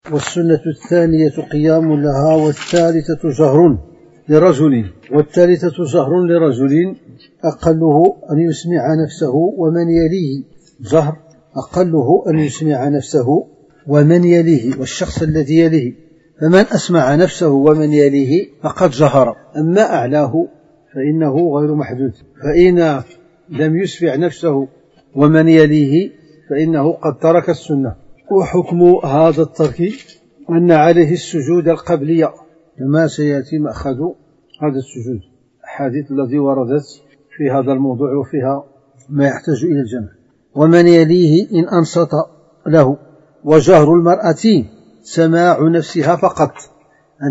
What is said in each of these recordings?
والسنة الثانية قيام لها، والثالثة جهر لرجل أقله أن يسمع نفسه ومن يليه. جهر أقله أن يسمع نفسه ومن يليه والشخص الذي يليه، فمن أسمع نفسه ومن يليه فقد جهر. أما أعلاه فإنه غير محدود، فإن لم يسمع نفسه ومن يليه فإنه قد ترك السنة. وحكم هذا الترك أن عليه السجود القبلية، كما سيأتي مأخذ هذا السجود الحديث الذي وردت في هذا الموضوع وفيها ما يحتاج إلى الجمع. ومن يليه إن أنصت له. وجهر المرأة سماع نفسها فقط، أن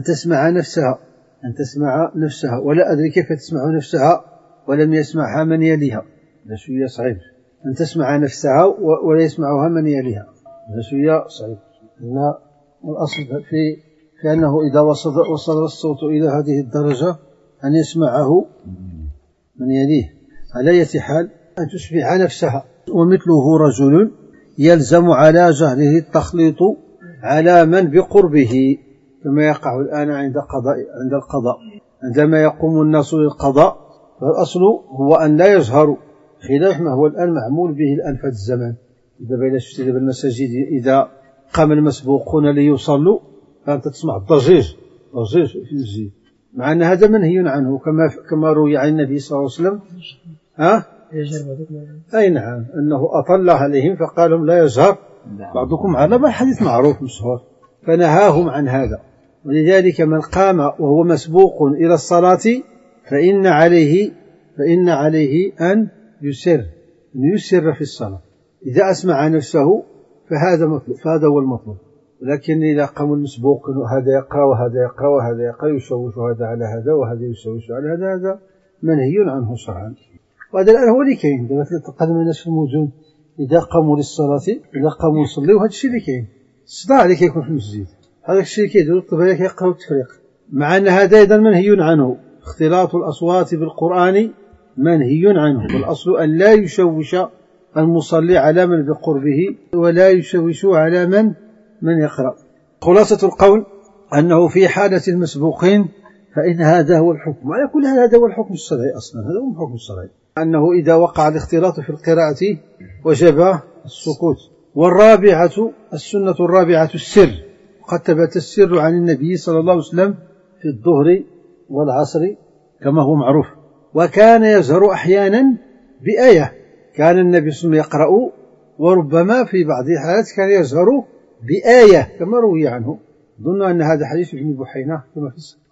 تسمع نفسها ولا أدري كيف تسمع نفسها ولم يسمعها من يليها، هذا شوية صعيب. أن تسمع نفسها ولا يسمعها من يليها، هذا شوية صعيب. إن الأصل في أنه إذا وصل الصوت إلى هذه الدرجة أن يسمعه من يليه. على أي حال أن تسمع نفسها. ومثله رجل يلزم على جهله التخليط على من بقربه، كما يقع الآن عند القضاء. عندما يقوم الناس للقضاء فالأصل هو أن لا يجهروا، خلاف ما هو الآن معمول به الآن في الزمان. إذا شفتي بالمساجد إذا قام المسبوقون ليصلوا فأنت تسمع الضجيج في المسجد، مع أن هذا منهي عنه كما روي عن النبي صلى الله عليه وسلم. أي نعم، أنه أطل عليهم فقال لهم لا يجهر بعضكم على بعض، حديث معروف مشهور، فنهاهم عن هذا. ولذلك من قام وهو مسبوق إلى الصلاة فإن عليه أن يسر في الصلاة. إذا أسمع نفسه فهذا هو المطلوب. ولكن إذا قام المسبوق وهذا يقرأ وهذا يقرأ وهذا يقرأ يشوش هذا على هذا وهذا يشوش على هذا منهي عنه شرعا. وهذا الآن هو اللي كاين. مثل تقدم الناس في المدن إذا قاموا للصلاة إذا قاموا يصلوا، هذا الشيء اللي كاين. الصداع اللي كيكون في المسجد هذا الشيء اللي كيديروا الطبيعة كيقراو التفريق، مع أن هذا أيضا منهي عنه. اختلاط الأصوات بالقرآن منهي عنه، والأصل أن لا يشوش المصلي على من بقربه ولا يشوش على من يقرأ. خلاصة القول أنه في حالة المسبوقين فإن هذا هو الحكم. على كل حال هذا هو الحكم الشرعي أصلا، هذا هو الحكم الشرعي، أنه إذا وقع الاختلاط في القراءة وجب السكوت. والرابعة السنة الرابعة السر، وقد ثبت السر عن النبي صلى الله عليه وسلم في الظهر والعصر كما هو معروف. وكان يجهر أحيانا بآية، كان النبي صلى الله عليه وسلم يقرأ وربما في بعض الحالات كان يجهر بآية كما روي عنه. ظن أن هذا حديث ابن بحينة كما في الصحيح.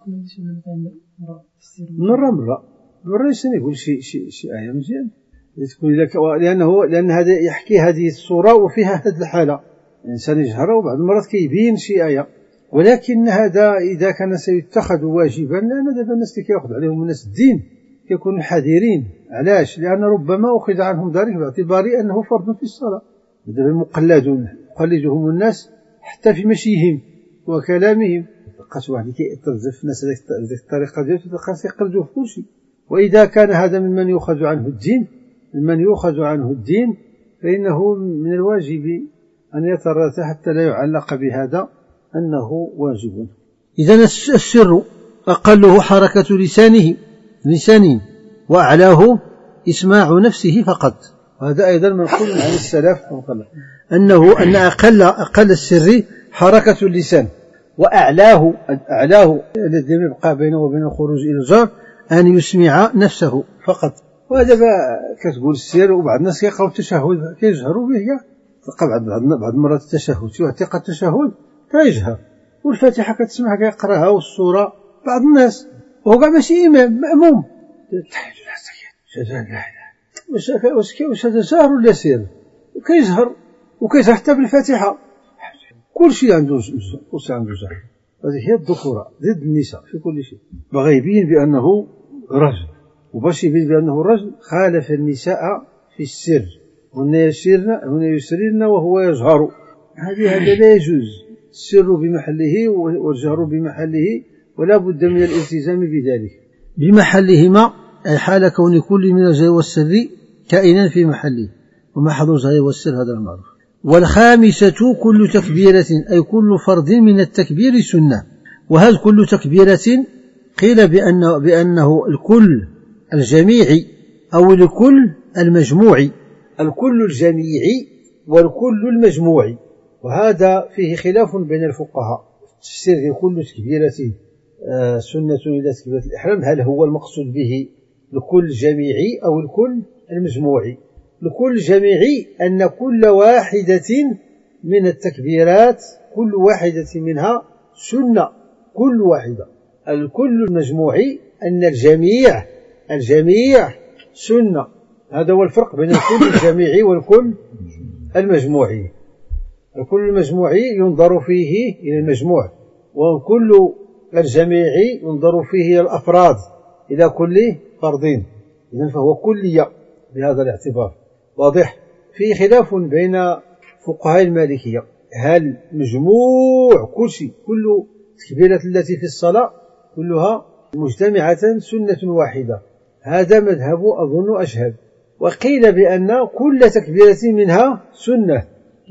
مرة يقول شيء آية مزيان تكون لأن هذا يحكي هذه الصورة وفيها هذه الحالة، الإنسان يجهر وبعض المرات كيبين شيء آية. ولكن هذا إذا كان سيتخذ واجبا، لأن دابا الناس اللي كيأخذ عليهم الناس الدين يكونوا حذرين. علاش؟ لأن ربما أخذ عنهم ذلك باعتبار أنه فرض في الصلاة. دابا المقلدون يقلدهم الناس حتى في مشيهم وكلامهم، تلقى واحد كيأثر في الناس هذيك الطريقة ديالو تلقى يقلدوه في كل شيء. وإذا كان هذا ممن يؤخذ عنه الدين فإنه من الواجب أن يترثى حتى لا يعلق بهذا أنه واجب. إذن السر أقله حركة لسانه وأعلاه إسماع نفسه فقط. هذا أيضا منقول عن السلف أن أقل السر حركة اللسان، وأعلاه الذي يبقى بينه وبين الخروج إلى الجار أن يسمع نفسه فقط. وهذا كتقول السر، وبعض الناس يقرأوا التشهد كيجهروا به، تلقى بعض المرات التشهد يعتقد التشهد كيجهر، والفاتحة كتسمع كيقراها والسورة بعض الناس وهو كاع ماشي إمام مأموم واش هذا جهر ولا سر؟ وكيجهر حتى بالفاتحة، كل شيء عنده جهر. هذه هي الذكورة ضد النساء في كل شيء. بغى يبين بأنه رجل، وباش يبين بأنه رجل خالف النساء في السر، هنا يسررن وهو يجهر. هذا لا يجوز، السر بمحله والجهر بمحله، ولا بد من الالتزام بذلك بمحلهما، أي حال كون كل من الجهر والسر كائنا في محله، ومحض الجهر والسر هذا المعروف. والخامسة كل تكبيرة أي كل فرض من التكبير سنة. وهذا كل تكبيرة قيل بأنه الكل الجميعي أو الكل المجموعي، الكل الجميعي والكل المجموعي، وهذا فيه خلاف بين الفقهاء تفسير كل تكبيرة سنة إلى تكبيرة الإحرام، هل هو المقصود به الكل الجميعي أو الكل المجموعي؟ الكل الجميعي أن كل واحدة من التكبيرات كل واحدة منها سنة، كل واحدة. الكل المجموعي أن الجميع سنة. هذا هو الفرق بين الكل الجميعي والكل المجموعي. الكل المجموعي ينظر فيه إلى المجموع، والكل الجميعي ينظر فيه إلى الأفراد، إلى كل فردين، إذن فهو كلية بهذا الاعتبار. واضح؟ في خلاف بين فقهاء المالكية، هل مجموع كل شيء، كل التكبيرات التي في الصلاة كلها مجتمعة سنة واحدة؟ هذا مذهب أظن أشهب. وقيل بأن كل تكبيرة منها سنة.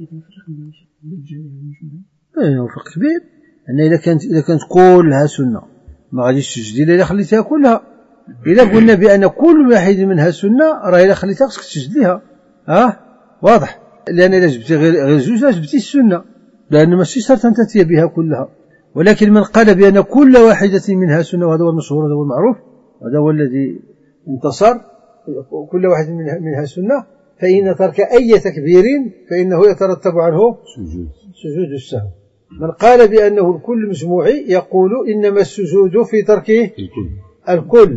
فرق كبير، أن إذا كانت كلها سنة ما غاديش تسجد إلا خليتها كلها. إذا قلنا بأن كل واحد منها سنة راه إلا خليتها خصك تسجد لها. واضح، لأن إذا جبتي غير زوج جبتي السنة، لأن ماشي شرط أن تأتي بها كلها. ولكن من قال بأن كل واحدة منها سنة، وهذا هو المشهور، هذا هو المعروف، هذا هو الذي انتصر، كل واحد منها سنة، فإن ترك أي تكبير فإنه يترتب عنه سجود السهو. من قال بأنه الكل مجموعي يقول إنما السجود في ترك الكل.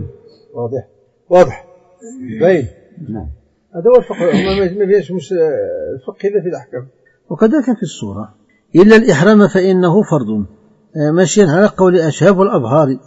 واضح باين. هذا هو الفقه، ما فيهاش الفقه إلا في الأحكام. وكذلك في الصورة إلا الإحرام فإنه فرض، ماشيا على قول أشهاب الأبهار.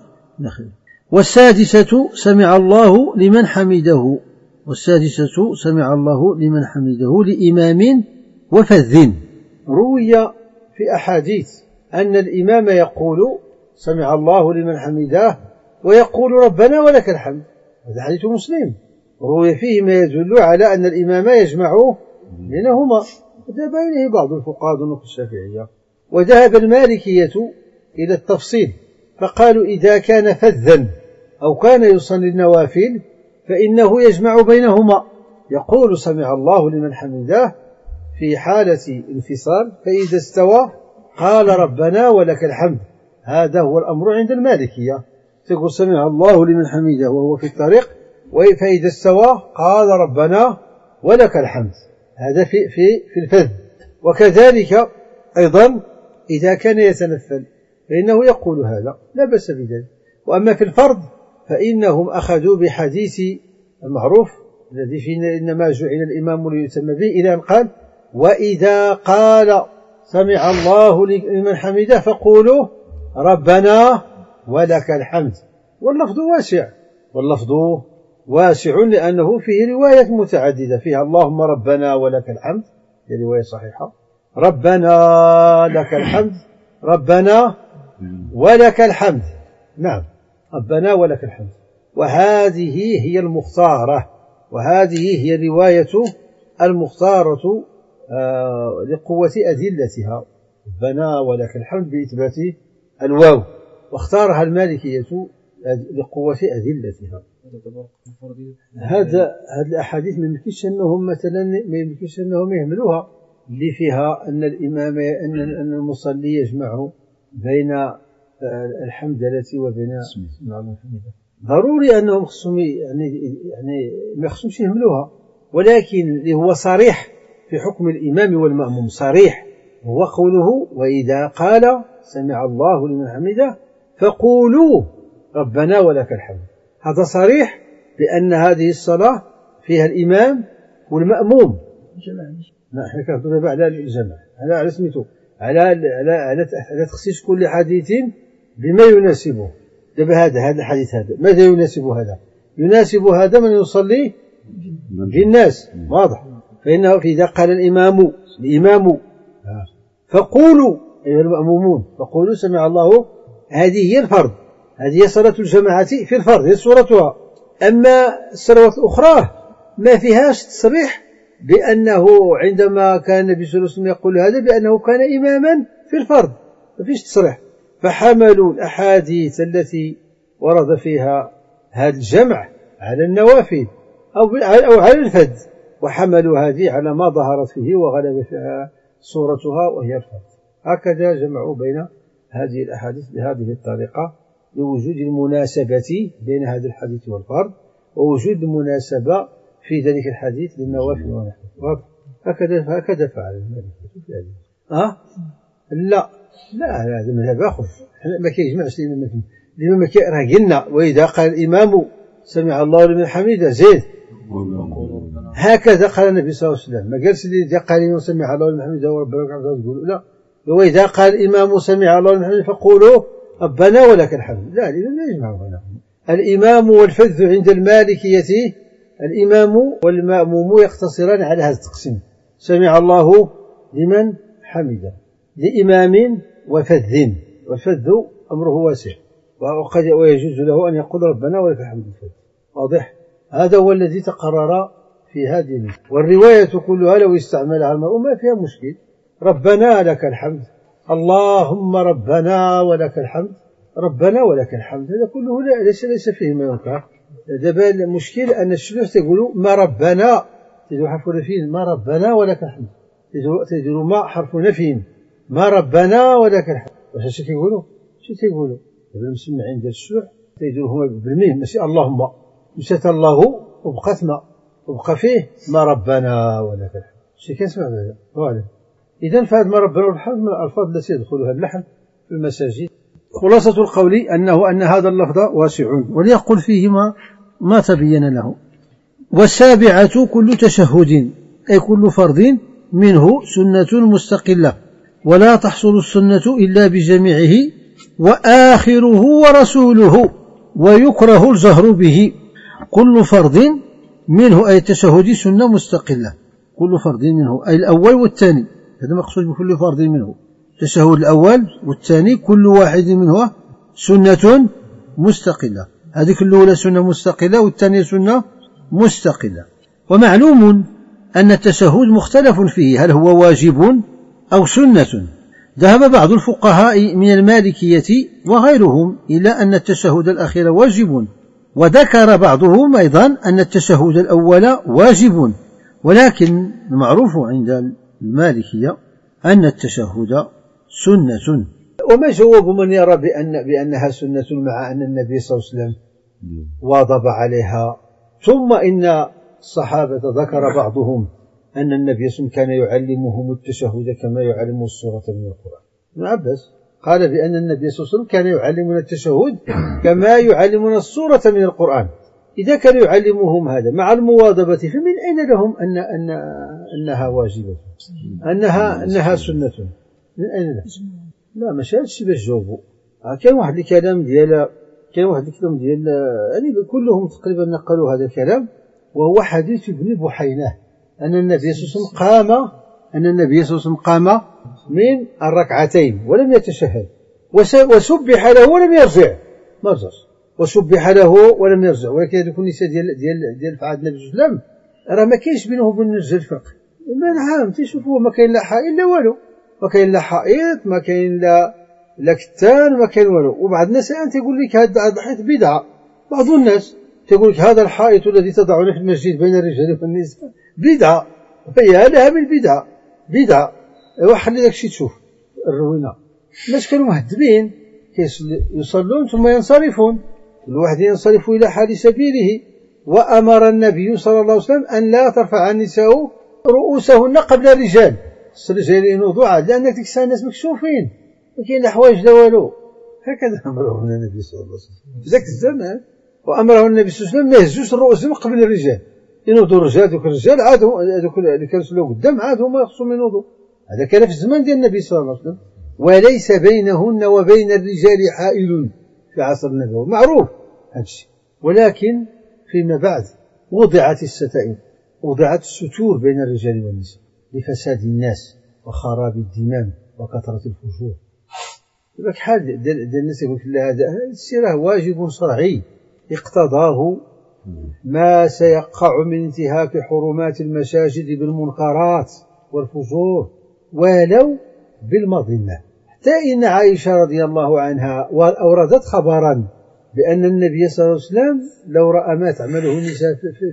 والسادسة سمع الله لمن حمده، والسادسة سمع الله لمن حمده لإمام وفذ. روي في أحاديث أن الإمام يقول سمع الله لمن حمده ويقول ربنا ولك الحمد، هذا حديث مسلم، روي فيه ما يدل على أن الإمام يجمع بينهما. ذهب إليه بعض الفقهاء في الشافعية، وذهب المالكية إلى التفصيل، فقالوا إذا كان فذا أو كان يصلي النوافل فإنه يجمع بينهما، يقول سمع الله لمن حمده في حالة انفصال، فإذا استوى قال ربنا ولك الحمد. هذا هو الأمر عند المالكية، تقول سمع الله لمن حمده وهو في الطريق، فإذا استوى قال ربنا ولك الحمد. هذا في الفذ. وكذلك أيضا إذا كان يتنفل فإنه يقول هذا، لا بأس بذلك. وأما في الفرض فإنهم أخذوا بحديث المعروف الذي فيه إنما جعل الإمام ليتم به، إلى أن قال وإذا قال سمع الله لمن حمده فقولوا ربنا ولك الحمد. واللفظ واسع لأنه فيه رواية متعددة، فيها اللهم ربنا ولك الحمد، هي رواية صحيحة، ربنا لك الحمد، ربنا ولك الحمد، نعم ربنا ولك الحمد. وهذه هي المختارة، وهذه هي الرواية المختارة لقوة أدلتها، ربنا ولك الحمد بإثبات الواو، واختارها المالكية لقوة أدلتها. هذا الأحاديث ما يمكنش أنهم مثلا يهملوها، اللي فيها أن الإمام أن المصلي يجمع بين الحمدلة وبين الحمدلة. ضروري أنهم يعني ما يخصهمش يهملوها، ولكن اللي هو صريح في حكم الإمام والمأموم صريح، هو قوله وإذا قال سمع الله لمن حمده فقولوا ربنا ولك الحمد. هذا صريح بأن هذه الصلاة فيها الإمام والمأموم. نحن كنهضروا على الجمع، على سميتو، على تخصيص كل حديث بما يناسبه. دابا هذا الحديث هذا ماذا يناسب هذا؟ يناسب هذا من يصلي بالناس، واضح. فإنه إذا قال الإمام فقولوا أيها المأمومون فقولوا سمع الله، هذه هي الفرض، هذه هي صلاة الجماعة في الفرض، هي صورتها. أما الصلوات الأخرى ما فيهاش تصريح بأنه عندما كان النبي صلى الله عليه وسلم يقول هذا بأنه كان إماما في الفرض، ما فيش تصريح، فحملوا الأحاديث التي ورد فيها هذا الجمع على النوافل أو على الفرد، وحملوا هذه على ما ظهرت فيه وغلب فيها صورتها وهي الفرد. هكذا جمعوا بين هذه الأحاديث بهذه الطريقة لوجود المناسبة بين هذا الحديث والفرد، ووجود المناسبة في ذلك الحديث للنوافل ونحوه. هكذا فعل المالكية في هذه. لا هذا مذهب آخر، ما كيجمعش الإمام راه قلنا وإذا قال الإمام سمع الله لمن حمده زيد، هكذا قال النبي صلى الله عليه وسلم، ما قالش إذا قال الإمام سمع الله لمن حمده وربنا لك الحمد تقولوا لا، وإذا قال الإمام سمع الله لمن حمده فقولوا ربنا ولك الحمد. لا يجمع هنا الإمام والفذ عند المالكية، الإمام والمأموم يقتصران على هذا التقسيم، سمع الله لمن حمده لإمام وفذ، والفذ أمره واسع ويجوز له أن يقول ربنا ولك الحمد. واضح؟ هذا هو الذي تقرر في هذه، والرواية كلها لو استعملها المرء ما فيها مشكل، ربنا لك الحمد، اللهم ربنا ولك الحمد، ربنا ولك الحمد، هذا كله ليس فيه ما ينكر. دابا المشكل أن الشيوخ تقولوا ما ربنا، تديروا حرف نفي، ما ربنا ولك الحمد، تديروا ما حرف نفي، ما ربنا ولك الحمد. واش تيقولوا؟ دابا المسمع عند الشيوخ تيديروا هما بالميم، ماشي اللهم، مشات الله وبقات ما وبقى فيه ما ربنا ولك الحمد. شي كنسمع هذا واضح. إذن فهذا ما ربنا والحمد من الألفاظ التي يدخلها اللحن في المساجد. خلاصة القول أن هذا اللفظ واسع، وليقل فيه ما تبين له. والسابعة كل تشهد، أي كل فرض منه سنة مستقلة، ولا تحصل السنة إلا بجميعه، وآخره ورسوله، ويكره الجهر به. كل فرض منه أي التشهد سنة مستقلة، كل فرض منه أي الأول والثاني، هذا مقصود بكل فرض منه، التشهد الأول والثاني كل واحد منه سنة مستقلة، هذه الأولى سنة مستقلة والثانية سنة مستقلة. ومعلوم أن التشهد مختلف فيه، هل هو واجب أو سنة. ذهب بعض الفقهاء من المالكية وغيرهم إلى أن التشهد الأخير واجب، وذكر بعضهم أيضا أن التشهد الأول واجب، ولكن المعروف عند المالكية أن التشهد سنة. وما جواب من يرى بأنها سنة مع أن النبي صلى الله عليه وسلم واظب عليها؟ ثم إن الصحابة ذكر بعضهم أن النبي صلى الله عليه وسلم كان يعلمهم التشهد كما يعلم السورة من القرآن. ابن عباس قال بأن النبي صلى الله عليه وسلم كان يعلمنا التشهد كما يعلمنا السورة من القرآن. إذا كان يعلمهم هذا مع المواظبة، فمن أين لهم أنها واجبة، أنها سنة؟ من أين لهم؟ لا ماشي هادشي باش جاوبوا. كان واحد الكلام ديال يعني كلهم تقريبا نقلوا هذا الكلام، وهو حديث ابن بحينة أن النبي صلى الله عليه وسلم قام من الركعتين ولم يتشهد، وسبح له ولم يرجع، ما رجعش، وسبح له ولم يرجع. ولكن هذوك النساء ديال فعل النبي صلى الله عليه وسلم راه ما كاينش بينهم وبين الرجال الفقه، ما نعم تيشوفوا ما كاين لا حائط لا والو، ما كاين لا حائط، ما كاين لا كتان، ما كاين والو. وبعض الناس تيقول لك هذا الحائط بدعة، بعض الناس تقول لك هذا الحائط الذي تضعونه في المسجد بين الرجال والنساء بدعة، هي لها من بدعة. وحل لك شي تشوف الروينة، الناس كانوا مهذبين يصلون ثم ينصرفون، كل واحد ينصرف إلى حال سبيله. وأمر النبي صلى الله عليه وسلم أن لا ترفع النساء رؤوسهن قبل الرجال، الرجال ينوضوا عاد لأنك تكسى الناس مكشوفين، ما كاين لا حوايج لا والو. هكذا أمره النبي صلى الله عليه وسلم في ذاك الزمان، وأمره النبي صلى الله عليه وسلم ما يهزوش الرؤوس قبل الرجال، ينوضوا الرجال، دوك الرجال عاد هذوك اللي كانوا يصلوا قدام عاد هما خصهم ينوضوا. هذا كان في الزمان ديال النبي صلى الله عليه وسلم، وليس بينهن وبين الرجال حائل في عصر النبوي، معروف هذا الشيء. ولكن فيما بعد وضعت الستائر، وضعت الستور بين الرجال والنساء لفساد الناس وخراب الدمام وكثرة الفجور. لك حال الناس يقول لك هذا الشيء راه واجب شرعي اقتضاه ما سيقع من انتهاك حرمات المساجد بالمنكرات والفجور ولو بالمظنة. حتى إن عائشة رضي الله عنها أوردت خبرا بأن النبي صلى الله عليه وسلم لو رأى ما تعمله النساء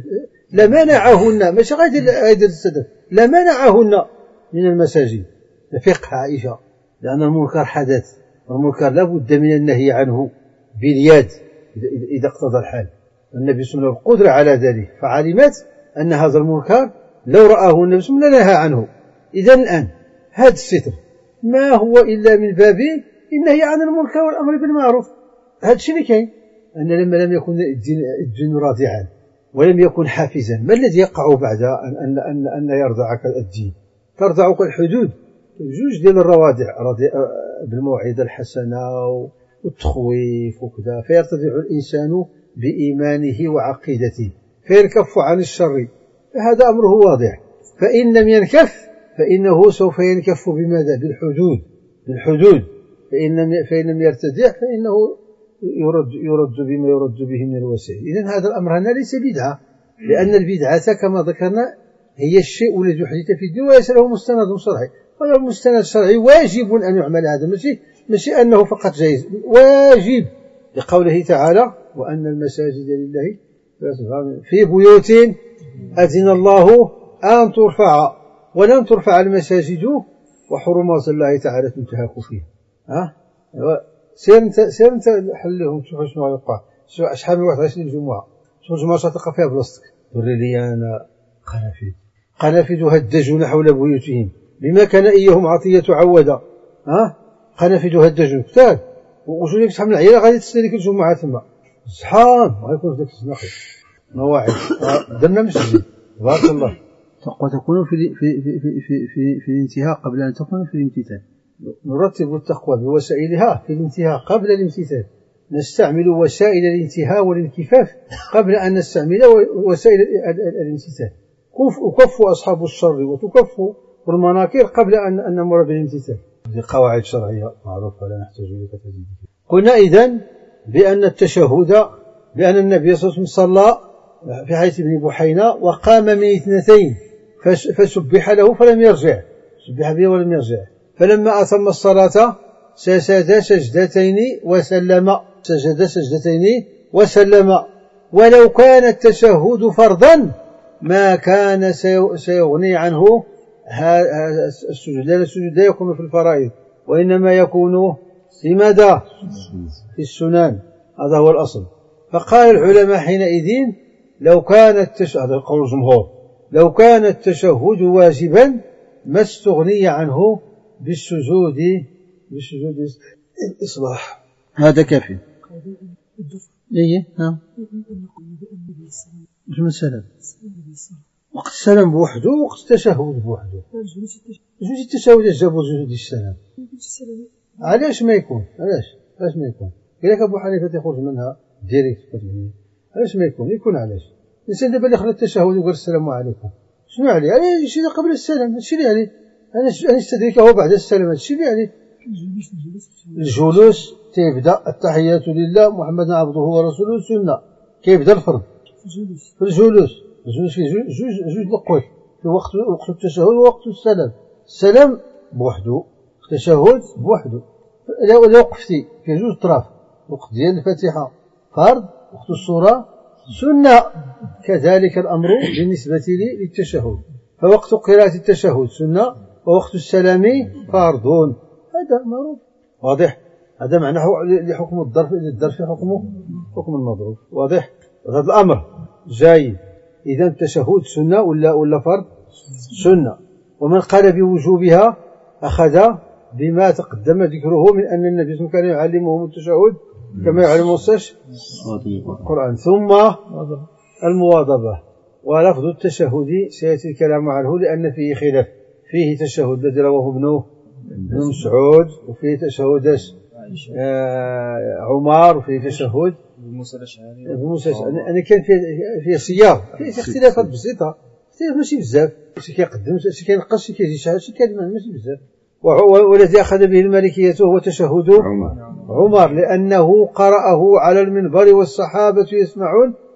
لمنعهن، مش غير السدف، لمنعهن من المساجد. فقه عائشة، لأن المنكر حدث، والمنكر لا بد من النهي عنه باليد إذا اقتضى الحال. النبي صلى الله عليه وسلم القدرة على ذلك، فعلمت أن هذا المنكر لو رآه النبي صلى الله عليه وسلم لنهى عنه. إذا الآن هذا الستر ما هو إلا من باب النهي عن المنكر والأمر بالمعروف. هذا الشيء اللي كاين، أن لما لم يكن الدين رادعا ولم يكن حافزا، ما الذي يقع بعد أن يرضعك الدين؟ ترضعك الحدود، جوج ديال الروادع بالموعظة الحسنة والتخويف وكذا، فيرتدع الإنسان بإيمانه وعقيدته فينكف عن الشر. فهذا أمره واضح. فإن لم ينكف فإنه سوف ينكف بماذا؟ بالحدود. فإن لم يرتدع فإنه يرد بما يرد به من الوسائل. إذن هذا الأمر هنا ليس بدعة، لأن البدعة كما ذكرنا هي الشيء الذي حدث في الدين وليس له مستند شرعي. وله مستند شرعي واجب أن يعمل هذا، ماشي أنه فقط جائز، واجب، لقوله تعالى وأن المساجد لله في بيوت أذن الله أن ترفع ولم ترفع المساجد وحرمات الله تعالى تنتهك فيها. سير انت حل لهم، شوف شنو يوقع. شحال من واحد غير الجمعة، شوف الجمعة تلقى فيها بلاصتك. دري لي أنا قنافذ هدجوا حول بيوتهم بما كان إياهم عطية عودة. قنافذ هدجوا كتاب، وشو لك شحال من العيال غادي تستهلك الجمعة ثم صحان غيكون ذاك الزناقي مواعيد درنا مسجد بارك الله. وتكون في الانتهاء قبل أن تكون في الامتثال. نرتب التقوى بوسائلها في الانتهاء قبل الامتثال. نستعمل وسائل الانتهاء والانكفاف قبل أن نستعمل وسائل الامتثال. وكف أصحاب الشر وتكف المناكير قبل أن نمر بالامتثال. هذه قواعد شرعية معروفة لا نحتاج إلى تجديد. قلنا إذن بأن التشهد، بأن النبي صلى الله عليه وسلم صلى في حديث ابن بحينة وقام من 2 فسبح له فلم يرجع، سبح به ولم يرجع. فلما أتم الصلاة سجد سجدتين وسلم. ولو كان التشهد فرضا ما كان سيغني عنه السجود، لأن السجود لا يكون في الفرائض وإنما يكون في ماذا؟ في السنن. هذا هو الأصل. فقال العلماء حينئذ لو كان التشهد، هذا قول الجمهور، لو كان التشهد واجبا ما استغني عنه بالسجود الإصلاح. هذا كافي. نعم. مش من السلام، وقت السلام بوحده وقت التشهد بوحده. جوج التشهد جابوا جوج السلام. علاش ما يكون؟ علاش ما يكون؟ إذا كان أبو حنيفة يخرج منها ديريكت، علاش ما يكون علاش؟ الإنسان دابا اللي خرج التشهد وقال السلام عليكم، شنو عليه؟ عليه يشيل قبل السلام، هادشي اللي عليه. أنا استدركه بعد السلام، هادشي اللي عليه. الجلوس تيبدا التحيات لله محمد عبده ورسوله سنة، كيبدا الفرض في الجلوس فيه جوج القوات، في وقت التشهد ووقت السلام. السلام بوحده، التشهد بوحده. لو وقفتي في جوج طراف، وقت ديال الفاتحة فرض، وقت السورة سنة. كذلك الأمر بالنسبة للتشهد، فوقت قراءة التشهد سنة ووقت السلام فرض. هذا معروف واضح. هذا معناه لحكم الظرف حكم المظروف واضح. هذا الأمر جاي. إذا التشهد سنة ولا فرض؟ سنة. ومن قال بوجوبها أخذ بما تقدم ذكره من أن النبي صلى الله عليه وسلم كان يعلمهم التشهد كما يعلم القرآن. ثم المواظبة، ولفظ التشهد سيأتي الكلام عنه لأن فيه خلاف. فيه تشهد الذي رواه ابن مسعود، وفيه تشهد عمر، وفيه تشهد موسى الأشعري. أنا كان فيه سياق، فيه اختلافات بسيطة، اختلاف ماشي بزاف. شي كيقدم، شي كينقص، شي كيزيد شي كلمة، ماشي بزاف. والذي أخذ به المالكية هو تشهد عمر، لأنه قرأه على المنبر والصحابة يسمعون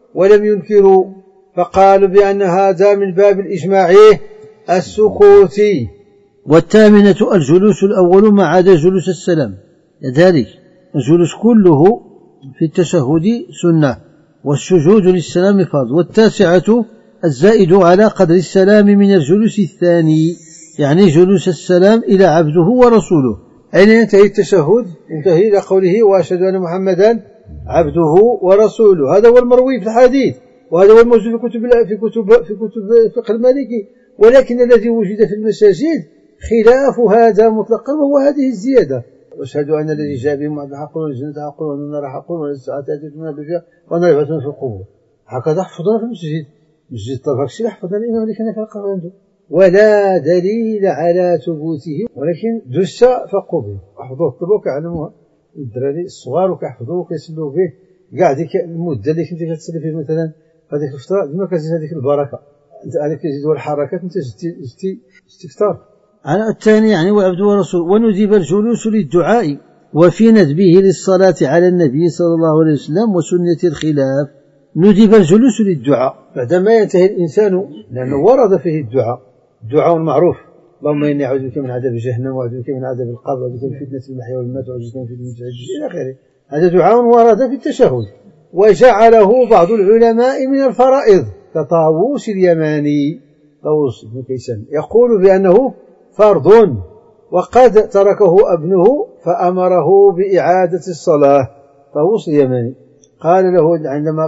ولم ينكروا، فقالوا بأن هذا من باب الإجماع السكوتي. والثامنة الجلوس الأول ما عدا جلوس السلام، لذلك الجلوس كله في التشهد سنة، والسجود للسلام فرض. والتاسعة الزائد على قدر السلام من الجلوس الثاني، يعني جلوس السلام إلى عبده ورسوله. أين ينتهي التشهد؟ ينتهي إلى قوله وأشهد أن محمدا عبده ورسوله. هذا هو المروي في الحديث، وهذا هو الموجود في كتب الفقه المالكي. ولكن الذي وجد في المساجد خلاف هذا مطلقا، وهو هذه الزيادة: واشهد أن الذي جاء به محمد حق، والجنة حق، وأن النار حق، والساعة آتية من بها، وأن يبعثون في القبور. هكذا حفظنا في المسجد، مسجد طرفكشي حفظنا الإمام اللي كان يقرأ عنده، ولا دليل على ثبوته، ولكن دس فقبل. حفظوه الطلبة كيعلموها الدراري الصغار، وكيحفظوه وكيسلوا به كاع ديك المدة اللي كنتي كتصلي فيه مثلا هذيك الفترة، ديما كتزيد هذيك البركة، هذيك كيزيدوا الحركات، انت جبتي استفطار. على الثاني يعني وعبد ورسول. وندب الجلوس للدعاء وفي ندبه للصلاة على النبي صلى الله عليه وسلم وسنة الخلاف. ندب الجلوس للدعاء بعدما ينتهي الإنسان، لأنه ورد فيه الدعاء المعروف: اللهم إني أعوذ بك من عذاب جهنم، وأعوذ بك من عذاب القبر، وأعوذ بك من فتنة المحيا والممات، وأعوذ بك من فتنة الدجال إلى آخره. هذا دعاء ورد في التشهد، وجعله بعض العلماء من الفرائض كطاووس اليماني، طاووس بن كيسان، يقول بأنه فرض، وقد تركه ابنه فأمره بإعادة الصلاة. طاووس اليماني قال له عندما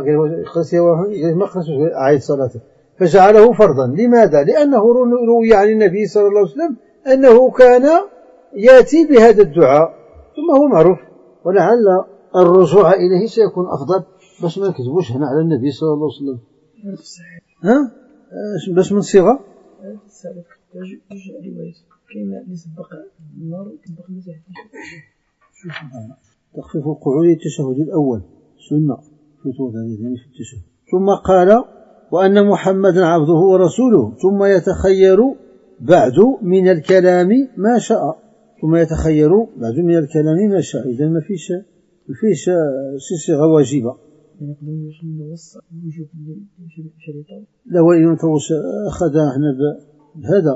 أعيد صلاته، فجعله فرضا. لماذا؟ لأنه روي عن النبي صلى الله عليه وسلم أنه كان يأتي بهذا الدعاء، ثم هو معروف، ولعل الرجوع إليه سيكون أفضل باش ما نكذبوش هنا على النبي صلى الله عليه وسلم. باش من صيغة تخفيف القعود التشهد الأول سنة في طول هذه في التشهد. ثم قال وأن محمدا عبده ورسوله، ثم يتخير بعد من الكلام ما شاء. ثم يتخير بعد من الكلام ما شاء، إذا ما فيش صيغة واجبة. لا، وإن أخذ احنا بهذا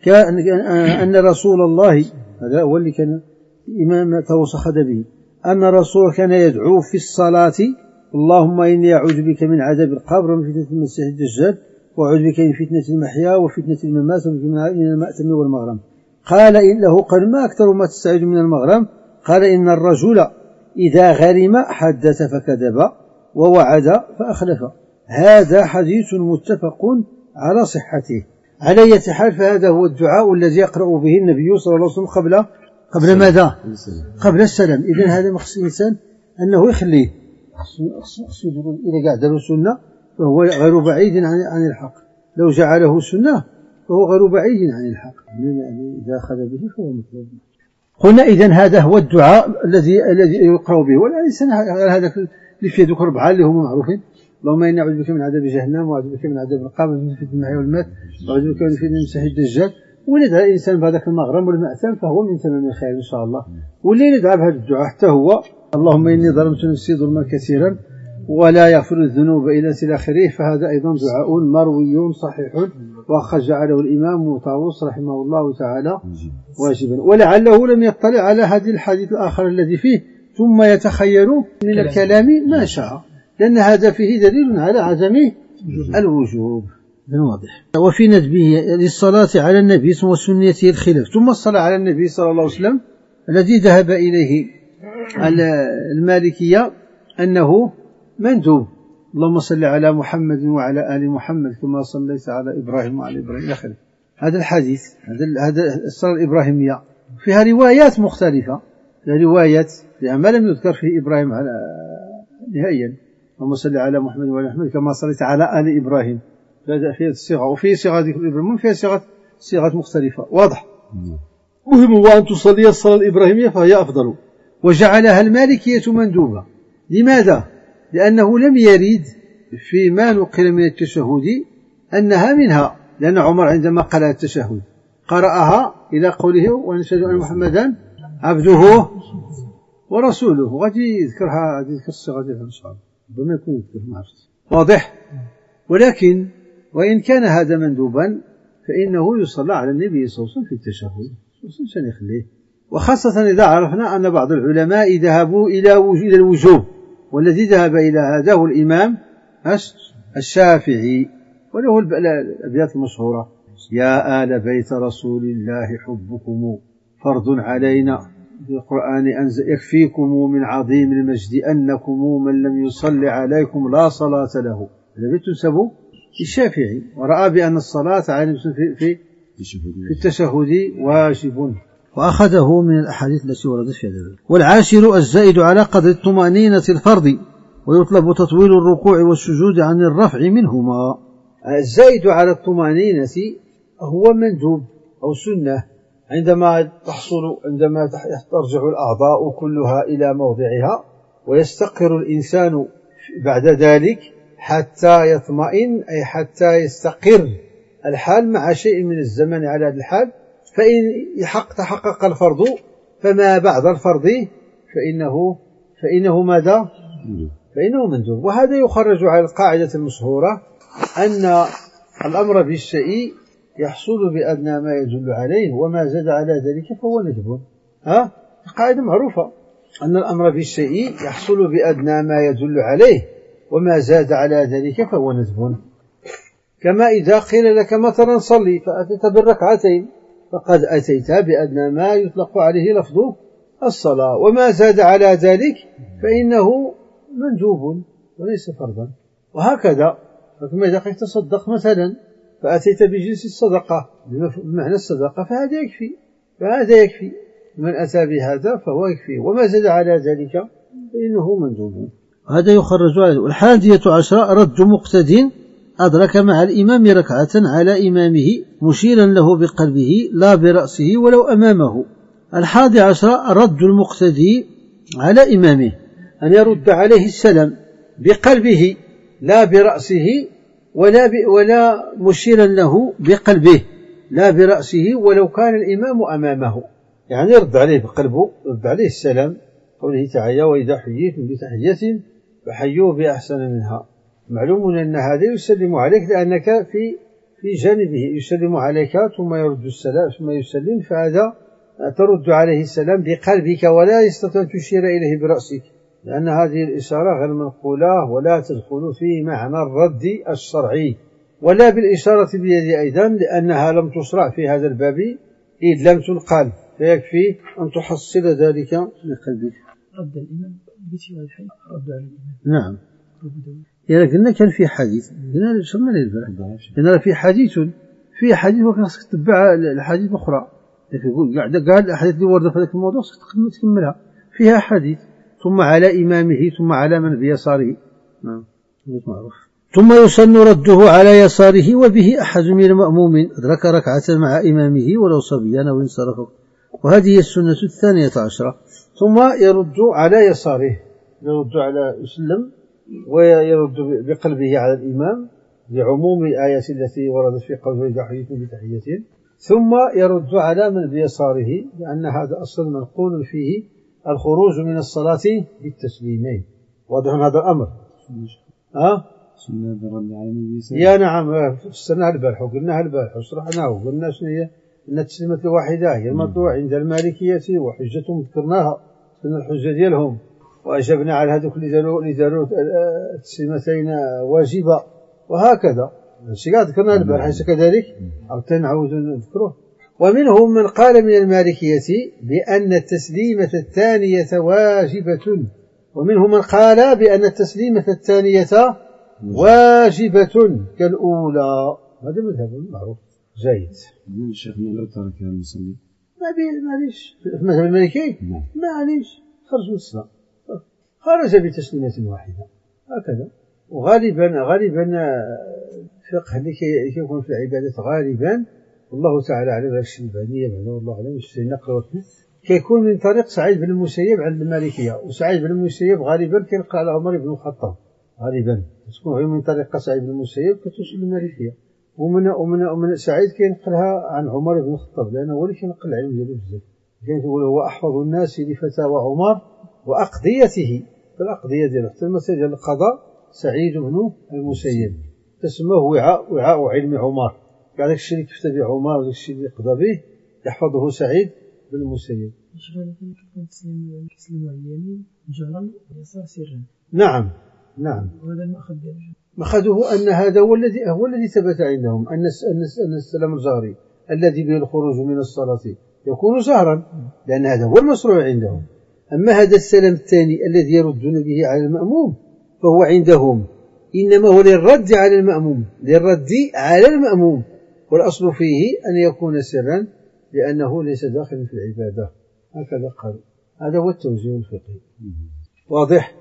أن رسول الله، هذا هو اللي كان إمام توصى أخذ به، أن الرسول كان يدعو في الصلاة: اللهم إني أعوذ بك من عذاب القبر ومن فتنة المسيح الدجال، وأعوذ بك من فتنة المحيا وفتنة الممات ومن المأثم والمغرم. قال إنه قال ما أكثر ما تستعيذ من المغرم؟ قال إن الرجل إذا غرم حدث فكذب ووعد فأخلف. هذا حديث متفق على صحته. على أي حال فهذا هو الدعاء الذي يقرأ به النبي صلى الله عليه وسلم قبل ماذا؟ قبل السلام. إذن هذا مخص الإنسان أنه يخليه، إذا قاعد له سنة فهو غير بعيد عن الحق، لو جعله سنة فهو غير بعيد عن الحق، إذا أخذ به فهو مطلوب. قلنا إذن هذا هو الدعاء الذي يقرأ به، ولا الإنسان هذا اللي فيه ذكر أربعة اللي هم معروفين: اللهم إني أعوذ بك من عذاب جهنم، وأعوذ بك من عذاب القبر، ومن فتنة المحيا والممات، وأعوذ بك من فتنة المسيح الدجال. وندعى الإنسان بهذاك المغرم والمأثم فهو من تمام الخير إن شاء الله. واللي ندعى بهذا الدعاء حتى هو: اللهم إني ظلمت نفسي ظلما كثيرا ولا يغفر الذنوب إلا أنت إلى آخره. فهذا أيضا دعاء مروي صحيح، وقد جعله الإمام طاووس رحمه الله تعالى واجبا. ولعله لم يطلع على هذه الحديث الآخر الذي فيه ثم يتخير من الكلام ما شاء، لأن هذا فيه دليل على عدم الوجوب. واضح. وفي ندبه للصلاة على النبي وسنته الخلاف. ثم الصلاة على النبي صلى الله عليه وسلم الذي ذهب إليه المالكية أنه مندوب: اللهم صل على محمد وعلى آل محمد كما صليت على إبراهيم وعلى إبراهيم إلى آخره. هذا الحديث، هذا الصلاة الإبراهيمية فيها روايات مختلفة، روايات ما لم يذكر فيه إبراهيم على نهائيا: اللهم صل على محمد وعلى محمد كما صليت على آل إبراهيم. هذا فيها الصيغة، وفيه صيغة ذكر الإبراهيم، وفيها صيغة مختلفة. واضح. مهم هو أن تصلي الصلاة الإبراهيمية فهي أفضل. وجعلها المالكية مندوبة. لماذا؟ لأنه لم يرد فيما نقل من التشهد أنها منها، لأن عمر عندما قرأ التشهد قرأها إلى قوله ونشهد أن محمدا عبده ورسوله، وغادي يذكرها، غادي يذكر الصيغة ديالها إن شاء الله، ربما يكون يذكر ما عرفت. واضح. ولكن وإن كان هذا مندوبا فإنه يصلى على النبي صلى الله عليه وسلم في التشهد عشان يخليه، وخاصة إذا عرفنا أن بعض العلماء ذهبوا إلى الوجوب، والذي ذهب إلى هذا هو الإمام الشافعي، وله الأبيات المشهورة: يا آل بيت رسول الله حبكم فرض علينا في القرآن يكفيكم من عظيم المجد أنكم من لم يصلي عليكم لا صلاة له. هذا بيت تنسب الشافعي، ورأى بأن الصلاة على المسلم في التشهد واجب، وأخذه من الأحاديث التي وردت في هذا. والعاشر الزائد على قدر الطمأنينة الفرض، ويطلب تطويل الركوع والسجود عن الرفع منهما. الزائد على الطمأنينة هو مندوب أو سنة عندما ترجع الأعضاء كلها إلى موضعها ويستقر الإنسان بعد ذلك حتى يطمئن، أي حتى يستقر الحال مع شيء من الزمن على هذا الحال، فإن تحقق الفرض فما بعد الفرض فإنه ماذا؟ فإنه مندوب. وهذا يخرج على القاعدة المشهورة أن الأمر بالشيء يحصل بأدنى ما يدل عليه، وما زاد على ذلك فهو ندب. قاعدة معروفة أن الأمر بالشيء يحصل بأدنى ما يدل عليه، وما زاد على ذلك فهو ندب. كما إذا قيل لك مثلا صلي فأتيت بالركعتين فقد أتيت بأدنى ما يطلق عليه لفظ الصلاة، وما زاد على ذلك فإنه مندوب وليس فرضا. وهكذا فكما إذا قيل تصدق مثلا فأتيت بجنس الصدقة بمعنى الصدقة فهذا يكفي من أتى بهذا فهو يكفي، وما زاد على ذلك فإنه مندوب. هذا يخرج عليه. الحادية عشرة رد مقتد أدرك مع الإمام ركعة على إمامه مشيرا له بقلبه لا برأسه ولو أمامه. الحادي عشرة رد المقتدي على إمامه، أن يرد عليه السلام بقلبه لا برأسه ولا مشيرا له بقلبه لا برأسه ولو كان الإمام أمامه، يعني يرد عليه بقلبه، يرد عليه السلام، قوله تعالى: وإذا حييتم بتحية فحيوا بأحسن منها. معلوم أن هذا يسلم عليك لأنك في جانبه، يسلم عليك ثم يرد السلام ثم يسلم، فهذا ترد عليه السلام بقلبك ولا يستطيع أن تشير إليه برأسك، لأن هذه الإشارة غير منقولة ولا تدخل في معنى الرد الشرعي، ولا بالإشارة بيد أيضا لأنها لم تشرع في هذا الباب إذ لم تنقل، فيكفي أن تحصل ذلك من قلبك. رد الإمام بسوى الحي رد على الإمام. نعم. يعني قلنا كان في حديث، قلنا شرنا للبلد، قلنا في حديث وكان تتبع الحديث الأخرى، قال الأحاديث اللي وردت في هذا الموضوع تكملها، فيها حديث ثم على إمامه ثم على من بيساره. نعم معروف. ثم يسن رده على يساره وبه أحد من المأموم أدرك ركعة مع إمامه ولو صبيا أو انصرف، وهذه السنة الثانية عشرة. ثم يرد على يساره، يرد على يسلم ويرد بقلبه على الإمام لعموم الآية التي وردت في قوله: إذا حييتم بتحية، ثم يرد على من بيساره، لأن هذا أصل منقول فيه الخروج من الصلاة بالتسليمين. واضح هذا الأمر؟ يا نعم، فسرناها البارحة وقلناها البارحة وشرحناه وقلنا شنو هي أن التسليمة الواحدة هي المطلوع عند المالكية، وحجتهم ذكرناها من الحجة ديالهم، وأجبنا على هذوك اللي داروا التسليمتين واجبة، وهكذا الشيء ذكرناه البارحة كذلك أو تنعود نذكره. ومنهم من قال من المالكية بأن التسليمة الثانية واجبة، ومنهم من قال بأن التسليمة الثانية واجبة كالأولى. هذا مذهب معروف جيد. الشيخ من ترك المصلي معليش في المذهب المالكي معليش خرج من الصلاة، خرج بتسليمة واحدة هكذا. وغالبا الفقه اللي يكون في العبادات غالبا والله تعالى على الشيبانية بعد والله على نقل كيكون من طريق سعيد بن المسيب عند المالكية، وسعيد بن المسيب غالبا كيلقى على عمر بن الخطاب، غالبا تكون من طريق سعيد بن المسيب كتوصل للمالكية، ومن سعيد كينقلها عن عمر بن الخطاب لأنه هو اللي كينقل العلم ديالو بزاف، كان يقول هو أحفظ الناس لفتاوى عمر وأقضيته، فالأقضية ديالو حتى المسائل ديال القضاء سعيد بن المسيب، تسموه وعاء علم عمر. قال لك الشيء اللي كفت به عمر وداك الشيء اللي قضى به يحفظه سعيد بن المسيب. كيسلموا على اليمين جهرا واليسار سرا. نعم. وهذا المأخذ ديالو مأخذه أن هذا هو الذي ثبت عندهم، أن السلام الجهري الذي به الخروج من الصلاة يكون جهرا، لأن هذا هو المشروع عندهم. أما هذا السلام الثاني الذي يردون به على المأموم فهو عندهم إنما هو للرد على المأموم، والأصل فيه أن يكون سرا لأنه ليس داخلا في العبادة. هكذا قالوا. هذا هو التوجيه الفقهي. واضح.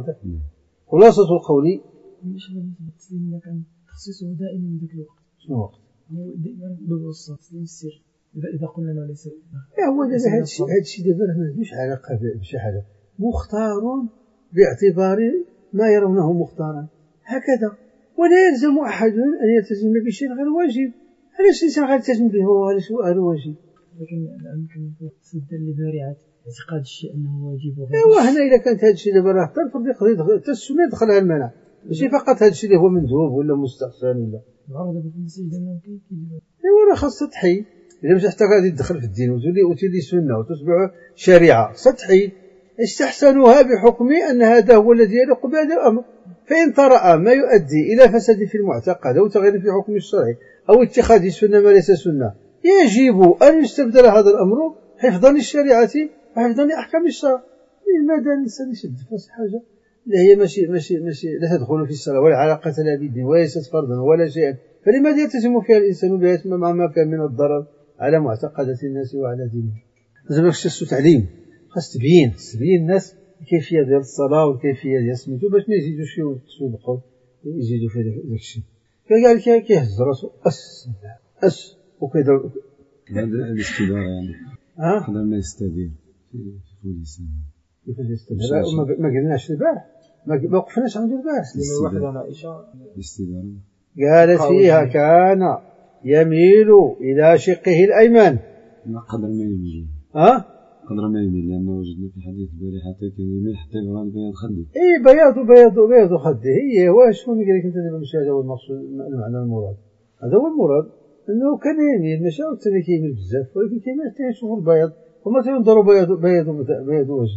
خلاصة القول التسليم كان تخصيصه دائما من ذاك الوقت. شنو وقت؟ هو دائما ضوء الصلاة تسليم السر إذا قلنا له ليس. هو هذا الشيء دابا ما عندوش علاقة بشي حاجة، مختار باعتبار ما يرونه مختارا هكذا، ولا يلزم أحد أن يلتزم بشيء غير واجب. علاش الإنسان غيلتزم به وعلاش هو غير واجب؟ لكن الآن كان سدا لذريعة اعتقاد الشيء أنه واجب وغير. ايوا هنا إذا كانت هذا الشيء دابا راه حتى الفرد يقدر حتى السنة يدخلها المنع، ماشي فقط هذا الشيء اللي هو مندوب ولا مستحسن ولا. العرض في المسجد أنه كيدير. ايوا راه خاص تضحي، إذا مش حتى غادي تدخل في الدين وتولي سنة وتصبح شريعة سطحي، استحسنوها بحكم أن هذا هو الذي يليق بهذا الأمر. فإن طرأ ما يؤدي إلى فساد في المعتقد أو تغيير في حكم الشرع أو اتخاذ السنة ما ليس سنة، يجب أن يستبدل هذا الأمر حفظا للشريعة وحفظا لأحكام الشرع. لماذا الإنسان يشد في حاجة لا هي ماشي لا تدخل في الصلاة ولا علاقة لها بالدين وليست فرضا ولا شيئا، فلماذا يلتزم فيها الإنسان بها مع ما كان من الضرر على معتقدات الناس وعلى دينهم؟ لازم خصو تعليم، خاص تبين الناس الكيفية ديال الصلاة والكيفية ديال سميتو باش ما يزيدوش يسوقوا يزيدوا في داك الشيء. قال كيهز راسو وكيضرب هذا الاستدارة يعني قدر ما يستدير في كل إنسان كيفاش يستدير. ما قلناش البارح، ما وقفناش عند البارح. واحدة عائشة الاستدارة قالت فيها كان يميل إلى شقه الأيمن قدر ما يميل قدر ما يميل، لأنه وجدنا في الحديث البارح حتى كان يميل حتى يراد بياض خده. بياض خده هي واش شنو قال لك انت دابا؟ مش هذا هو المقصود المعنى المراد، هذا هو المراد انه كان يميل ماشي عاوتاني كيميل بزاف، ولكن كيميل حتى يشوف البياض وما تنظروا بياض وجه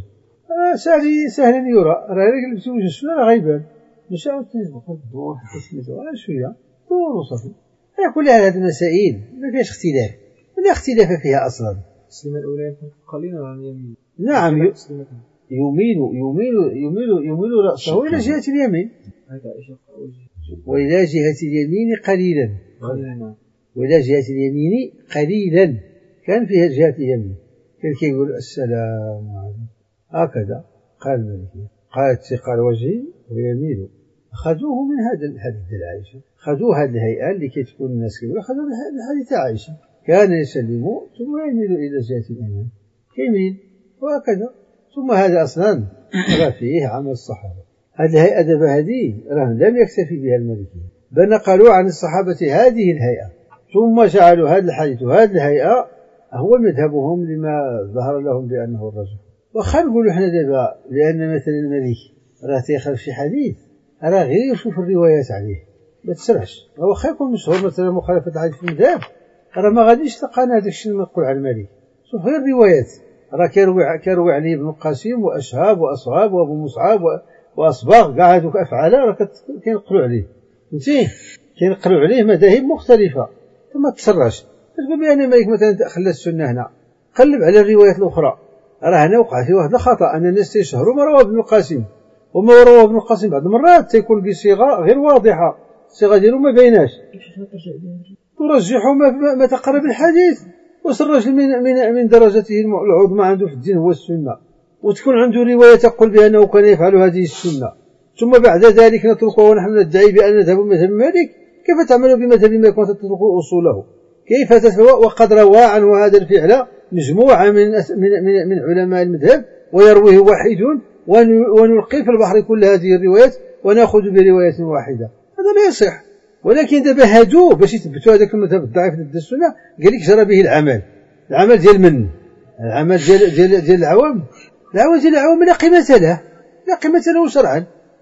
سهل يرى. راه اللي لبسي وجه السنة راه غيبان ماشي عاوتاني تبقى الدور حتى سميتو شويه دور وصافي. على كل حال هذه المسائل ما فيهاش اختلاف ولا اختلاف فيها اصلا. السلمة الأولى يكون قليلا عن اليمين. نعم يميل رأسه إلى جهة اليمين وإلى جهة اليمين قليلا وإلى جهة اليمين قليلا كان فيها جهة اليمين كان كيقول السلام عليكم هكذا. قال المالكية قال وجهي ويميل، أخذوه من هذا الحديث ديال عائشة، خذوا هذه الهيئة اللي كتكون الناس كيقولوا خذوا الحديث عائشة كان يسلم ثم يميل إلى جهة اليمين كيميل وهكذا. ثم هذا أصلا راه فيه عمل الصحابة. هذه الهيئة دابا هذه راه لم يكتفي بها المالكية، بل نقلوا عن الصحابة هذه الهيئة ثم جعلوا هذا الحديث وهذه الهيئة هو مذهبهم لما ظهر لهم بأنه الرجل. وخا نقولوا حنا دابا لأن مثلا الملك راه تيخرج شي حديث راه غير يشوف الروايات عليه ما تسرعش، واخا يكون مشهور مثلا مخالفة الحديث في المذهب راه ما غاديش تلقانا هذاك الشيء اللي نقول على الملك. شوف غير الروايات راه كيروي عليه ابن القاسم وأشهاب وأصهاب وأبو مصعب وأصباغ كاع هذوك أفعال راه كينقلوا عليه فهمتي، كينقلوا عليه مذاهب مختلفة. فما تسرعش تقول بأن الملك مثلا خلى السنة هنا قلب على الروايات الأخرى، راه هنا وقع فيه واحد الخطأ أن الناس تيشهروا ما رواه ابن القاسم، وما رواه ابن القاسم بعض المرات تيكون بصيغة غير واضحة، الصيغة ديالو ما بيناش، ترجحوا ما تقرب الحديث وسرج من درجته العظمى عنده في الدين هو السنة، وتكون عنده رواية تقول بأنه كان يفعل هذه السنة، ثم بعد ذلك نتركه ونحن ندعي بأن نذهب بمذهب مالك. كيف تعمل بمذهب مالك وأنت تترك أصوله؟ كيف تتفوى وقد روى عنه هذا الفعل مجموعة من علماء المذهب ويرويه واحد ونلقي في البحر كل هذه الروايات ونأخذ برواية واحدة؟ هذا لا يصح. ولكن دابا هادو باش يثبتوا هذاك المذهب الضعيف ضد السنة قال لك جرى به العمل ديال من العمل ديال العوام. العمل ديال العوام لا قيمة له شرعا،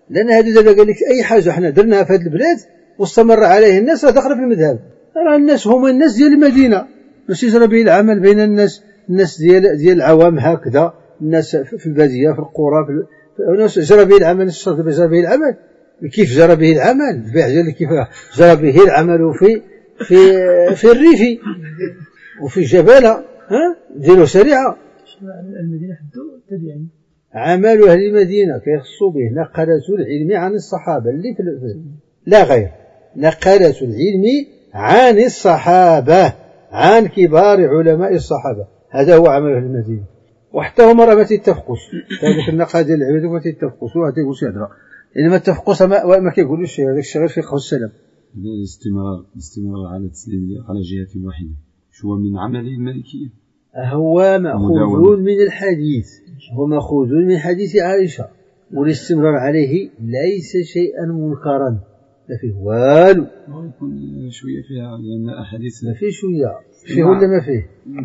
لأن هذا دابا قال لك أي حاجة حنا درناها في هذه البلاد واستمر عليه الناس راه داخله في المذهب. راه الناس هما الناس ديال المدينة، ماشي جرى به العمل بين الناس ديال العوام هكذا، الناس في البادية في القرى الناس جرى به العمل. الشرط جرى به العمل كيف جرى به العمل البيع ديال كيف جرى به العمل في الريف وفي الجبالة ديالو سريعة. المدينة حدو تابعين عمل أهل المدينة كيخصوا به نقلة العلم عن الصحابة اللي لا غير، نقلة العلم عن الصحابة عن كبار علماء الصحابة، هذا هو عمل أهل المدينة. وحتى هما راه ما تيتفقوش هذيك النقلة ديال العباد ما تيتفقوش، واحد يقول شي هضرة إنما التفقس ما كيقولوش هذاك الشيء غير فقه السلام. الاستمرار على التسليم على جهة واحدة شو من عمل المالكية، هو مأخوذ من الحديث، هو مأخوذ من حديث عائشة، والاستمرار عليه ليس شيئا منكرا، ما فيه والو. يكون شوية فيها لأن أحاديث ما فيه شوية فيه ولا ما فيه؟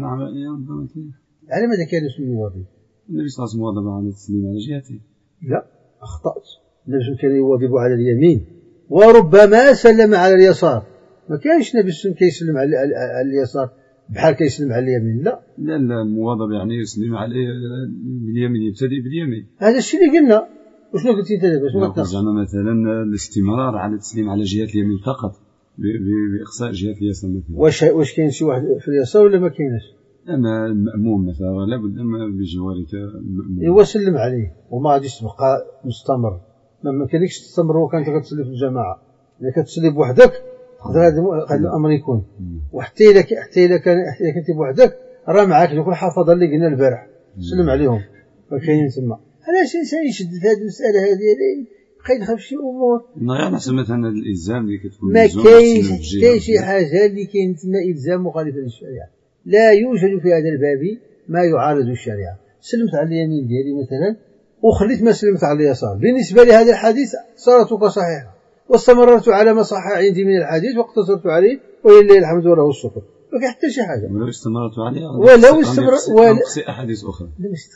على ماذا كان يسمي واضح؟ النبي صلى الله عليه وسلم واظب على التسليم على جهته. لا أخطأت، النبي كان يواظب على اليمين وربما سلم على اليسار، ما كانش النبي كيسلم على اليسار بحال كيسلم على اليمين. لا المواظبة يعني يسلم عليه باليمين، يبتدئ باليمين. هذا الشيء اللي قلنا. وشنو قلتي انت دابا؟ شنو قلت زعما مثلا الاستمرار على التسليم على جهة اليمين فقط بإقصاء جهة اليسار مثلا. واش كاين شي واحد في اليسار ولا ما كاينش؟ أما المأموم مثلا لابد بجوارك المأموم. إيوا سلم عليه وما غاديش تبقى مستمر، ما كانكش تستمر وكانت كتصلي في الجماعة. إذا كتصلي بوحدك تقدر هذا الأمر يكون. وحتى إذا كنتي بوحدك راه معاك دوك الحفظة اللي قلنا البارح سلم عليهم فكاينين تما. علاش الإنسان يشد في هذه المسألة هذه بقى يدخل في شي أمور؟ يعني مثلا الإلزام اللي كتكون ما كاينش حتى شي حاجة اللي كاين تما إلزام مخالف للشريعة، لا يوجد في هذا الباب ما يعارض الشريعة. سلمت على اليمين ديالي مثلا وخليت ما سلمت على اليسار، بالنسبة لهذا الحديث صلاتك صحيحة، واستمررت على ما صح عندي من الحديث واقتصرت عليه ولله الحمد وله الشكر، ما كاين حتى شي حاجة. ولو استمرت عليه ولو استمرت ولا أحاديث أخرى. لا ماشي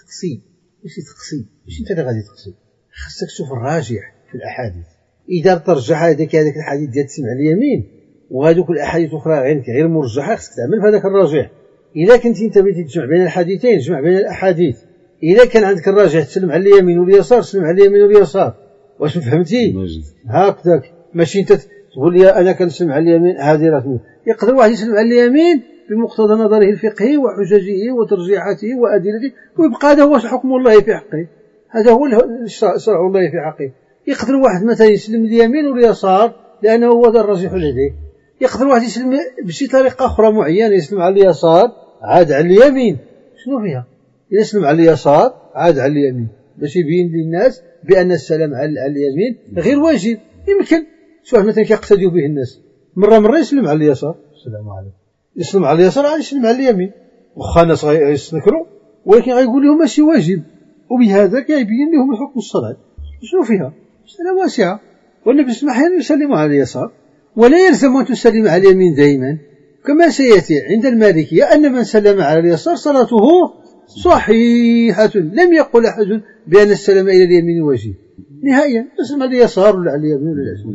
تقصي ماشي أنت اللي غادي تقصي، خاصك تشوف الراجح في الأحاديث. إذا ترجح هذاك الحديث ديال تسمع اليمين وهذوك الأحاديث الأخرى غير مرجحة، خاصك تعمل في هذاك الراجح. إذا كنت أنت بغيتي تجمع بين الحديثين جمع بين الأحاديث. إذا كان عندك الراجح تسلم على اليمين واليسار سلم على اليمين واليسار. واش فهمتي؟ هكذاك ماشي أنت تقول لي أنا كنسلم على اليمين هذه راه. يقدر واحد يسلم على اليمين بمقتضى نظره الفقهي وحججه وترجيحاته وأدلته ويبقى هذا هو حكم الله في حقه، هذا هو شرع الله في حقه. يقدر واحد مثلا يسلم اليمين واليسار لأنه هو ذا الراجح لديه. يقدر واحد يسلم بشي طريقة أخرى معينة، يسلم على اليسار عاد على اليمين. شنو فيها؟ يسلم على اليسار عاد على اليمين باش يبين للناس بأن السلام على اليمين غير واجب. يمكن شي واحد مثلا كيقتدي به الناس مرة يسلم على اليسار السلام عليكم، يسلم على اليسار عاد يسلم على اليمين، واخا الناس غيستنكروا ولكن غيقول لهم ماشي واجب، وبهذا كيبين لهم الحكم الشرعي. شنو فيها؟ مسألة واسعة. والنبي سمح أحيانا يسلم على اليسار ولا يلزم أن تسلم على اليمين دائما، كما سيأتي عند المالكية أن من سلم على اليسار صلاته صحيحة، لم يقل أحد بأن السلام إلى اليمين واجب نهائيا، يسلم على اليسار ولا على اليمين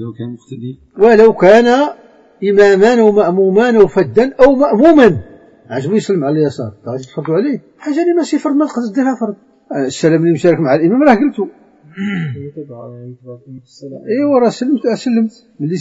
ولو كان إمامان أو مأمومان أو فدا أو مأموما عجبه يسلم على اليسار غادي تفرضوا عليه حاجة اللي ماشي فرض ما تقدر ديرها فرض. السلام اللي مشارك مع الإمام راه قلتو ايوا راه سلمت ملي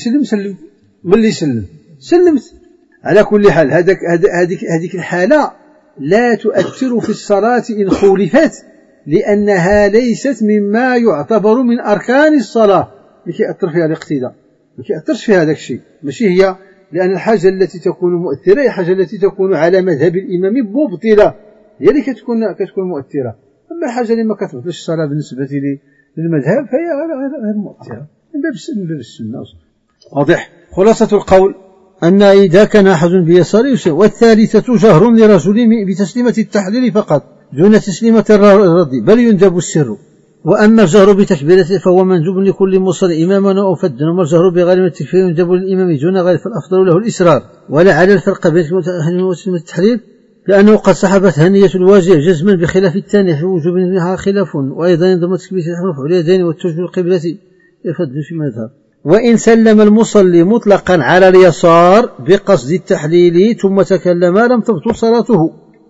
سلمت على كل حال. هذيك الحالة لا تؤثر في الصلاة إن خولفت، لأنها ليست مما يعتبر من أركان الصلاة اللي كيأثر فيها الاقتداء، ما كيأثرش في هذاك الشيء، ماشي هي، لأن الحاجة التي تكون مؤثرة هي الحاجة التي تكون على مذهب الإمام مبطلة، هي اللي كتكون مؤثرة. أما الحاجة اللي ما كتبطلش الصلاة بالنسبة للمذهب فهي غير مؤثرة من باب السنة. واضح؟ خلاصة القول أن إذا كان أحد بيساره يسلم. والثالثة جهر لرجل بتسليمة التحليل فقط دون تسليمة الرد، بل يندب السر. وأما الجهر بتكبيرته فهو مندوب لكل مصلي إماما أو فدا، وما الجهر بغالب التكبير يندب للإمام دون غير، فالأفضل له الإسرار. ولا على الفرق بين تسليمة التحليل لأنه قد سحبتها نية الواجب جزما بخلاف الثاني في وجوب منها خلاف. وأيضا ينضم تكبيرة الرفع اليدين والتوجه القبلة يفضل فيما يظهر. وإن سلم المصلي مطلقا على اليسار بقصد التحليل ثم تكلم لم تبطل صلاته.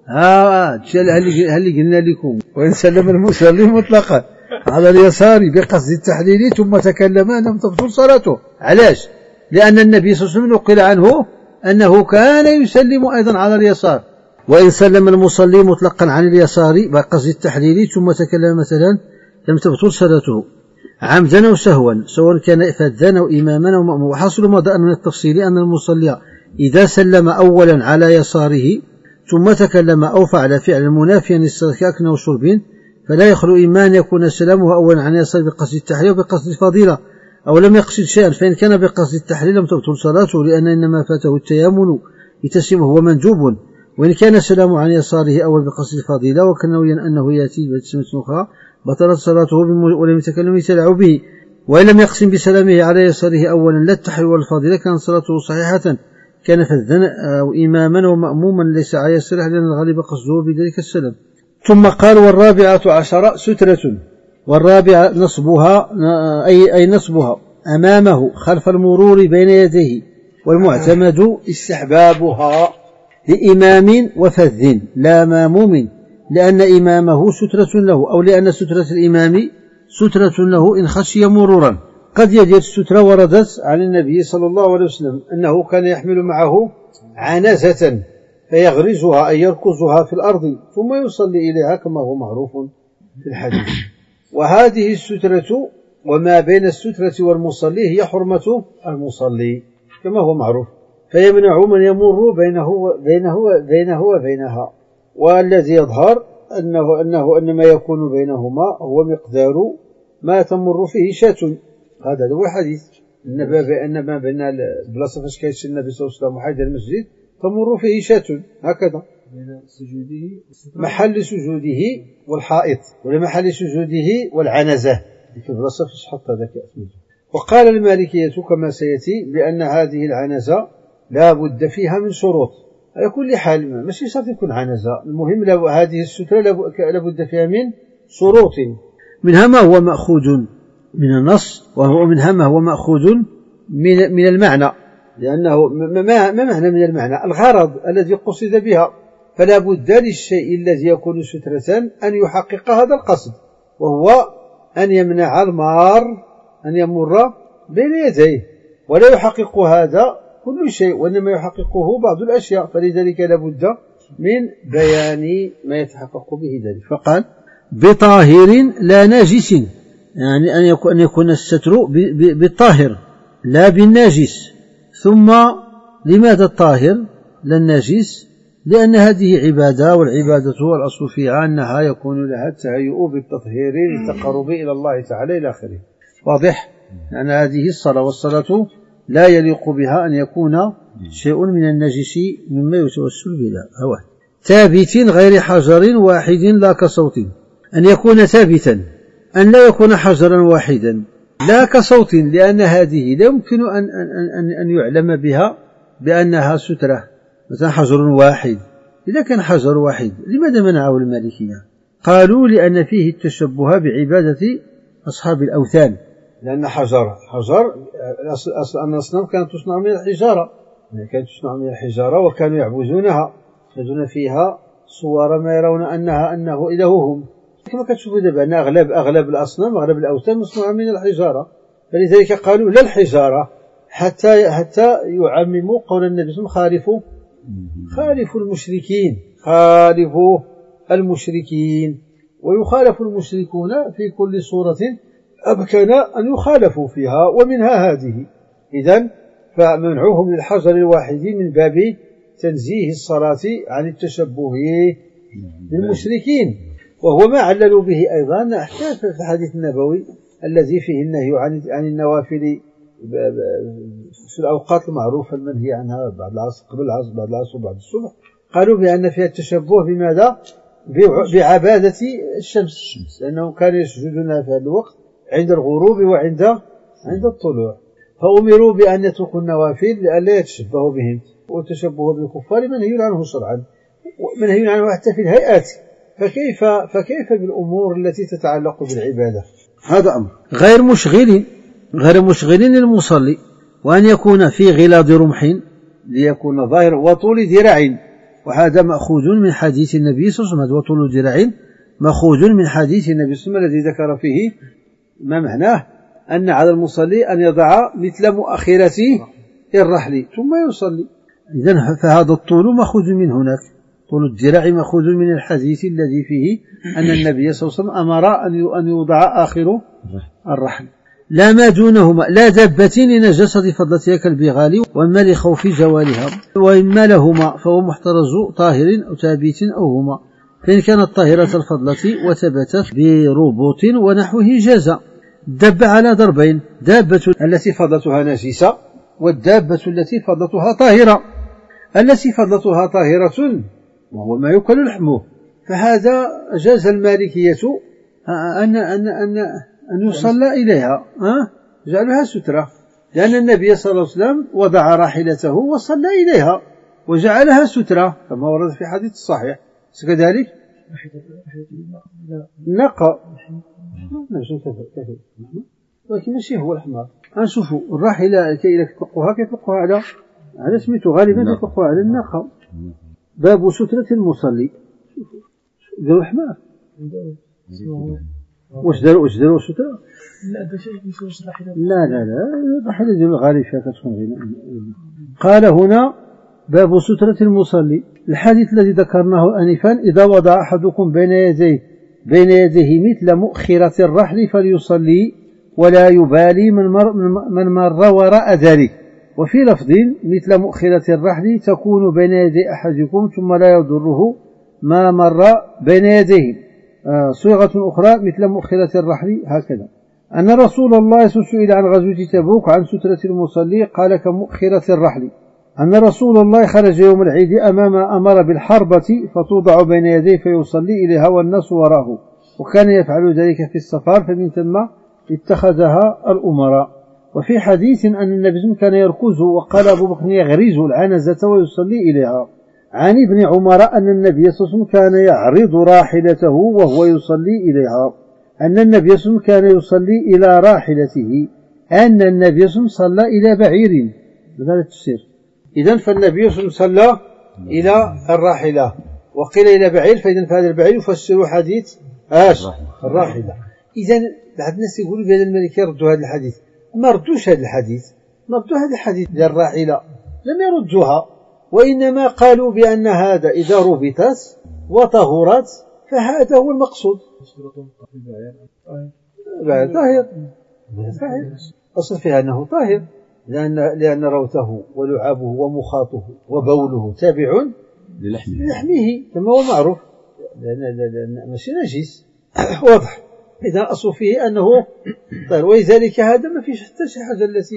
هل قلنا لكم وإن سلم المصلي مطلقا على اليسار بقصد التحليل ثم تكلم لم تبطل صلاته. علاش؟ لأن النبي صلى الله عليه وسلم نقل عنه أنه كان يسلم أيضا على اليسار. وإن سلم المصلي مطلقا عن اليسار بقصد التحليل ثم تكلم مثلا لم تبطل صلاته عمدا أو سهوا، سواء كان فذا أو إماما أو مأموما. وحصل مضاء من التفصيل أن المصلي إذا سلم أولا على يساره ثم تكلم أو فعل فعلا منافيا للصلاة كأكل أو شرب فلا يخلو إما أن يكون سلامه أولا عن يسار بقصد التحليل وبقصد الفضيلة، أو لم يقصد شيئا، فإن كان بقصد التحليل لم تبطل صلاته، لأن إنما فاته التيامن لتسليمه هو مندوب. وإن كان سلامه عن يساره أول بقصد الفضيلة وكان ناويا أنه يأتي بتسمية أخرى بطلت صلاته ولم يتكلم يتلع به. وإن لم يقسم بسلامه على يساره أولا لا التحليل والفضيلة كان صلاته صحيحة، كان فذا أو إماما ومأموما ليس على يساره، لأن الغالب قصده بذلك السلام. ثم قال: والرابعة عشر سترة، والرابعة نصبها أي نصبها أمامه خلف المرور بين يديه، والمعتمد استحبابها لإمام وفذ لا ماموم، لأن إمامه سترة له، أو لأن سترة الإمام سترة له إن خشي مرورا. قد يجد السترة وردت عن النبي صلى الله عليه وسلم أنه كان يحمل معه عنزة فيغرزها أي يركزها في الأرض ثم يصلي إليها كما هو معروف في الحديث. وهذه السترة وما بين السترة والمصلي هي حرمة المصلي كما هو معروف، فيمنع من يمر بينه وبينها. والذي يظهر أن ما يكون بينهما هو مقدار ما تمر فيه شاة. هذا هو الحديث، أن ما بين البلاصة فاش كيمشي النبي صلى الله عليه وسلم وحيد المسجد تمر فيه شاة، هكذا محل سجوده والحائط، ولا محل سجوده والعنزة في البلاصة فاش حط هذاك اسمه. وقال المالكية كما سيأتي بأن هذه العنزة لا بد فيها من شروط على كل حال، ماشي شرط يكون عنزة، المهم هذه السترة لا بد فيها من شروط، منها ما هو مأخوذ من النص، ومنها ما هو مأخوذ من المعنى، لأنه ما معنى من المعنى؟ الغرض الذي قصد بها. فلا بد للشيء الذي يكون سترة أن يحقق هذا القصد، وهو أن يمنع المار أن يمر بين يديه، ولا يحقق هذا كل شيء، وإنما يحققه بعض الأشياء، فلذلك لا بد من بيان ما يتحقق به ذلك. فقال: بطاهر لا ناجس، يعني أن يكون الستر بالطاهر لا بالناجس. ثم لماذا الطاهر لا الناجس؟ لأن هذه عبادة، والعبادة الأصل فيها أنها يكون لها التهيؤ بالتطهير للتقرب إلى الله تعالى إلى آخره. واضح؟ لأن هذه الصلاة، والصلاة لا يليق بها أن يكون شيء من النجس مما يتوسل بلا هواه. ثابت غير حجر واحد لا كصوت، أن يكون ثابتا، أن لا يكون حجرا واحدا لا كصوت، لأن هذه لا يمكن أن يعلم بها بأنها سترة، مثلا حجر واحد. إذا كان حجر واحد لماذا منعه المالكية؟ قالوا: لأن فيه التشبه بعبادة أصحاب الأوثان، لأن حجر الأصنام كانت تصنع من الحجارة، وكانوا يعبدونها، يجدون فيها صور ما يرون أنه إلههم، كما كتشوفوا دابا أن أغلب الأصنام، أغلب الأوثان مصنوعة من الحجارة. فلذلك قالوا لا الحجارة، حتى يعمموا قول النبي صلى الله عليه وسلم: خالفوا المشركين، ويخالف المشركون في كل صورة أمكن أن يخالفوا فيها، ومنها هذه. إذن فمنعوهم للحجر الواحد من باب تنزيه الصلاة عن التشبه بالمشركين، وهو ما عللوا به أيضا حتى في الحديث النبوي الذي فيه النهي عن النوافل في الأوقات المعروفة المنهي عنها، بعد العصر، قبل العصر، بعد العصر، وبعد الصبح. قالوا بأن فيها التشبه بماذا؟ بعبادة الشمس، لأنهم كانوا يسجدون في هذا الوقت عند الغروب وعند الطلوع، فأمروا بأن يتركوا النوافل لئلا يتشبهوا بهم. والتشبه بالكفار منهي عنه شرعا، منهي عنه حتى في الهيئات، فكيف بالأمور التي تتعلق بالعبادة؟ هذا أمر غير مشغل، غير مشغل للمصلي، وأن يكون في غلاظ رمح ليكون ظاهر، وطول ذراع، وهذا مأخوذ من حديث النبي صلى الله عليه وسلم، وطول ذراع مأخوذ من حديث النبي صلى الله عليه وسلم الذي ذكر فيه ما معناه أن على المصلي أن يضع مثل مؤخرة الرحل ثم يصلي. إذن فهذا الطول مأخوذ من هناك، طول الذراع مأخوذ من الحديث الذي فيه أن النبي صلى الله عليه وسلم أمر أن يوضع آخر الرحل. لا ما دونهما، لا دابة لنجاسة فضلتها كالبغال، وإما لخوف زوالها، وإما لهما فهو محترز طاهر أو ثابت أو هما، فإن كانت طاهرة الفضلة وثبتت بربوط ونحوه جاز. الدابة على ضربين: دابة التي فضلتها نجسة، والدابة التي فضلتها طاهرة. التي فضلتها طاهرة وهو ما يؤكل لحمه، فهذا جاز المالكية أن يصلى إليها، جعلها سترة، لأن النبي صلى الله عليه وسلم وضع راحلته وصلى إليها وجعلها سترة كما ورد في حديث الصحيح. كذلك نقى ولكن ماشي هو الحمار. نشوفوا الراحلة كي يطلقوها على سميته، غالبا يطلقوها على الناقة. باب سترة المصلي. داروا الحمار واش داروا سترة؟ لا الراحلة ديال الغالب فيها كتكون غير. قال هنا باب سترة المصلي. الحديث الذي ذكرناه آنفا: إذا وضع أحدكم بين يديه مثل مؤخرة الرحل فليصلي ولا يبالي من مر وراء ذلك. وفي لفظ: مثل مؤخرة الرحل تكون بين يدي أحدكم ثم لا يضره ما مر بين يديه. صيغة أخرى: مثل مؤخرة الرحل، هكذا. أن رسول الله سئل عن غزوة تبوك عن سترة المصلي قال: كمؤخرة الرحل. أن رسول الله خرج يوم العيد أمر بالحربة فتوضع بين يديه فيصلي إليها والناس وراءه، وكان يفعل ذلك في السفر، فمن ثم اتخذها الأمراء. وفي حديث أن النبي كان يركز، وقال أبو بكر: يغرز العنزة ويصلي إليها. عن ابن عمر أن النبي صلى الله عليه وسلم كان يعرض راحلته وهو يصلي إليها، أن النبي صلى الله عليه وسلم كان يصلي إلى راحلته، أن النبي صلى الله عليه وسلم صلى إلى بعير. هذا التفسير. إذن فالنبي صلى الله عليه وسلم صلى إلى الراحلة، وقيل إلى بعير، فإذن فهذا البعير يفسر حديث الراحلة. إذن بعض الناس يقولوا بهذا الملك يردوا هذا الحديث، ما ردوش هذا الحديث، ديال الراحلة لم يردوها، وإنما قالوا بأن هذا إذا ربطت وطهرت فهذا هو المقصود. طاهر أصل فيها أنه طاهر، لأن روثه ولعابه ومخاطه وبوله تابع للحمه كما هو معروف، لأن ماشي نجس. واضح. إذا أصل فيه أنه طاهر، ولذلك هذا ما فيش حتى شي حاجة التي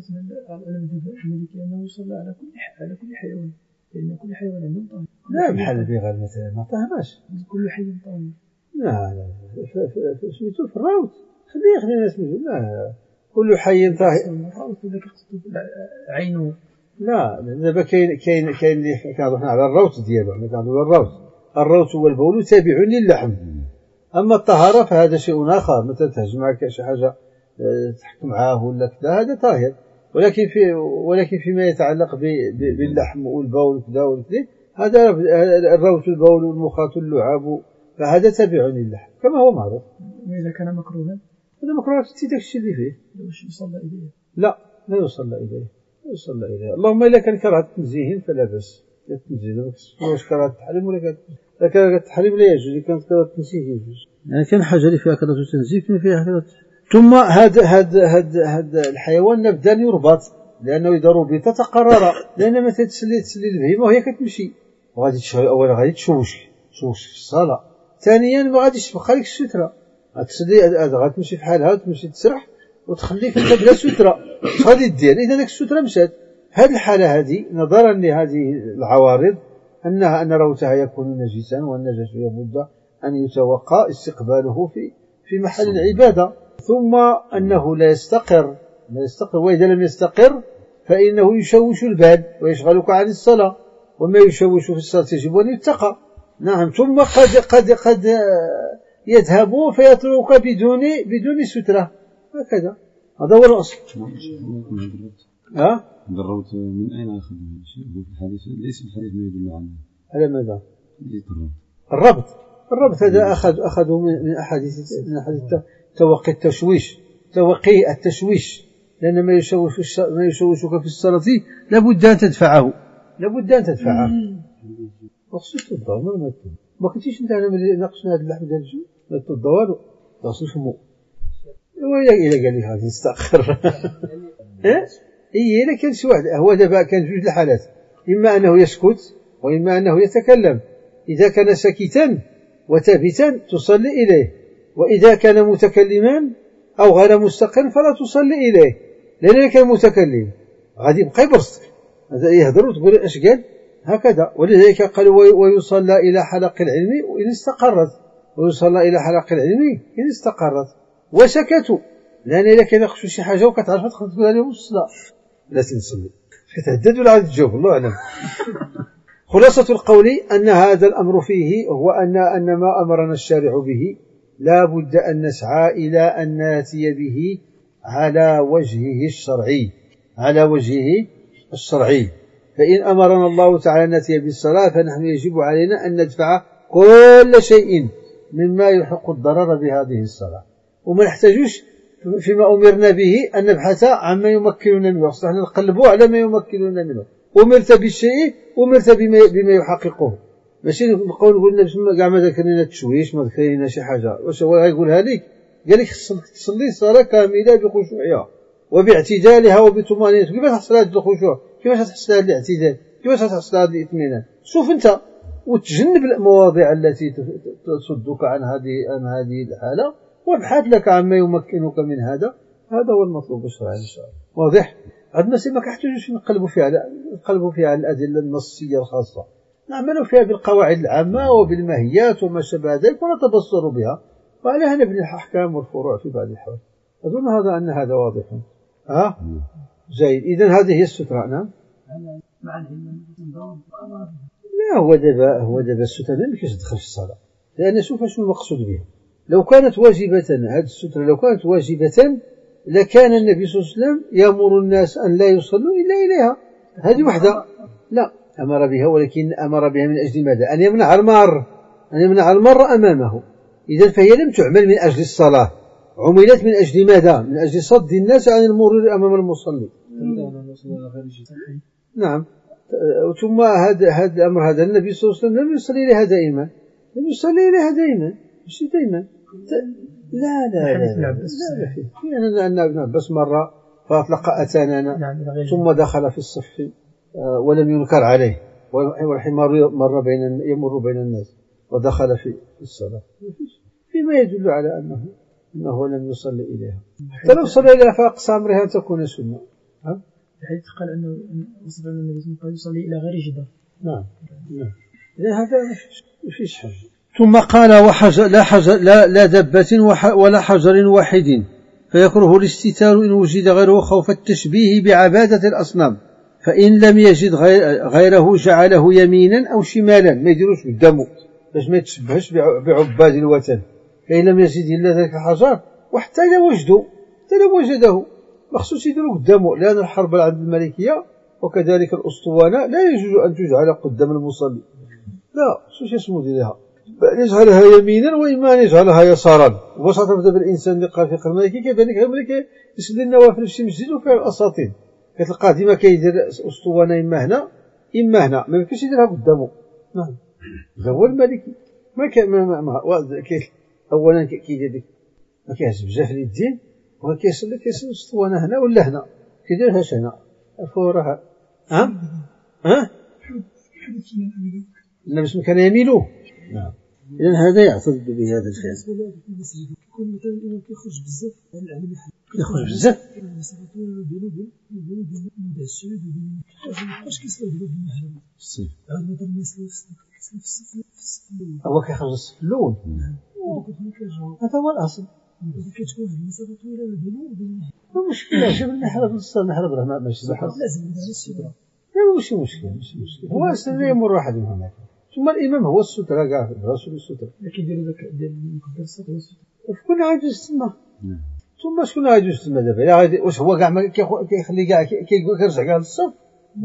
أنه يصلى على كل حيوان، لأن كل حيوان عنده طاهر. لا بحال البغال مثلا ما طهرش، كل حي طاهر. لا سميتو في الراوت، خلينا نسميتو. لا كل حي طاهر. عينه. لا دابا كاين اللي كنهضروا حنا على الروت ديالو، حنا كنهضروا على الروت والبول تابع للحم. أما الطهارة فهذا شيء آخر، مثلا تهجم معك شي حاجة تحكم معاه ولا كذا، هذا طاهر. ولكن فيما يتعلق باللحم والبول كذا وكذا، هذا الروت والبول والمخاط واللعاب فهذا تابع للحم كما هو معروف. إذا كان مكروها، هذا مكروه تسي داك الشيء اللي فيه. واش يصلى إليه؟ لا يصلى إليه. اللهم إلا كان كره التنزيه فلا بأس. التنزيه واش كره التحريم ولا كره التحريم لا يجوز، كانت كره التنزيه يجوز. يعني كان حاجة اللي فيها كره التنزيه كان فيها كره. ثم هذا الحيوان نبدا يربط، لأنه إذا ربط تقرر، لأن مثلا تسلي البهيمة وهي كتمشي وغادي تشوي، أولا غادي تشوش في الصلاة، ثانيا ما غاديش تبقى لك السترة، غتمشي في حالها وتمشي تسرح وتخليك انت بلا سترة، اش غادي دير؟ إذا داك السترة مشات. هذه الحالة هذه نظرا لهذه العوارض أن روثها يكون نجسا، والنجس يبد أن يتوقع استقباله في محل العبادة، ثم أنه لا يستقر، وإذا لم يستقر فإنه يشوش البال ويشغلك عن الصلاة، وما يشوش في الصلاة يجب أن يتقى. نعم. ثم قد يذهب فيترك بدون سترة، هكذا. هذا هو الأصل. ضروت من أين أخذ شيء في الحديث؟ ليس الحديث ما يدل على ماذا؟ الربط هذا أخذوا من أحاديث توقي التشويش، لأن ما يشوشك في الصلاة لابد أن تدفعه. وخصوصا الضوء ما كنتيش انت انا ناقشنا هذا اللحم ديال الجو لا الضوء غسل فمو إلا قال لي هذا نستأخر إلا كان شي واحد هو دابا كان جوج الحالات، إما أنه يسكت وإما أنه يتكلم. إذا كان ساكتا وثابتا تصلي إليه، وإذا كان متكلما أو غير مستقر فلا تصلي إليه، لأنه كان متكلم غادي يبقى يبرصك هذا يهضر وتقول اش قال هكذا. ولذلك قالوا ويصلى إلى حلق العلم إن استقرت، وسكتوا، لأن إذا كان يخشوا شي حاجة وكتعرف تقول لهم الصلاة لا تنصلي كتهدد ولا عاد تجاوب الله أعلم. خلاصة القول أن هذا الأمر فيه هو أن ما أمرنا الشارع به لا بد أن نسعى إلى أن نأتي به على وجهه الشرعي. فإن أمرنا الله تعالى أن نأتي بالصلاة فنحن يجب علينا أن ندفع كل شيء مما يحق الضرر بهذه الصلاة، وما نحتاجوش فيما أمرنا به أن نبحث عما يمكننا منه، نحن نقلبوا على ما يمكننا منه. أمرت بالشيء أمرت بما يحققه، ماشي نقول النبي كاع ما ذكر لنا التشويش، ما ذكر لنا شي حاجة. واش هو غايقولها لك؟ قال لك تصلي صلاة كاملة بخشوعها وباعتدالها وبطمأنينة. كيفاش تحصل هذا الخشوع؟ كيفاش تحصل هذا الاعتدال؟ كيفاش تحصل هذا الاطمئنان؟ شوف انت وتجنب المواضيع التي تصدك عن هذه الحالة، وابحث لك عما يمكنك من هذا هو المطلوب الشرعي إن شاء الله. واضح؟ هذه المسألة ما كنحتاجوش نقلبوا فيها على الأدلة النصية الخاصة، نعمل فيها بالقواعد العامة وبالماهيات وما شابه ذلك ونتبصر بها، وعليها نبني الأحكام والفروع في بعض الأحوال. أظن هذا واضح. جيد. إذن هذه هي السترة. نعم. مع العلم لا هو دابا السترة لا يمكنش تدخل في الصلاة، لأن شوف شنو المقصود بها. لو كانت واجبة هذه السترة لكان النبي صلى الله عليه وسلم يأمر الناس أن لا يصلوا إلا إليها. هذه وحدة لا أمر بها، ولكن أمر بها من أجل ماذا؟ أن يمنع المر أمامه. إذن فهي لم تعمل من أجل الصلاة، عملت من أجل ماذا؟ من أجل صد الناس عن المرور أمام المصلي. نعم. ثم هذا الأمر هذا النبي صلى الله عليه وسلم لم يصلي إليها دائما، مش دائما. لا أن ابن عباس مرة فأطلق أتاننا ثم دخل في الصف ولم ينكر عليه، والحمار يمر بين الناس ودخل في الصلاة، فيما يدل على أنه لم يصلي إليها. حتى لو صلى إليها فأقصى أمرها أن تكون سنة. الحديث قال أنه وصف أن النبي صلى الله عليه وسلم يصلي إلى غير جدار. نعم. هذا ما فيش حاجة. ثم قال لا دبة ولا حجر واحد، فيكره الاستتار إن وجد غيره خوف التشبيه بعبادة الأصنام، فإن لم يجد غيره جعله يمينا أو شمالا، ما يديروش قدامه باش ما يتشبهش بعباد الوثن. فإن لم يجد إلا ذلك الحجر، وحتى لو وجده مخصوص يديروا قدامه، لأن الحرب عند المالكية وكذلك الأسطوانة لا يجوز أن تجعل قدام المصلي، لا شو اسمه ديالها، يجعلها يمينا وإما أن يجعلها يسارا. وبساطة مثلا الإنسان اللي قال في المالكي كيبان لك المالكي يصلي النوافل في شي مسجد وفيه الأساطين، كتلقاه ديما كيدير أسطوانة إما هنا ما يمكنش يديرها قدامه. نعم. هذا هو المالكي. أولا كيدير ما كيهز بزاف اليدين وكيصلي أسطوانة هنا ولا هنا، كيديرهاش هنا فورها. النبي كان يميلوه. نعم. إذن هذا يعتضد بهذا الفعل. يكون مثلا الإمام كيخرج بزاف على العلم، كيخرج بزاف هو كيخرج الصف الأول. هذا هو الأصل. كتكون هذه المسافة طويلة بينه وبين المشكلة شوف المحراب راه ماشي لازم السترة. لا ماشي مشكلة هو السر يمر واحد من هناك، ثم الإمام هو السترة كاع راسو السترة. لكن ديالو ذاك ديال المقدر الصوت هو السترة في كل عاجز تما. ثم شكون غادي يجوز دابا؟ واش هو كاع ما كيخلي كاع كيرجع كاع للصف؟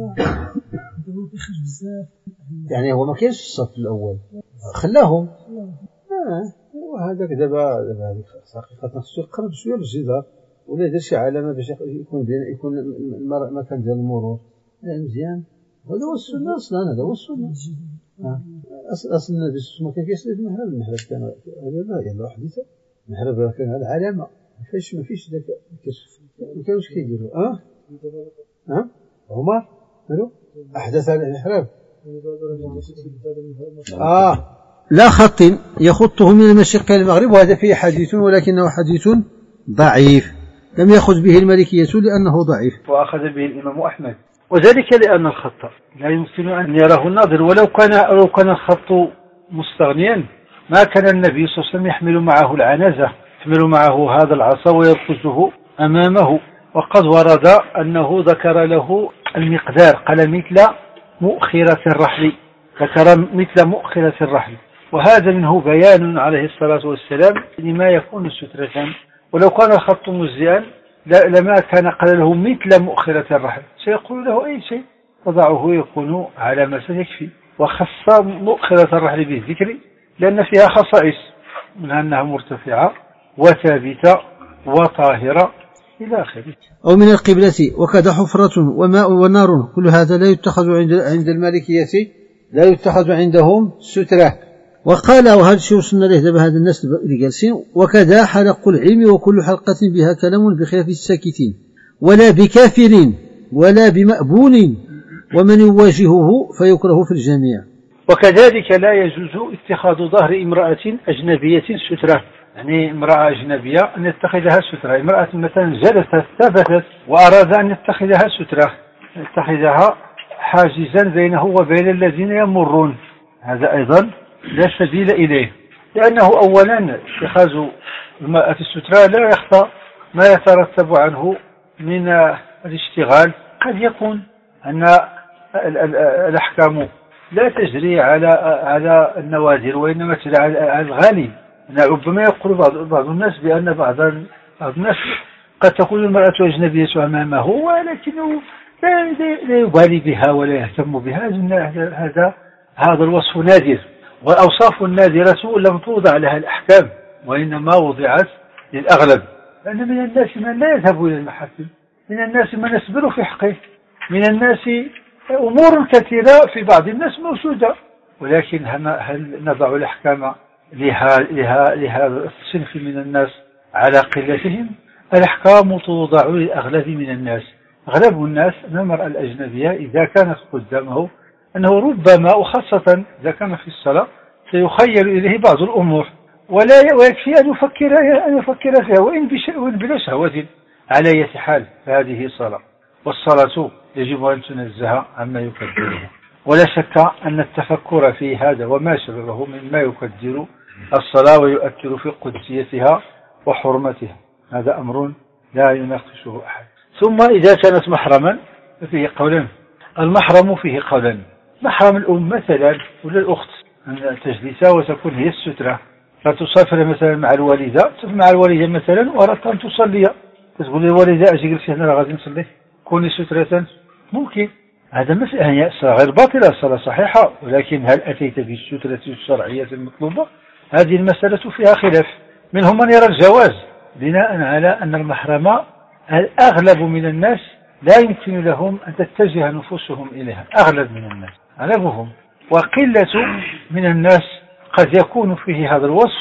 يعني هو ما كاينش في الصف الاول خلاهم. وهذاك دابا هذيك حقيقه خصو يقرب شويه للجدار ولا يدير شي علامه باش يكون المكان ديال المرور مزيان. هذا هو السنه اصلا، هذا هو السنه. اصلا النبي صلى الله عليه وسلم كان كيسلك المحراب كان هذا لا يلا حديثه المحراب كان هذا علامه ما فيش ذاك الكشف ما كانوش كيديروا. عمر مالو احدث على المحراب لا خط يخطه من المشرق إلى المغرب، وهذا فيه حديث ولكنه حديث ضعيف لم يأخذ به المالكية لأنه ضعيف، وأخذ به الإمام أحمد، وذلك لأن الخط لا يمكن أن يراه الناظر، ولو كان الخط مستغنيا ما كان النبي صلى الله عليه وسلم يحمل معه العنزة، يحمل معه هذا العصا ويركزه أمامه. وقد ورد أنه ذكر له المقدار، قال مثل مؤخرة الرحل، ذكر مثل مؤخرة الرحل، وهذا منه بيان عليه الصلاة والسلام لما يكون سترة. ولو كان الخط مجزئا لما كان قال له مثل مؤخرة الرحل، سيقول له أي شيء وضعه يكون علامة يكفي. وخص مؤخرة الرحل بالذكر لأن فيها خصائص، منها أنها مرتفعة وثابتة وطاهرة إلى آخره. أو من القبلة، وكذا حفرة وماء ونار، كل هذا لا يتخذ عند المالكية، لا يتخذ عندهم سترة. وقال وهذا الشيء وصلنا له دابا هذا الناس اللي جالسين، وكذا حلق العلم وكل حلقة بها كلام بخلاف الساكتين، ولا بكافر ولا بمأبون، ومن يواجهه فيكره في الجميع. وكذلك لا يجوز اتخاذ ظهر امرأة أجنبية سترة، يعني امرأة أجنبية أن يتخذها سترة. امرأة مثلا جلست ثبتت وأراد أن يتخذها سترة، يتخذها حاجزا بينه وبين الذين يمرون، هذا أيضا لا سبيل إليه، لأنه أولا اتخاذ المرأة السترة لا يخفى ما يترتب عنه من الاشتغال. قد يكون أن الأحكام لا تجري على النوادر وإنما تجري على الغالي. ربما يقول بعض الناس بأن بعض الناس قد تكون المرأة أجنبية أمامه ولكنه لا يبالي بها ولا يهتم بها. هذا الوصف نادر، والأوصاف النادرة لم توضع لها الأحكام وإنما وضعت للأغلب، لأن من الناس من لا يذهب إلى المحاكم، من الناس من يصبر في حقه، من الناس أمور كثيرة في بعض الناس موجودة، ولكن هل نضع الأحكام لهذا الصنف من الناس على قلتهم؟ الأحكام توضع للأغلب من الناس. أغلب الناس أن المرأة الأجنبية إذا كانت قدامه أنه ربما وخاصة إذا كان في الصلاة سيخيل إليه بعض الأمور ويكفي أن يفكر فيها وإن بلا شهوة. على أي حال فهذه صلاة، والصلاة يجب أن تنزه عما يكدرها، ولا شك أن التفكر في هذا وما شبهه مما يكدر الصلاة ويؤثر في قدسيتها وحرمتها، هذا أمر لا يناقشه أحد. ثم إذا كانت محرما ففيه قولان، المحرم فيه قولان، محرم الأم مثلا ولا الأخت أن تجلس وتكون هي السترة، فتسافر مثلا مع الوالدة، مع الوالدة مثلا وأردت أن تصلي، تقول للوالدة أجي جلسي هنا غادي نصلي كوني سترة، ممكن. هذا مسألة هي غير باطلة، الصلاة صحيحة، ولكن هل أتيت بالسترة الشرعية المطلوبة؟ هذه المسألة فيها خلاف، منهم من يرى الجواز بناء على أن المحرم الأغلب من الناس لا يمكن لهم أن تتجه نفوسهم إليها، أغلب من الناس أغلبهم، وقلة من الناس قد يكون فيه هذا الوصف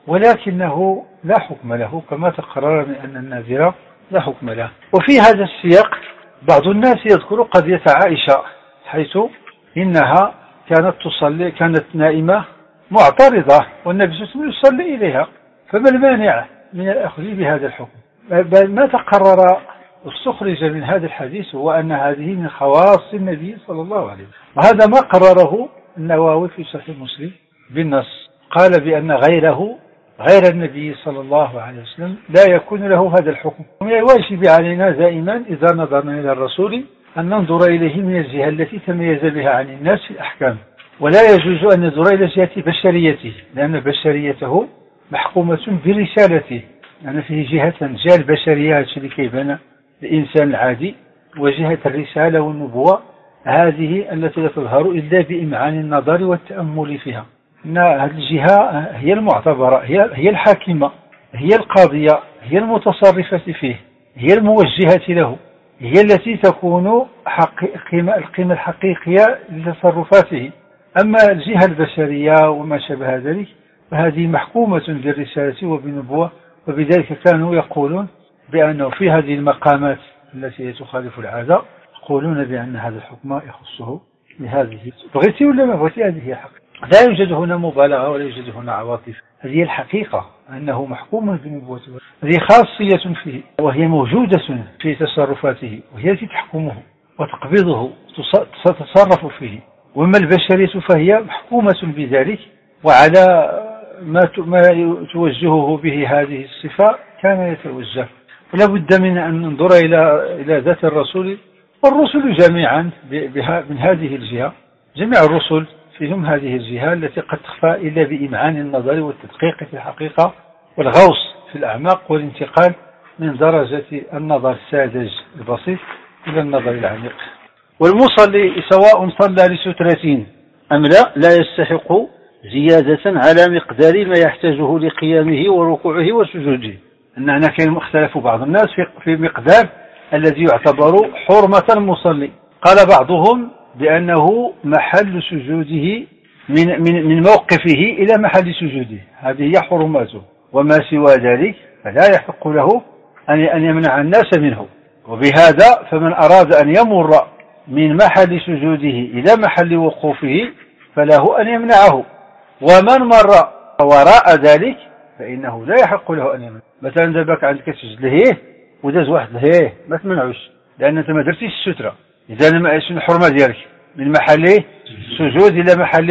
ولكنه لا حكم له، كما تقرر من أن النازل لا حكم له. وفي هذا السياق بعض الناس يذكر قضية عائشة، حيث إنها كانت نائمة معترضة والنبي صلى الله عليه وسلم يصلي إليها، فما المانع من الأخذ بهذا الحكم؟ بل ما تقرر واستخرج من هذا الحديث هو أن هذه من خواص النبي صلى الله عليه وسلم، وهذا ما قرره النووي في صحيح مسلم بالنص، قال بأن غير النبي صلى الله عليه وسلم لا يكون له هذا الحكم. ومن الواجب علينا دائما إذا نظرنا إلى الرسول أن ننظر إليه من الجهة التي تميز بها عن الناس في الأحكام، ولا يجوز أن ننظر إلى جهة بشريته، لأن بشريته محكومة برسالته يعني فيه جهتان، جهة البشرية هذا اللي كيبان الإنسان العادي، وجهة الرسالة والنبوة هذه التي لا تظهر إلا بإمعان النظر والتأمل فيها. إن هذه الجهة هي المعتبرة، هي الحاكمة، هي القاضية، هي المتصرفة فيه، هي الموجهة له، هي التي تكون القيمة الحقيقية لتصرفاته. أما الجهة البشرية وما شابه ذلك فهذه محكومة بالرسالة وبالنبوة، وبذلك كانوا يقولون بأنه في هذه المقامات التي تخالف العادة يقولون بأن هذا الحكم يخصه لهذه. بغيتي ولا ما بغيتي هذه هي الحقيقة، لا يوجد هنا مبالغة ولا يوجد هنا عواطف، هذه الحقيقة أنه محكوم بالنبوة، هذه خاصية فيه وهي موجودة في تصرفاته وهي التي تحكمه وتقبضه وتتصرف فيه. وما البشرية فهي محكومة بذلك، وعلى ما توجهه به هذه الصفة كان يتوجه. ولا بد من أن ننظر إلى ذات الرسول والرسل جميعا من هذه الجهة. جميع الرسل فيهم هذه الجهة التي قد تخفى إلا بإمعان النظر والتدقيق في الحقيقة والغوص في الأعماق والانتقال من درجة النظر الساذج البسيط إلى النظر العميق. والمصلي سواء صلى لسترة أم لا يستحق زيادة على مقدار ما يحتاجه لقيامه وركوعه وسجوده. أننا كان مختلف بعض الناس في مقدار الذي يعتبر حرمة المصلي. قال بعضهم بأنه محل سجوده من موقفه إلى محل سجوده، هذه هي حرماته، وما سوى ذلك فلا يحق له أن يمنع الناس منه. وبهذا فمن أراد أن يمر من محل سجوده إلى محل وقوفه فله أن يمنعه، ومن مر وراء ذلك فإنه لا يحق له أن يمنع. مثلا دابك عندك تسجد لهيه وداز واحد لهيه ما تمنعوش، لأن أنت ما درتيش السترة. إذا ما شنو الحرمة ديالك؟ من محل سجود إلى محل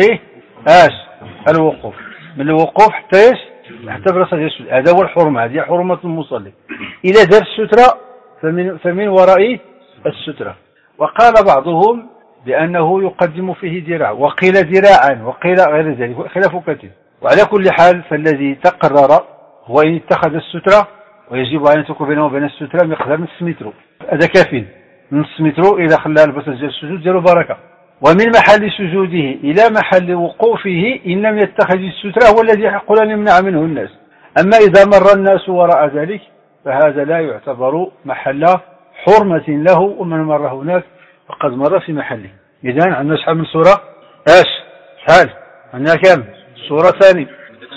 الوقوف، من الوقوف حتى براسه ديال السجود، هذا هو الحرمة، هذه حرمة المصلي. إذا دار السترة فمن وراء السترة. وقال بعضهم بأنه يقدم فيه ذراع، وقيل ذراعا، وقيل غير ذلك، خلاف كثير. وعلى كل حال فالذي تقرر هو إن اتخذ السترة ويجب أن تكون بينه وبين السترة مقدار نصف متر، هذا كافٍ، نصف متر إذا خلى البس ديال السجود ديالو بركة. ومن محل سجوده إلى محل وقوفه إن لم يتخذ السترة هو الذي يحق أن يمنع منه الناس. أما إذا مر الناس وراء ذلك فهذا لا يعتبر محل حرمة له، ومن مر هناك فقد مر في محله. إذن عندنا شحال من سورة؟ شحال؟ عندنا كم؟ سورة ثانية،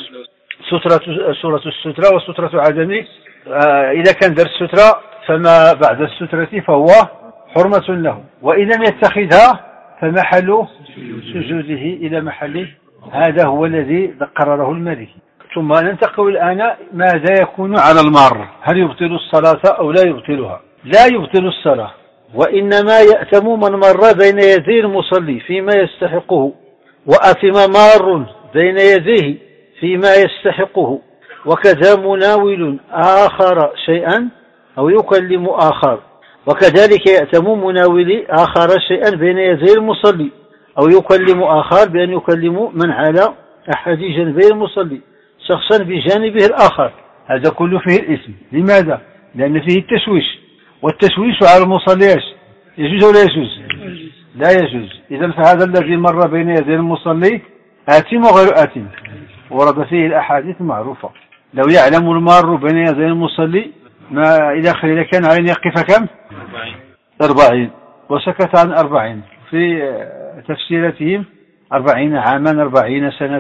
سورة السترة وسترة عدم. إذا كان در السترة فما بعد السترة فهو حرمة له، وإن لم يتخذها فمحل سجوده إلى محله، هذا هو الذي قرره المالكي. ثم ننتقل الآن ماذا يكون على المار، هل يبطل الصلاة أو لا يبطلها؟ لا يبطل الصلاة، وإنما يأتم من مر بين يدي المصلي فيما يستحقه، وأثم مار بين يديه فيما يستحقه، وكذا مناول آخر شيئا أو يكلم آخر، وكذلك يأتم مناول آخر شيئا بين يدي المصلي أو يكلم آخر بأن يكلم من على أحد جانبي المصلي شخصا بجانبه الآخر. هذا كله فيه الاسم. لماذا؟ لأن فيه التشويش، والتشويش على المصلي يجوز ولا يجوز؟ لا يجوز. إذن فهذا الذي مر بين يدي المصلي آثم وغير آثم، ورد فيه الأحاديث معروفة. لو يعلم المار بين يدي المصلي ما إلى آخره كان عليه أن يقف كم؟ 40، وسكت عن 40 في تفسيراتهم 40 عاما 40 سنة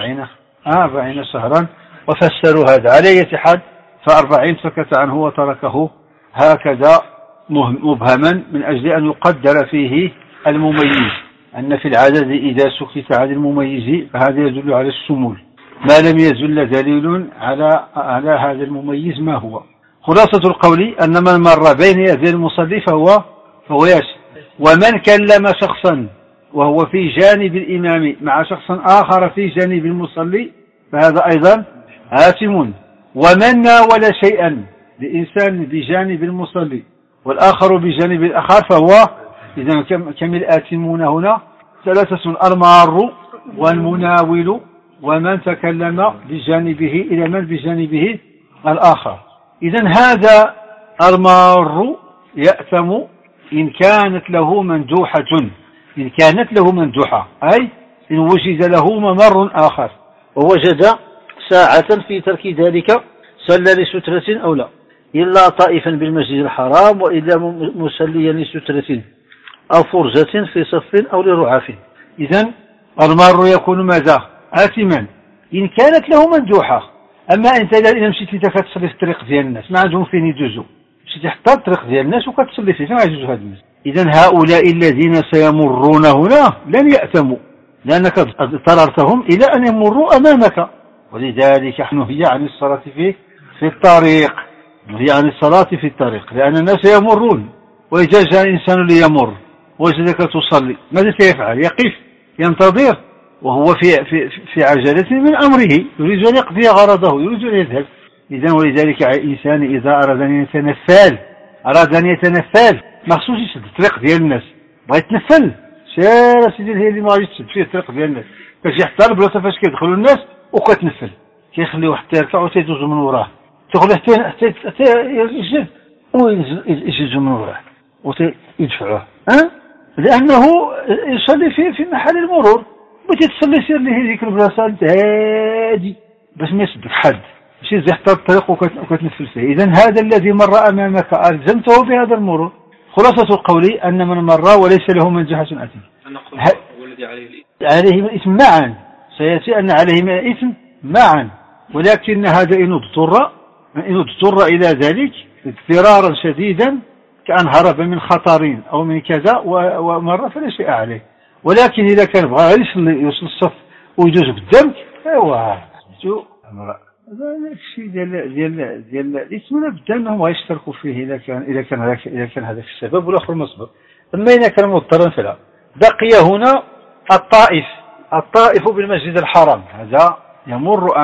40 شهرا، وفسروا هذا على أي حال. ف40 سكت عنه وتركه هكذا مبهما من أجل أن يقدر فيه المميز، أن في العدد إذا سكت عن المميز فهذا يدل على الشمول، ما لم يزل دليل على هذا المميز ما هو. خلاصة القول أن من مر بين يدي المصلي فهو ياسر. ومن كلم شخصا وهو في جانب الإمام مع شخص آخر في جانب المصلي فهذا أيضا آثم. ومن ناول شيئا لإنسان بجانب المصلي والآخر بجانب الآخر فهو إذا كم الآثمون هنا؟ 3: المار والمناول ومن تكلم بجانبه إلى من بجانبه الآخر. إذن هذا المار يأثم إن كانت له مندوحة، إن كانت له مندوحة، أي إن وجد له ممر آخر ووجد ساعة في ترك ذلك صلى لسترة أو لا، إلا طائفا بالمسجد الحرام، وإلا مسليا لسترة أو فرجة في صف أو لرعاف. إذن المار يكون ماذا؟ آثما إن كانت له مندوحة. أما أنت إذا مشيت كتصلي في الطريق ديال الناس ما عندهم فين يدوزوا، مشيت حتى الطريق ديال الناس وكتصلي فيه ما يجوز هذا الناس، إذن هؤلاء الذين سيمرون هنا لن يأثموا، لأنك اضطررتهم إلى أن يمروا أمامك. ولذلك نهي عن الصلاة في الطريق، نهي عن الصلاة في الطريق، لأن الناس يمرون. وإذا جاء إنسان ليمر وجدك تصلي ماذا سيفعل؟ يقف ينتظر وهو في عجلة من أمره، يريد أن يقضي غرضه، يريد أن يذهب. إذن ولذلك الإنسان إذا أراد أن يتنفل مخصوص يشد الطريق ديال الناس، بغا يتنفل سير سيدي هي اللي ما غاديش تشد فيه الطريق ديال الناس، كتجي حتى البلاصة فاش كيدخلوا الناس وكتنفل، كيخليوه حتى يركع وتيدوزوا من وراه، تدخل حتى يجد ويجدوا من وراه ويدفعوه، لأنه يصلي في محل المرور. بغيتي تصلي سير ليه ديك البلاصة هادي باش ما يسدك حد، ماشي تزيح حتى الطريق وكتنفل فيه. إذن هذا الذي مر أمامك ألزمته بهذا المرور. خلاصة القول أن من مر وليس له منجحة أثم، هو الذي عليه الإثم معا، سيأتي أن عليه الإثم معا، ولكن هذا إن اضطر إلى ذلك اضطرارا شديدا كأن هرب من خطرين أو من كذا ومر فلا شيء عليه. ولكن إذا كان بغى يوصل الصف ويدوز قدامك ايوا هذا الشيء ديال الاسم لابد انهم غيشتركوا فيه اذا كان هذا السبب والاخر مسبب. اما اذا كان مضطرا فلا. بقي هنا الطائف بالمسجد الحرام، هذا يمر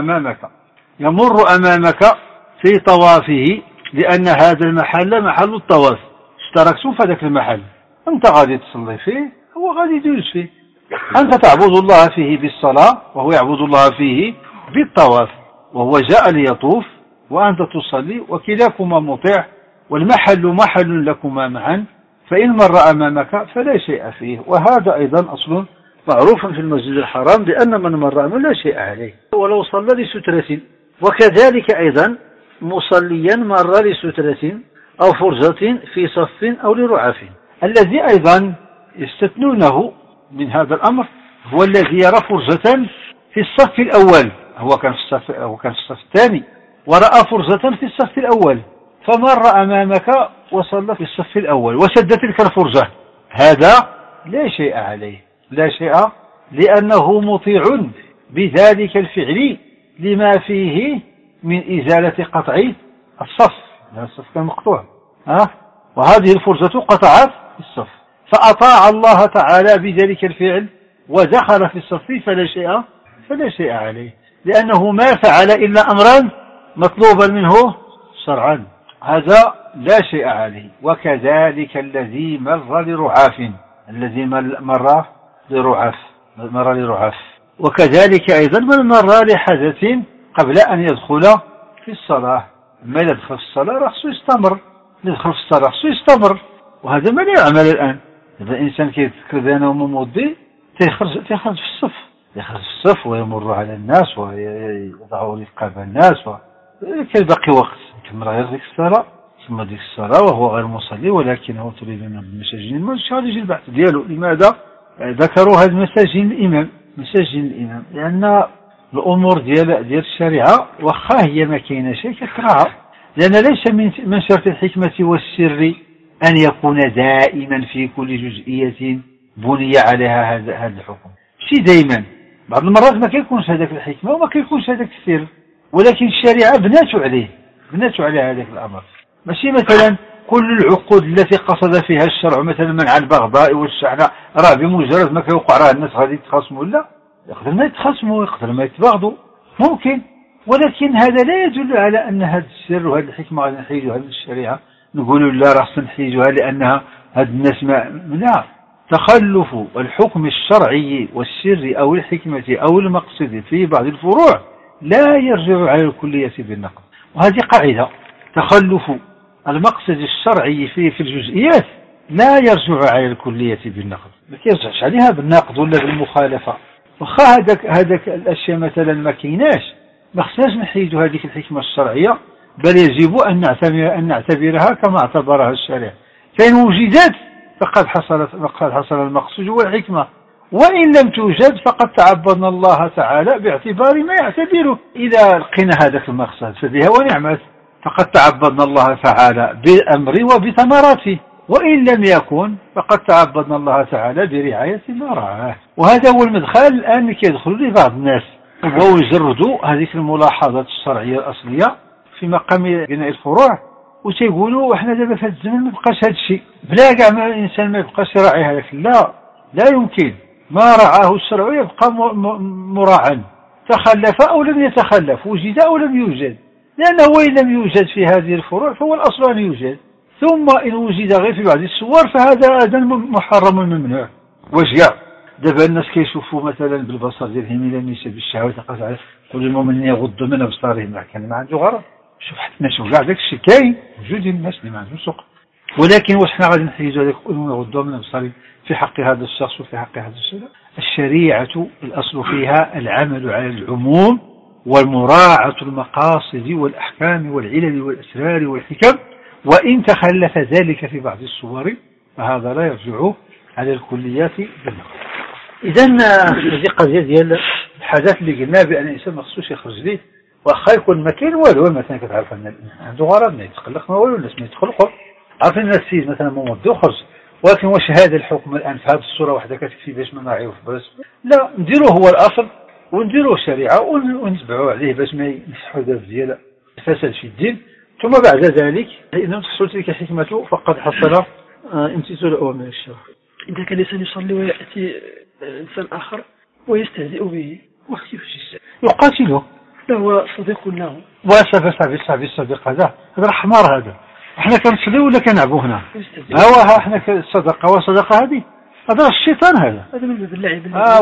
امامك في طوافه، لان هذا المحل محل الطواف، اشتركتوا في هذاك المحل، انت غادي تصلي فيه هو غادي يدوز فيه، أنت تعبد الله فيه بالصلاة وهو يعبد الله فيه بالطواف، وهو جاء ليطوف وأنت تصلي، وكلاكما مطيع والمحل محل لكما معا، فإن مر أمامك فلا شيء فيه. وهذا أيضا أصل معروف في المسجد الحرام بأن من مر أمامه لا شيء عليه ولو صلى لسترة. وكذلك أيضا مصليا مر لسترة أو فرجة في صف أو لرعاف. الذي أيضا يستثنونه من هذا الأمر هو الذي يرى فرجة في الصف الأول، هو كان في الصف الثاني ورأى فرجة في الصف الأول فمر أمامك وصلى في الصف الأول وسد تلك الفرجة، هذا لا شيء عليه، لا شيء، لأنه مطيع بذلك الفعل لما فيه من إزالة قطع الصف، الصف كان مقطوع وهذه الفرجة قطعت الصف، فأطاع الله تعالى بذلك الفعل ودخل في الصف فلا شيء عليه، لأنه ما فعل إلا أمرا مطلوبا منه شرعا، هذا لا شيء عليه. وكذلك الذي مر لرعاف، وكذلك أيضا من مر لحدث قبل أن يدخل في الصلاة، ما يدخل في الصلاة رأسه يستمر، وهذا ما يعمل الآن. إذا الإنسان كيذكر بأنه ممضي يخرج في الصف ويمر على الناس ويضع رقاب الناس كيبقي وقت يكمل غير ذيك الصلاة، ثم ذيك الصلاة وهو غير مصلي ولكنه تريدون بالمساجين المسجد يجي البحث ديالو. لماذا ذكروا هذه مساجين الإمام؟ لأن الأمور ديال الشريعة واخا هي ما كاينه شيء كتراها، لأن ليس من شرط الحكمة والسر أن يكون دائما في كل جزئية بني عليها هذا الحكم. شي دائما بعض المرات ما كيكونش هذاك الحكمة وما كيكونش هذاك السر، ولكن الشريعة بنات على هذاك الأمر. ماشي مثلا كل العقود التي قصد فيها الشرع مثلا منع البغضاء والشحنة راه بمجرد ما كيوقع راه الناس غادي يتخاصموا، لا، يقدر ما يتخاصموا، يقدر ما يتبغضوا، ممكن، ولكن هذا لا يدل على أن هذا السر وهذه الحكمة غادي نحيدوها من الشريعة نقولوا لا راه نحيدوها لأنها هاد الناس منع. تخلف الحكم الشرعي والسر أو الحكمة أو المقصد في بعض الفروع لا يرجع على الكلية بالنقض، وهذه قاعدة: تخلف المقصد الشرعي في الجزئيات لا يرجع على الكلية بالنقد، ما يرجعش عليها بالنقد ولا بالمخالفة. وخا هذاك الأشياء مثلا ما كيناش، ما خصناش نحيدوا هذيك الحكمة الشرعية، بل يجب أن نعتبرها كما اعتبرها الشارع. فإن وجدت فقد حصل المقصود والحكمة، وإن لم توجد فقد تعبدنا الله تعالى باعتبار ما يعتبره. إذا لقينا هذاك المقصد فبها ونعمت، فقد تعبدنا الله تعالى بالأمر وبثمراته، وإن لم يكن فقد تعبدنا الله تعالى برعاية ما رعاه. وهذا هو المدخل الآن يدخل له بعض الناس، وهو يجردوا هذه الملاحظات الشرعية الأصلية في مقام بناء الفروع، وتيقولوا احنا دابا في هذا الزمن ما بقاش هذا الشيء، بلا كاع ما الانسان ما يبقاش يراعي هذاك. لا يمكن، ما رعاه الشرع يبقى مراعا، تخلف او لم يتخلف، وجد او لم يوجد، لانه وان لم يوجد في هذه الفروع فهو الاصل ان يوجد، ثم ان وجد غير في بعض الصور فهذا اذى محرم ممنوع. وجع دابا الناس كيشوفوا مثلا بالبصر ديالهم الى النساء بالشهوات، قال عليه كل المؤمنين يغضوا من ابصارهم، كان ما عنده غرض. شوف حتى نشوف كاع داك الشيء كاين وجود الناس اللي ما عندهم سوق، ولكن واش حنا غادي نحيدوا هذاك يغضوا من ابصارهم في حق هذا الشخص وفي حق هذا الشخص؟ الشريعة الأصل فيها العمل على العموم والمراعاة المقاصد والأحكام والعلل والأسرار والحكم، وإن تخلف ذلك في بعض الصور فهذا لا يرجع على الكليات بالنقد. إذن هذه قضية ديال الحاجات اللي قلنا بأن الإنسان ما خصوش يخرج ليه، واخا يكون ما كاين والو. مثلا كتعرف أن عنده غرض ما يتقلق ما والو، الناس ما يتقلقوا، عارفين الناس السيد مثلا موظف يخرج، ولكن واش هذا الحكم الآن في هذه الصورة واحدة كتكفي باش ما نراعيوه في بلاص؟ لا، نديروه هو الأصل ونديروه الشريعة ونتبعوا عليه باش ما ينصحوا ديال الفساد في الدين. ثم بعد ذلك إذا تحصل تلك حكمته فقد حصل امتثال أوامر الشرع. إذا كان الإنسان يصلي ويأتي إنسان آخر ويستهزئ به وكيف يقاتله؟ لا، هو صديق له، صاحبي الصديق هذا حمار، هذا احنا كنصلي ولا كنلعبوا هنا؟ ها احنا الصدقه والصدقه هذه هذا الشيطان، هذا من باب اللعب.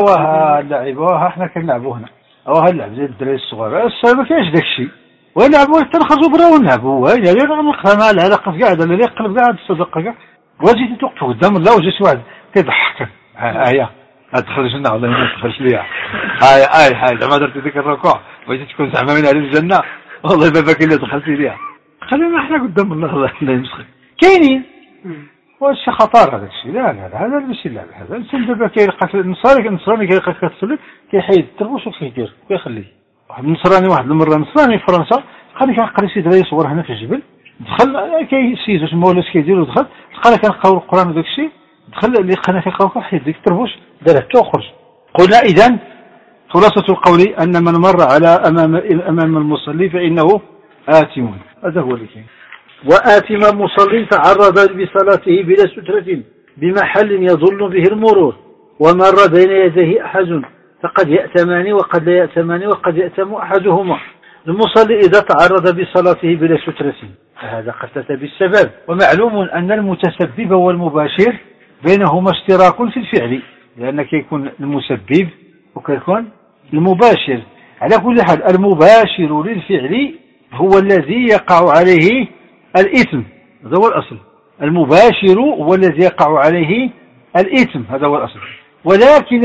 اللعب احنا كنلعبوا هنا، اللعب ديال الدراري الصغار. الصغار ما كاينش داك الشيء، ونلعبوا تنخرجوا برا ونلعبوا. هي اللي نقفها لا علاقه كاع هذا اللي يقلب كاع الصدقه كاع. واجي توقف قدام الله وجا شي واحد كيضحك، ادخل الجنه والله ما تدخلش ليها، هاي زعما درتي ذيك الركوع بغيتي تكون زعما من اهل الجنه، والله ما باكي اللي دخلتي ليها. خلينا احنا قدام الله يمسخ كاينين. واش خطر هذا الشيء؟ لا هذا ماشي اللعب. هذا الانسان دابا كيلقى النصراني كيلقى كتصلي كيحيد التربوش وكيدير ويخليه. واحد النصراني واحد المره نصراني في فرنسا كنقرا شي دراري صور هنا في الجبل، دخل كيسيزو تما ولا كيديروا، دخل لقى كنقراو القران وداك الشيء، دخل اللي لقينا كيقراو حيد ديك التربوش دار حتى وخرج. قلنا اذا خلاصة القول أن من مر على أمام المصلي فإنه آثم. هذا هو اللي كاين. وآثم مصلي تعرض بصلاته بلا سترة بمحل يظن به المرور ومر بين يديه أحد فقد يأتمان وقد لا يأتمان وقد يأتم أحدهما. المصلي إذا تعرض بصلاته بلا سترة فهذا قد بالسبب، ومعلوم أن المتسبب والمباشر بينهما اشتراك في الفعل، لأن كيكون المسبب وكيكون المباشر. على كل حال المباشر للفعل هو الذي يقع عليه الإثم، هذا هو الأصل. المباشر هو الذي يقع عليه الإثم، هذا هو الأصل. ولكن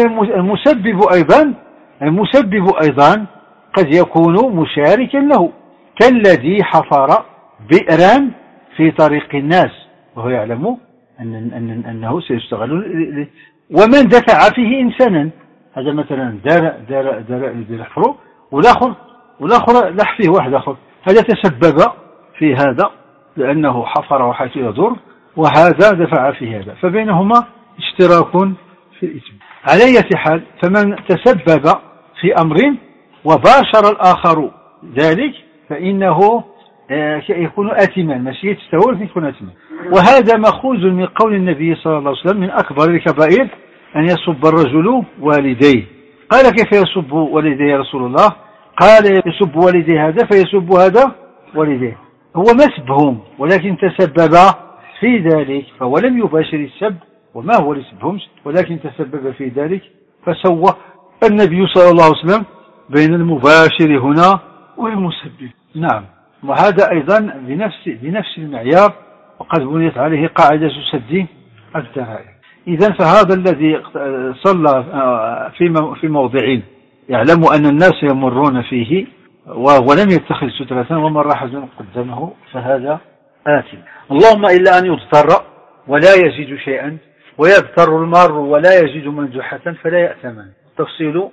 المسبب أيضا قد يكون مشاركا له، كالذي حفر بئرا في طريق الناس وهو يعلم أنه سيشتغل، ومن دفع فيه إنسانا. هذا مثلا دار حفره والآخر لح فيه واحد آخر، هذا تسبب في هذا لأنه حفر وحيث يضر، وهذا دفع في هذا، فبينهما اشتراك في الإثم. على أي حال فمن تسبب في أمر وباشر الآخر ذلك فإنه يكون آثما، ماشي يتساوى يكون آثما. وهذا مأخوذ من قول النبي صلى الله عليه وسلم من أكبر الكبائر أن يسب الرجل والديه. قال كيف يسب والديه يا رسول الله؟ قال يسب والديه هذا فيسب هذا والديه، هو ما سبهم ولكن تسبب في ذلك، فهو لم يباشر السب وما هو لسبهم ولكن تسبب في ذلك، فسوى النبي صلى الله عليه وسلم بين المباشر هنا والمسبب. نعم. وهذا أيضا بنفس المعيار، وقد بنيت عليه قاعدة سد الذرائع. إذن فهذا الذي صلى في موضع يعلم أن الناس يمرون فيه ولم يتخذ سترة ومر حزن قدامه فهذا آثم. اللهم إلا أن يضطر ولا يجد شيئا، ويضطر المار ولا يجد منجحة فلا يأثم. تفصيل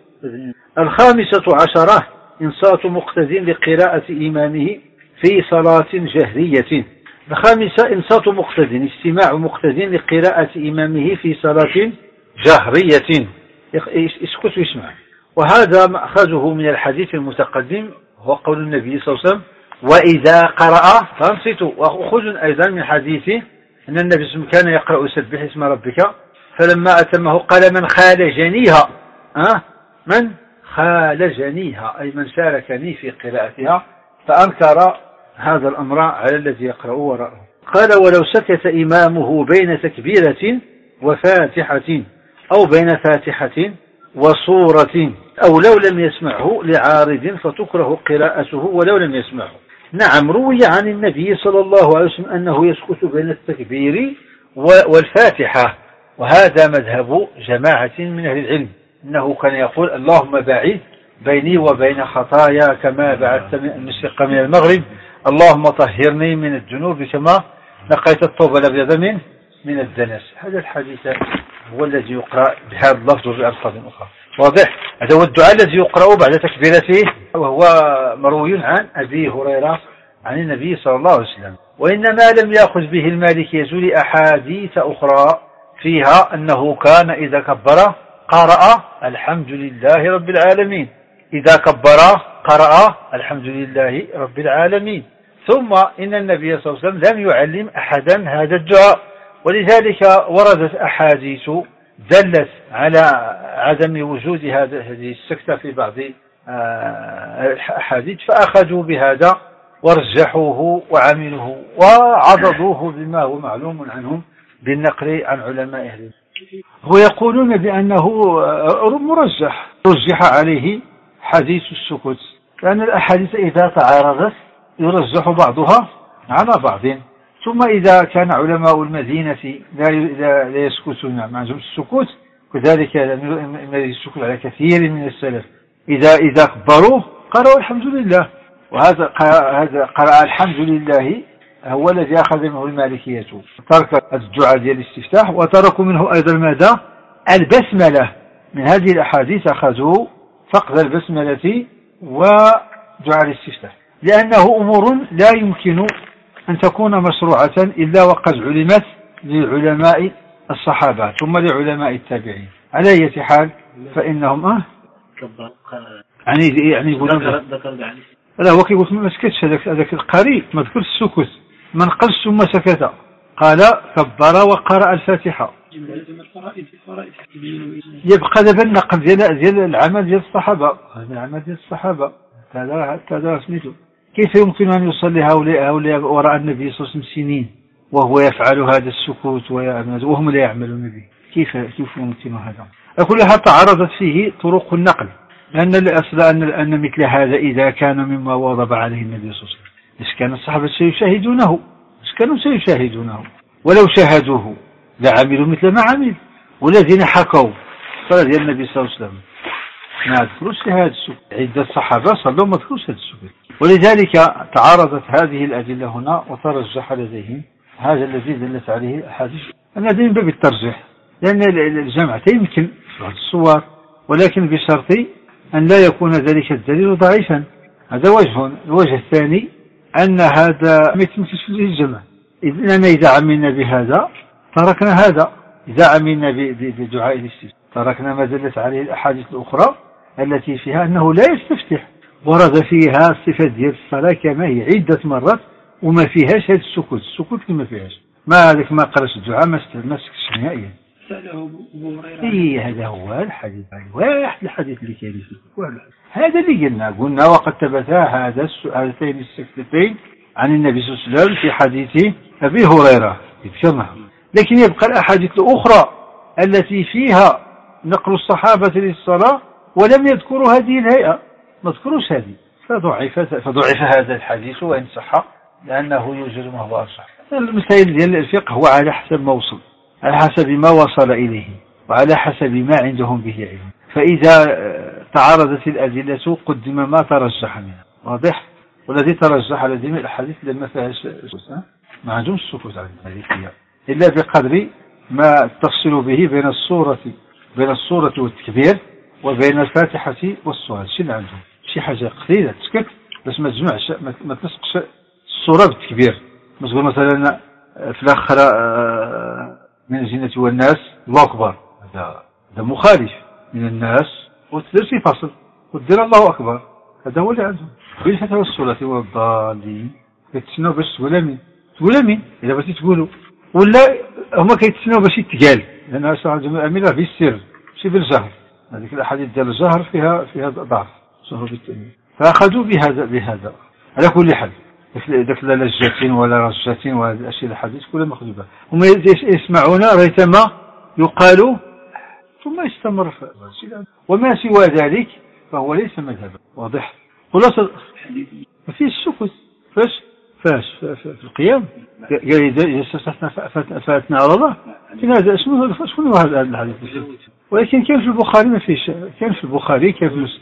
15 إنصات مقتد لقراءة إمامه في صلاة جهرية. 5 إنصات مقتد، استماع مقتد لقراءة إمامه في صلاة جهرية، اسكت واسمع. وهذا مأخذه من الحديث المتقدم، هو قول النبي صلى الله عليه وسلم وإذا قرأ فانصتوا، وأخذ أيضا من حديثه أن النبي صلى الله عليه وسلم كان يقرأ سبح اسم ربك فلما أتمه قال من خالجنيها، من خالجنيها أي من شاركني في قراءتها، فأنكر هذا الأمر على الذي يقرأ وراءه. قال ولو سكت إمامه بين تكبيرة وفاتحة أو بين فاتحة وصورة أو لو لم يسمعه لعارض فتكره قراءته ولو لم يسمعه. نعم، روي عن النبي صلى الله عليه وسلم أنه يسكت بين التكبير والفاتحة، وهذا مذهب جماعة من أهل العلم، أنه كان يقول اللهم باعد بيني وبين خطايا كما بعدت المشرق من المغرب، اللهم طهرني من الذنوب كما نقيت الثوب الأبيض من الدنس. هذا الحديث هو الذي يقرأ بهذا اللفظ وبألفاظ أخرى. واضح؟ هذا هو الدعاء الذي يقرأ بعد تكبيرته، وهو مروي عن أبي هريرة عن النبي صلى الله عليه وسلم. وإنما لم يأخذ به المالكية لأحاديث أخرى فيها أنه كان إذا كبر قرأ الحمد لله رب العالمين، إذا كبر قرأ الحمد لله رب العالمين. ثم إن النبي صلى الله عليه وسلم لم يعلم أحدا هذا الدعاء، ولذلك وردت أحاديث دلت على عدم وجود هذه السكتة في بعض الأحاديث، فأخذوا بهذا ورجحوه وعملوه وعضدوه بما هو معلوم عنهم بالنقل عن علماء أهل. ويقولون بأنه مرجح، رجح عليه حديث السكوت، لأن الأحاديث إذا تعارضت يرجح بعضها على بعض. ثم إذا كان علماء المدينة لا يسكتون مع السكوت، كذلك السكوت على كثير من السلف إذا كبروا قرأوا الحمد لله، وهذا قرأ الحمد لله هو الذي أخذ منه المالكية، ترك الدعاء ديال الاستفتاح وتركوا منه أيضا ماذا؟ البسملة. من هذه الأحاديث أخذوا فقد البسملة ودعاء الاستفتاح، لأنه أمور لا يمكن أن تكون مشروعة إلا وقد علمت للعلماء الصحابة ثم لعلماء التابعين. على أي حال فإنهم يعني يقولون لا، هو كيقول ما سكتش هذاك القارئ ما ذكرش السكوت، من قلش ثم سكت، قال كبر وقرأ الفاتحة. يبقى دابا النقل ديال العمل ديال الصحابة، العمل ديال الصحابة هذا سميتو. كيف يمكن أن يصلي هؤلاء وراء النبي صلى الله عليه وسلم سنين وهو يفعل هذا السكوت وهم لا يعملون به؟ كيف يمكن هذا؟ كلها تعرضت فيه طرق النقل، لأن الأصل أن مثل هذا إذا كان مما واظب عليه النبي صلى الله عليه وسلم، إذا كان الصحابة سيشاهدونه، كانوا سيشاهدونه ولو شاهدوه لعملوا مثل ما عمل. والذين حكوا صلاة ديال النبي صلى الله عليه وسلم ما ذكروش هذا السكوت، عدة الصحابة صلوا ما ذكروش هذا السكوت. ولذلك تعارضت هذه الأدلة هنا وترجح لديهم هذا الذي دلت عليه الأحاديث. أنا من باب الترجيح، لأن الجمع يمكن في بعض الصور، ولكن بشرط أن لا يكون ذلك الدليل ضعيفا. هذا وجه. الوجه الثاني أن هذا ما يتمثلش في الجمع، إذن إذا عملنا بهذا تركنا هذا، إذا عملنا بدعاء الاستفتاح تركنا ما دلت عليه الأحاديث الأخرى التي فيها أنه لا يستفتح، ورد فيها الصفة ديال الصلاة كما هي عدة مرات وما فيهاش هذا السكوت كما فيهاش، ما هذاك ما قرأش الدعاء ما سكتش نهائيا. هذا هو الحديث واحد، الحديث اللي كان هذا اللي قلنا وقد ثبت هذين السكتتين عن النبي صلى الله عليه وسلم في حديث أبي هريرة يذكرها. لكن يبقى الأحاديث الأخرى التي فيها نقل الصحابة للصلاة ولم يذكروا هذه الهيئة، ما ذكروش هذه، فضعف هذا الحديث وإن صح لأنه يوجد ما هو أرجح. المسائل ديال الفقه هو على حسب ما وصل، على حسب ما وصل إليه، وعلى حسب ما عندهم به علم. فإذا تعارضت الأدلة قدم ما ترجح منها، واضح؟ والذي ترجح على جميع الأحاديث لما فيها ما عندهمش السكوت على المالكية إلا بقدر ما تفصل به بين الصورة والتكبير وبين الفاتحة والسؤال. شنو عندهم؟ شي حاجة قليلة تسكت باش ما تجمعش ما تلصقش الصورة بالتكبير. ما تقول مثلا في الآخر من الجنة والناس الله أكبر، هذا مخالف من الناس، وتدير شي فصل وتدير الله أكبر. هذا هو اللي عندهم. بالفتح والصلاة والضالين كيتسناو باش تقول امين اذا بغيتي تقولوا، ولا هما كيتسناو باش يتقال، لان الامين راه بالسر ماشي بالجهر. هذيك الاحاديث ديال الجهر فيها ضعف جهر بالتأمين، فاخذوا بهذا. على كل حال داك لا لجاتين ولا رجاتين ولا الاشياء الحديث كلها مخذوبه. هما يسمعون ريثما يقال ثم يستمر وما سوى ذلك فهو ليس مذهبا. واضح؟ خلاص ما فيش السكوت. فاش في القيام قال إذا فاتنا على الله كاين هذا شنو هذا الحديث. ولكن كان في البخاري ما فيش، كان في البخاري كان في مسلم،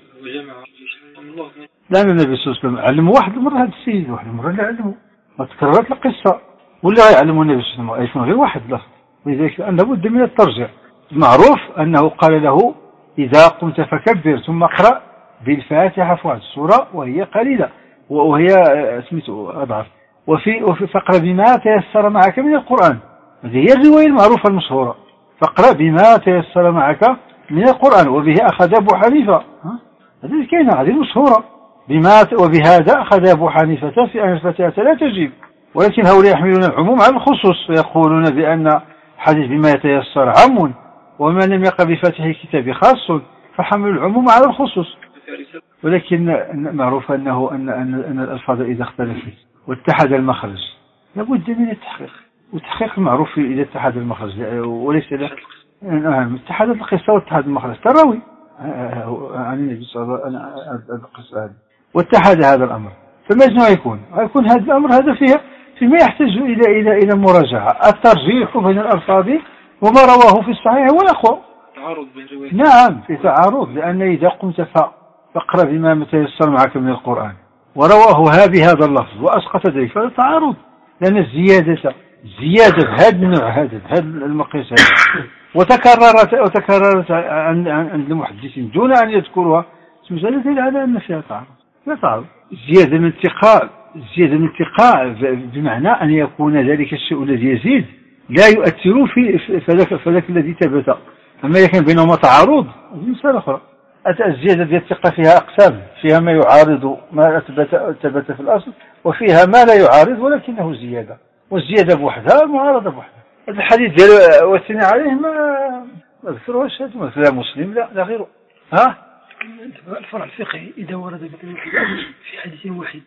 لأن النبي صلى الله عليه وسلم علم واحد مرة هذا السيد، واحد مرة لا علمه، ما تكررت القصة ولا يعلمه النبي صلى الله عليه وسلم غير واحد لفظ. ولذلك لابد من الترجع. معروف أنه قال له إذا قمت فكبر ثم اقرأ بالفاتحة في واحد السورة وهي قليلة وهي سميته أضعف، وفي فقرأ بما تيسر معك من القرآن. هذه هي الرواية المعروفة المشهورة، فاقرأ بما تيسر معك من القرآن وبه أخذ أبو حنيفة. هذه كاينة، هذه المشهورة وبهذا أخذ أبو حنيفة في أن الفاتحة لا تجيب. ولكن هؤلاء يحملون العموم على الخصوص، ويقولون بأن حديث بما يتيسر عام ومن لم يقرأ بفاتح الكتاب خاص، فحمل العموم على الخصوص. ولكن معروف أن الألفاظ إذا اختلفت واتحد المخرج لابد من التحقيق، والتحقيق المعروف إذا اتحد المخرج وليس له اتحاد القصة واتحاد المخرج تراوي عن النبي صلى الله عليه وسلم القصة هذه واتحد هذا الأمر. فما يكون هذا الأمر هذا فيما يحتاج إلى مراجعة. الترجيح بين الألفاظ وما رواه في الصحيح هو الأقوى. نعم في تعارض، لأن إذا قمت فاقرأ بما تيسر معك من القرآن ورواه بهذا اللفظ وأسقط ذلك فهذا تعارض، لأن الزيادة بهذا النوع هذا المقياس وتكررت عند المحدثين دون أن يذكرها مسألة على أن فيها تعارض. الزيادة من الاتقاء بمعنى أن يكون ذلك الشيء الذي يزيد لا يؤثر فذاك الذي ثبت. أما إذا كان بينهما تعارض هذه مسألة أخرى. الزيادة ديال الثقة فيها أقسام، فيها ما يعارض ما ثبت في الأصل، وفيها ما لا يعارض ولكنه زيادة، والزيادة بوحدها المعارضة بوحدها. هذا الحديث ديال وثني عليه ما ذكروش، لا مسلم لا غيره. الفرع الفقهي إذا ورد في حديث واحد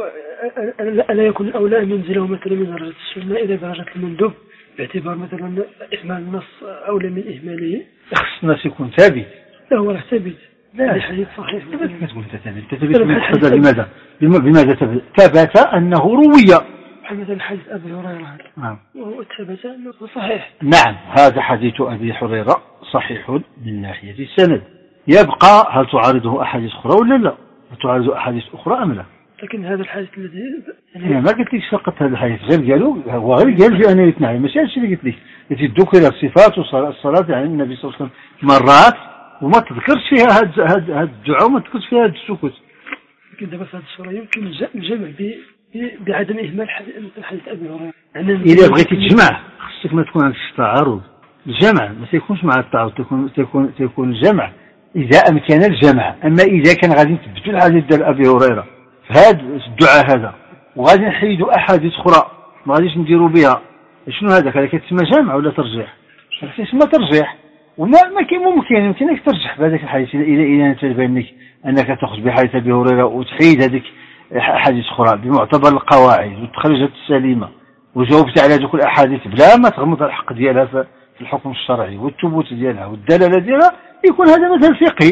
ألا يكون الأولى أن ينزله مثلا من درجة السنة إلى درجة المندوب، باعتبار مثلا إهمال النص أولى من إهماله. خص الناس يكون ثابت. لا هو ثابت، لا الحديث صحيح. ما تقول ثابت لماذا؟ بماذا ثبت أنه روي؟ مثلا حديث أبي هريرة نعم وثبت أنه صحيح. نعم هذا حديث أبي هريرة صحيح من ناحية السند. يبقى هل تعارضه أحاديث أخرى ولا لا؟ هل تعارضه أحاديث أخرى أم لا؟ لكن هذا الحديث الذي أنا ما قلت لك فقط هذا الحديث، غير قالوا هو غير قال بأنه يتنعي، ماشي هادشي اللي قلت لك. ذكرت صفات الصلاة عن النبي صلى الله عليه وسلم مرات وما تذكرش فيها هاد الدعاء وما تذكرش فيها هاد السكوت. لكن دابا في هذه الصورة يمكن الجمع بعدم إهمال حديث أبي هريرة. إذا بغيتي تجمع خصك ما تكون عندك تعارض. الجمع ما تيكونش مع التعارض، تيكون الجمع إذا أمكن الجمع. أما إذا كان غادي نثبتوا الحديث ديال أبي هريرة في هذا الدعاء هذا وغادي نحيدوا أحاديث أخرى ما غاديش نديروا بها، شنو هذا كتسمى جمع ولا ترجيح؟ كتسمى ترجيح. وما يمكنك ترجح بهذاك الحديث إلى أن تبين لك أنك تأخذ بحديث أبي هريرة وتحيد هذيك حديث أخرى بمعتبر القواعد وتخرجها السليمة وجاوبت على ذوك الأحاديث بلا ما تغمض الحق ديالها في الحكم الشرعي والثبوت ديالها والدلالة ديالها، يكون هذا مثل فقهي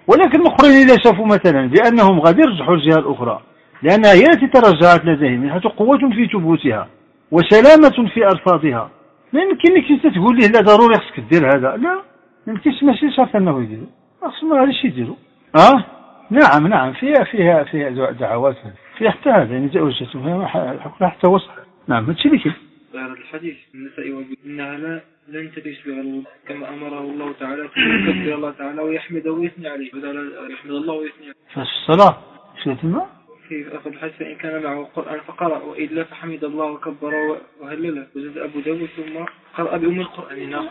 ولكن الآخرين إذا شافوا مثلا بأنهم غادي يرجحوا الجهة الأخرى لأنها هي التي ترجحت لديهم من حيث قوة في ثبوتها وسلامة في ألفاظها، ما يمكنك أنت تقول ليه لا ضروري خصك دير هذا، لا يمكنش، ماشي شرط أنه يديروا، خصهم ما غاديش يديروا. نعم فيها دعوات فيها حتى هذا يعني زوجته حتى وصل. نعم هادشي اللي كاين. الحديث النسائي إنها لن تشبه الوضوء كما أمره الله تعالى يكبر الله تعالى ويحمد ويثني عليه، يحمد الله ويثني عليه. فاش الصلاة شفت ما؟ في آخر الحديث فإن كان معه القرآن فقرأ وإلا فحمد الله وكبر وهلله. وزاد أبو داود ثم قرأ بأم القرآن. نعم.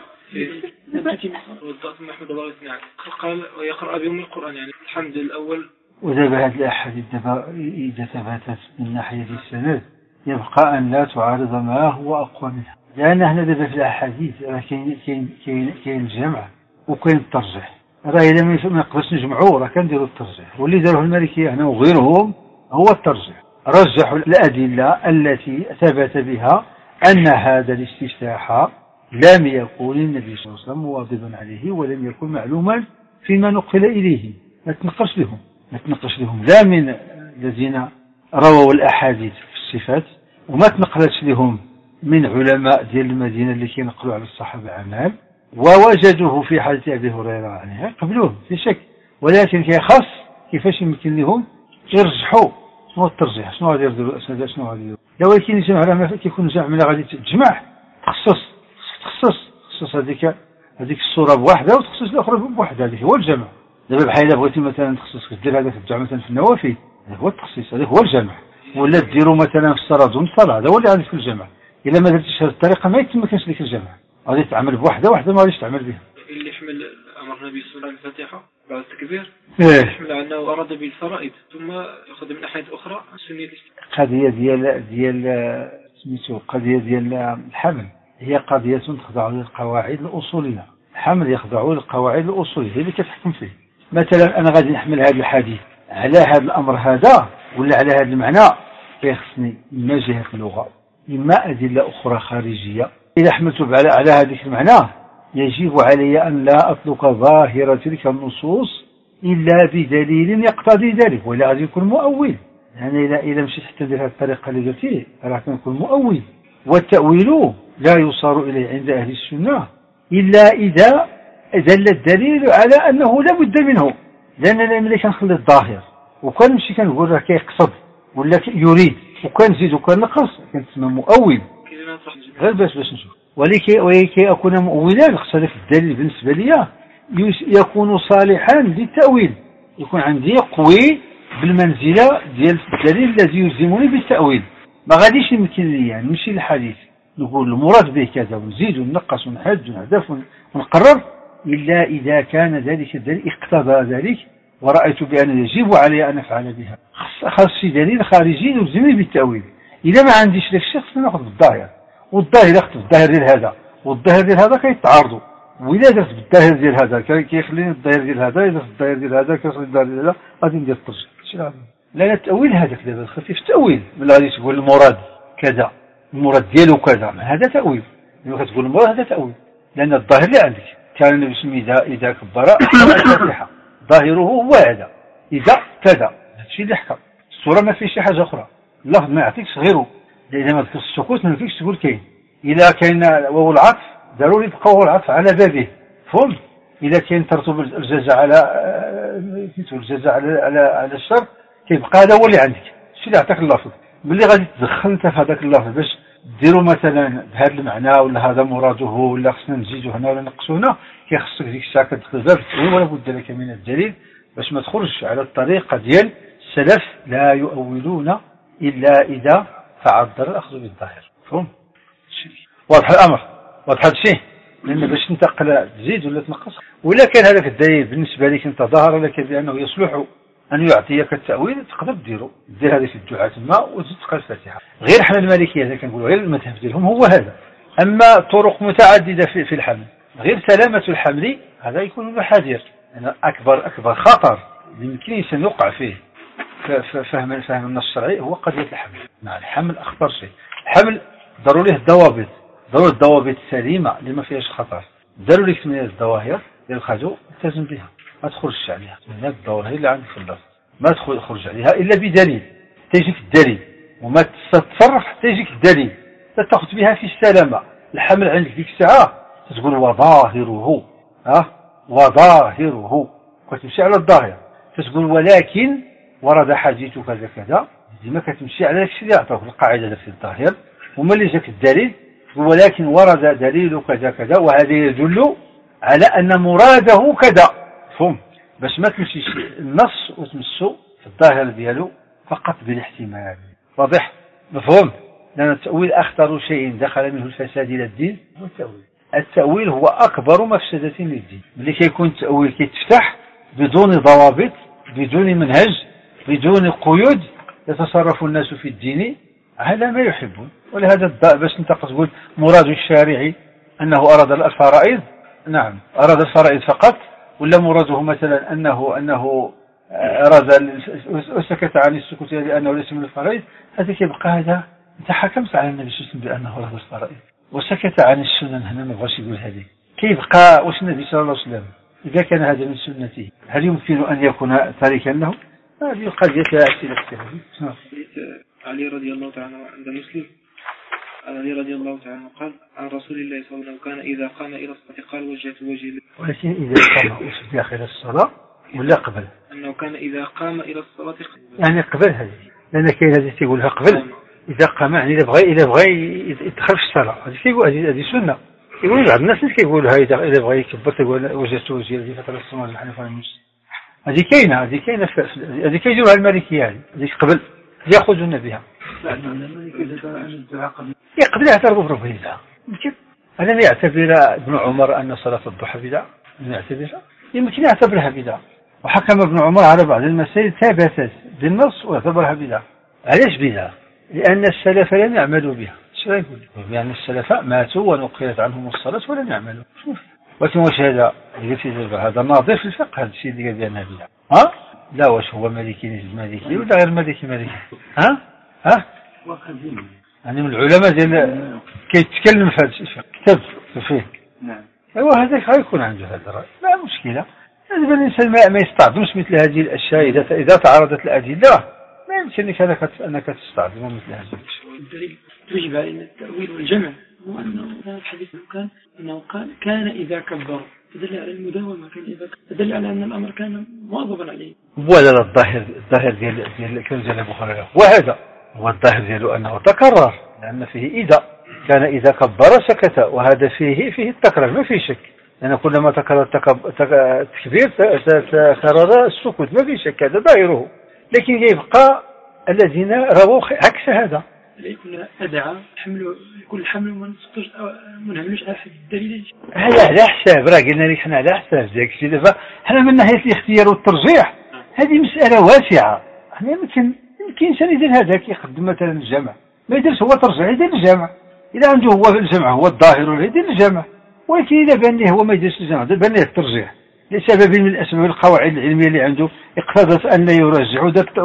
ثم يحمد الله ويثني عليه. قال ويقرأ بأم القرآن يعني الحمد الأول. وذا هذه الأحاديث إذا ثبتت من ناحية السند يبقى أن لا تعارض ما هو أقوى منها، لأن احنا دابا في الأحاديث كاين الجمع وكاين الترجيح. راه إذا ما نقدرش نجمعوا راه كنديروا الترجيح، واللي داروه المالكية هنا وغيرهم هو الترجيح. رجحوا الأدلة التي ثبت بها أن هذا الاستفتاح لم يكن النبي صلى الله عليه وسلم مواظبا عليه ولم يكن معلوما فيما نقل إليه. ما تنقش لهم لا من الذين رووا الأحاديث في الصفات، وما تنقلتش لهم من علماء ديال المدينة اللي كينقلوا على الصحابة أعمال ووجدوه في حديث أبي هريرة عنه قبلوه في شك، ولكن كيخص كيفاش يمكن لهم يرجحوا شنو الترجيح، شنو غادي يردوا الأسئلة، شنو غادي يديروا. لو كاين جمع ما كيكون جمع ملي غادي تجمع تخصص هذيك الصورة بواحدة وتخصص الأخرى بواحدة، هذيك هو الجمع. دابا بحال إلا بغيتي مثلا تخصص دير هذا تبدع مثلا في النوافل، هذا هو التخصيص، هذا هو الجمع. ولا ديروا مثلا في الصلاة دون الصلاة، هذا هو اللي غادي في الجمع. إلا ما درتيش هذه الطريقة ما يتمكنش لك الجمع، غادي تعمل بواحدة ما غاديش تعمل بها. اللي يحمل أمر النبي صلى الله عليه وسلم الفاتحة بعد التكبير يحمل على أنه أراد بالفرائض ثم يأخذ من ناحية أخرى سنية قضية ديال سميتو قضية ديال الحمل هي قضية تخضع للقواعد الأصولية. الحمل يخضع للقواعد الأصولية هي اللي كتحكم فيه. مثلا أنا غادي نحمل هذا الحديث على هذا الأمر هذا ولا على هذا المعنى، كيخصني إما جهة اللغة إما أدلة أخرى خارجية. إذا حملته على هذه المعنى يجب علي أن لا أطلق ظاهرة تلك النصوص إلا بدليل يقتضي ذلك، ولا غادي يكون مؤول. يعني إذا مشيت حتى هذه الطريقة اللي قلتي راه كنكون مؤول. والتأويل لا يصار إليه عند أهل السنة إلا إذا دل الدليل على أنه لا بد منه، لأن ملي كنخلي الظاهر وكنمشي كنقول راه كيقصد ولا يريد وكنزيد وكنقص كنسمى مؤول. غير باش نشوف ولكي أكون مؤولا خصني في الدليل بالنسبة لي يكون صالحا للتأويل، يكون عندي قوي بالمنزلة ديال الدليل الذي يلزمني بالتأويل. ما غاديش يمكن لي يعني نمشي للحديث نقول المراد به كذا ونزيد وننقص ونحد ونهدف ونقرر إلا إذا كان ذلك الدليل اقتضى ذلك ورأيت بأن يجب علي أن أفعل بها. خاص دليل خارجي يلزمني بالتأويل. إذا ما عنديش لك شخص ناخذ بالظاهر، والظاهر ياخذ بالظاهر ديال هذا والظاهر ديال هذا كيتعارضوا، وإذا درت بالظاهر ديال هذا كيخليني الظاهر ديال هذا، إذا الظاهر ديال هذا كيخليني الظاهر ديال هذا، غادي ندير الترجيح. لا التأويل هذاك دابا خفيف التأويل ملي غادي تقول المراد كذا المراد ديالو كذا هذا تأويل. ملي كتقول المراد هذا تأويل لأن الظاهر اللي عندك كان النبي سمي إذا كبر الفاتحة ظاهره هو هذا، إذا كذا هادشي اللي حكى الصورة ما فيش شي حاجة أخرى. اللفظ ما يعطيكش غيره، إذا ما ذكرش السكوت ما يمكنش تقول كاين. إذا كاين واو العطف ضروري يبقى واو العطف على بابه، فهم؟ إذا كاين ترتب الجزاء على الشر كيبقى هذا هو اللي عندك، الشيء اللي عطاك اللفظ. ملي غادي تدخل انت في هذاك اللفظ باش ديروا مثلا بهذا المعنى ولا هذا مراده ولا خصنا نزيدوا هنا ولا نقصوا هنا، كيخصك ديك الساعه كتدخل باب التأويل ولا بد لك من الدليل باش ما تخرجش على الطريقه ديال السلف لا يؤولون الا اذا تعذر الاخذ بالظاهر. فهم؟ واضح الامر، واضح هذا الشيء، لان باش تنتقل تزيد ولا تنقص ولا كان هذاك الدليل بالنسبه لك انت ظاهر لك بانه يصلح أن يعطيك التأويل تقدر دير هذه في الدعاء ما وتزيد تقرأ الفاتحة. غير حنا المالكية إذا كنقولوا غير المذهب ديالهم هو هذا. أما طرق متعددة في الحمل غير سلامة الحمل هذا يكون محاذير، يعني أكبر خطر يمكن الإنسان يوقع فيه فهم النص الشرعي هو قضية الحمل. مع الحمل أخطر شيء. الحمل ضروري الضوابط، ضروري الضوابط سليمة اللي ما فيهاش خطر، ضروري من الظواهر اللي الخازو التزم بها. ما تخرجش عليها من هذا الدور هي اللي عندك في اللفظ، ما تخرج عليها إلا بدليل، تيجيك الدليل، وما تتصرف حتى يجيك الدليل، تأخذ بها في السلامة. الحمل عندك ديك الساعة تقول وظاهره، وظاهره، كتمشي على الظاهر، تقول ولكن ورد حديث كذا كذا، ديما كتمشي على الشيء اللي عطاوك القاعدة في الظاهر، وما اللي جاك الدليل تقول ولكن ورد دليل كذا كذا، وهذا يدل على أن مراده كذا. فهم باش ما تمشيش النص وتمسو في الظاهر ديالو فقط بالاحتمال. واضح؟ مفهوم؟ لأن التأويل أخطر شيء دخل منه الفساد إلى الدين هو التأويل. التأويل هو أكبر مفسدة للدين، ملي كيكون التأويل كيتفتح بدون ضوابط، بدون منهج، بدون قيود يتصرف الناس في الدين على ما يحبون. ولهذا باش انت تقول مراد الشارع أنه أراد الفرائض، نعم أراد الفرائض فقط، ولا مراده مثلا أنه أراد وسكت عن السكوت لأنه ليس من الفرائض، هذا كيبقى هذا أنت حكمت على النبي صلى الله عليه وسلم بأنه أراد الفرائض وسكت عن السنن، هنا ما بغاش يقول هذه. كيبقى واش النبي صلى الله عليه وسلم إذا كان هذا من سنته هل يمكن أن يكون تاركا له؟ هذه القضية فيها أسئلة كثيرة. علي رضي الله تعالى عند مسلم، علي رضي الله تعالى قال عن رسول الله صلى الله عليه وسلم كان إذا قام إلى الصلاة قال وجهت وجهي لله. ولكن إذا قام في آخر الصلاة ولا قبل؟ أنه كان إذا قام إلى الصلاة يعني قبل هذه، لأن كاين هذه تيقولها قبل، إذا قام يعني إذا بغى يدخل في الصلاة، هذه سنة. يقول بعض الناس كيقولوا إذا بغى يكبر تقول وجهت وجهي لله فترى السماء الحنيفة المسلم. هذه كاينة هذه كيديروها المالكية، هذه قبل يأخذون بها. يقبل يعترضوا بربه بدعة. ألم يعتبر ابن عمر أن صلاة الضحى بدعة؟ لم يعتبرها؟ يمكن يعتبرها بدعة. وحكم ابن عمر على بعض المسائل ثابتت بالنص واعتبرها بدعة. علاش بدعة؟ لأن السلف لم يعملوا بها. ايش يقول؟ يعني السلف ماتوا ونقلت عنهم الصلاة ولم يعملوا. ولكن واش هذا هذا ناظر في الفقه، هذا الشيء اللي قال بأنها بدعة. ها؟ لا واش هو مالكي مالكي ولا غير مالكي؟ ها؟ يعني من العلماء ديال كيتكلم في هذا الشيء كتب فيه. نعم. ايوا هذاك غيكون عنده هذا الرأي، لا مشكلة. لازم الإنسان ما يستعظمش مثل هذه الأشياء إذا تعارضت الأدلة، ما يمكنك أنك تستعظم مثل هذه الأشياء. الدليل يجب علينا التأويل والجمع، هو أنه الحديث كان إذا كبر تدل على المداومة، تدل على أن الأمر كان مواظبا عليه. ولا الظاهر ديال كان ديال البخاري وهذا هو الظاهر ديالو أنه تكرر، لأن فيه كان إذا كبر سكت، وهذا فيه التكرار ما فيه شك، لأن كلما تكرر التكبير تكرر السكوت ما فيه شك، هذا ظاهره. لكن يبقى الذين رووا عكس هذا. يكون أدعى كل حمل ما نعملوش على الدليل. هذا على حساب، راه قلنا لك حنا على حساب ذاك الشيء. دابا حنا من ناحية الاختيار والترجيح هذه مسألة واسعة. حنا يمكن إنسان يدير هذاك يخدم مثلا الجمع، ما يديرش هو ترجيح، يدير الجمع. إذا عنده هو في الجمع هو الظاهر ولا يدير الجمع. ولكن إذا بان ليه هو ما يديرش الجمع بان ليه الترجيح لسبب من الأسباب القواعد العلمية اللي عنده اقتضت أن يرجع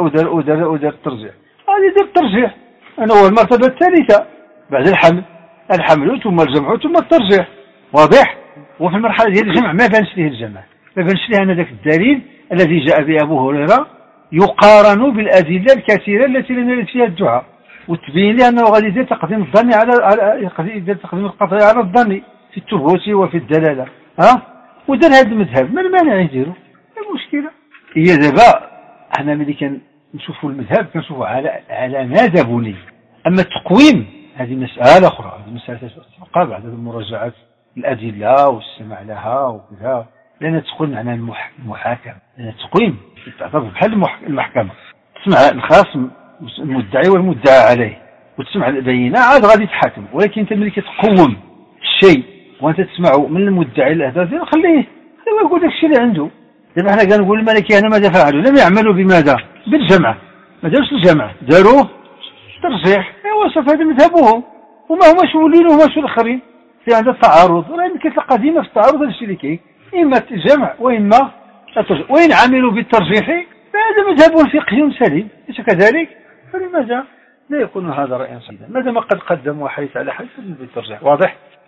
ودر الترجيح، هذا يدير الترجيح. أنا هو المرتبة الثالثة بعد الحمل ثم الجمع ثم الترجيح. واضح؟ وفي المرحلة ديال الجمع ما بانش ليه الجمع، ما بانش ليه أن ذاك الدليل الذي جاء به أبو هريرة يقارن بالأدلة الكثيرة التي لم يرد فيها الدعاء، وتبين لي أنه غادي يدير تقديم الظن يدير تقديم القطعي على الظن في الثبوت وفي الدلالة. ودار هذا المذهب، ما المانع يديروا؟ المشكلة هي دابا احنا ملي كنشوفوا المذهب كنشوفوا على ماذا بني. أما التقويم هذه مسألة أخرى، هذه مسألة تبقى بعد مراجعة الأدلة والسماع لها وكذا، لأن تقول معنى المحاكمة، لأن التقويم تعتبر بحال المحكمة، تسمع الخاصم المدعي والمدعى عليه وتسمع البينة عاد غادي تحاكم. ولكن انت ملي كتقوم الشيء وانت تسمعه من المدعي الاهداف ديالو خليه هو يقول لك الشيء اللي عنده. دابا حنا كنقول الملكي هنا ماذا فعلوا؟ لم يعملوا بماذا؟ بالجمع، ما داروش الجمع، داروه ترجيح. ايوا صافي هذا مذهبهم، وما هماش ولين وما شو الاخرين في هذا التعارض. راه يمكن تلقى ديما في التعارض هذا الشيء اللي كاين، اما الجمع واما الترجيح. وين عملوا بالترجيح فهذا مذهب فقهي سليم، ليس كذلك؟ فلماذا لا يكون هذا رأيا سديدا؟ ماذا ما قد قدموا حديث على حديث بالترجيح؟ واضح؟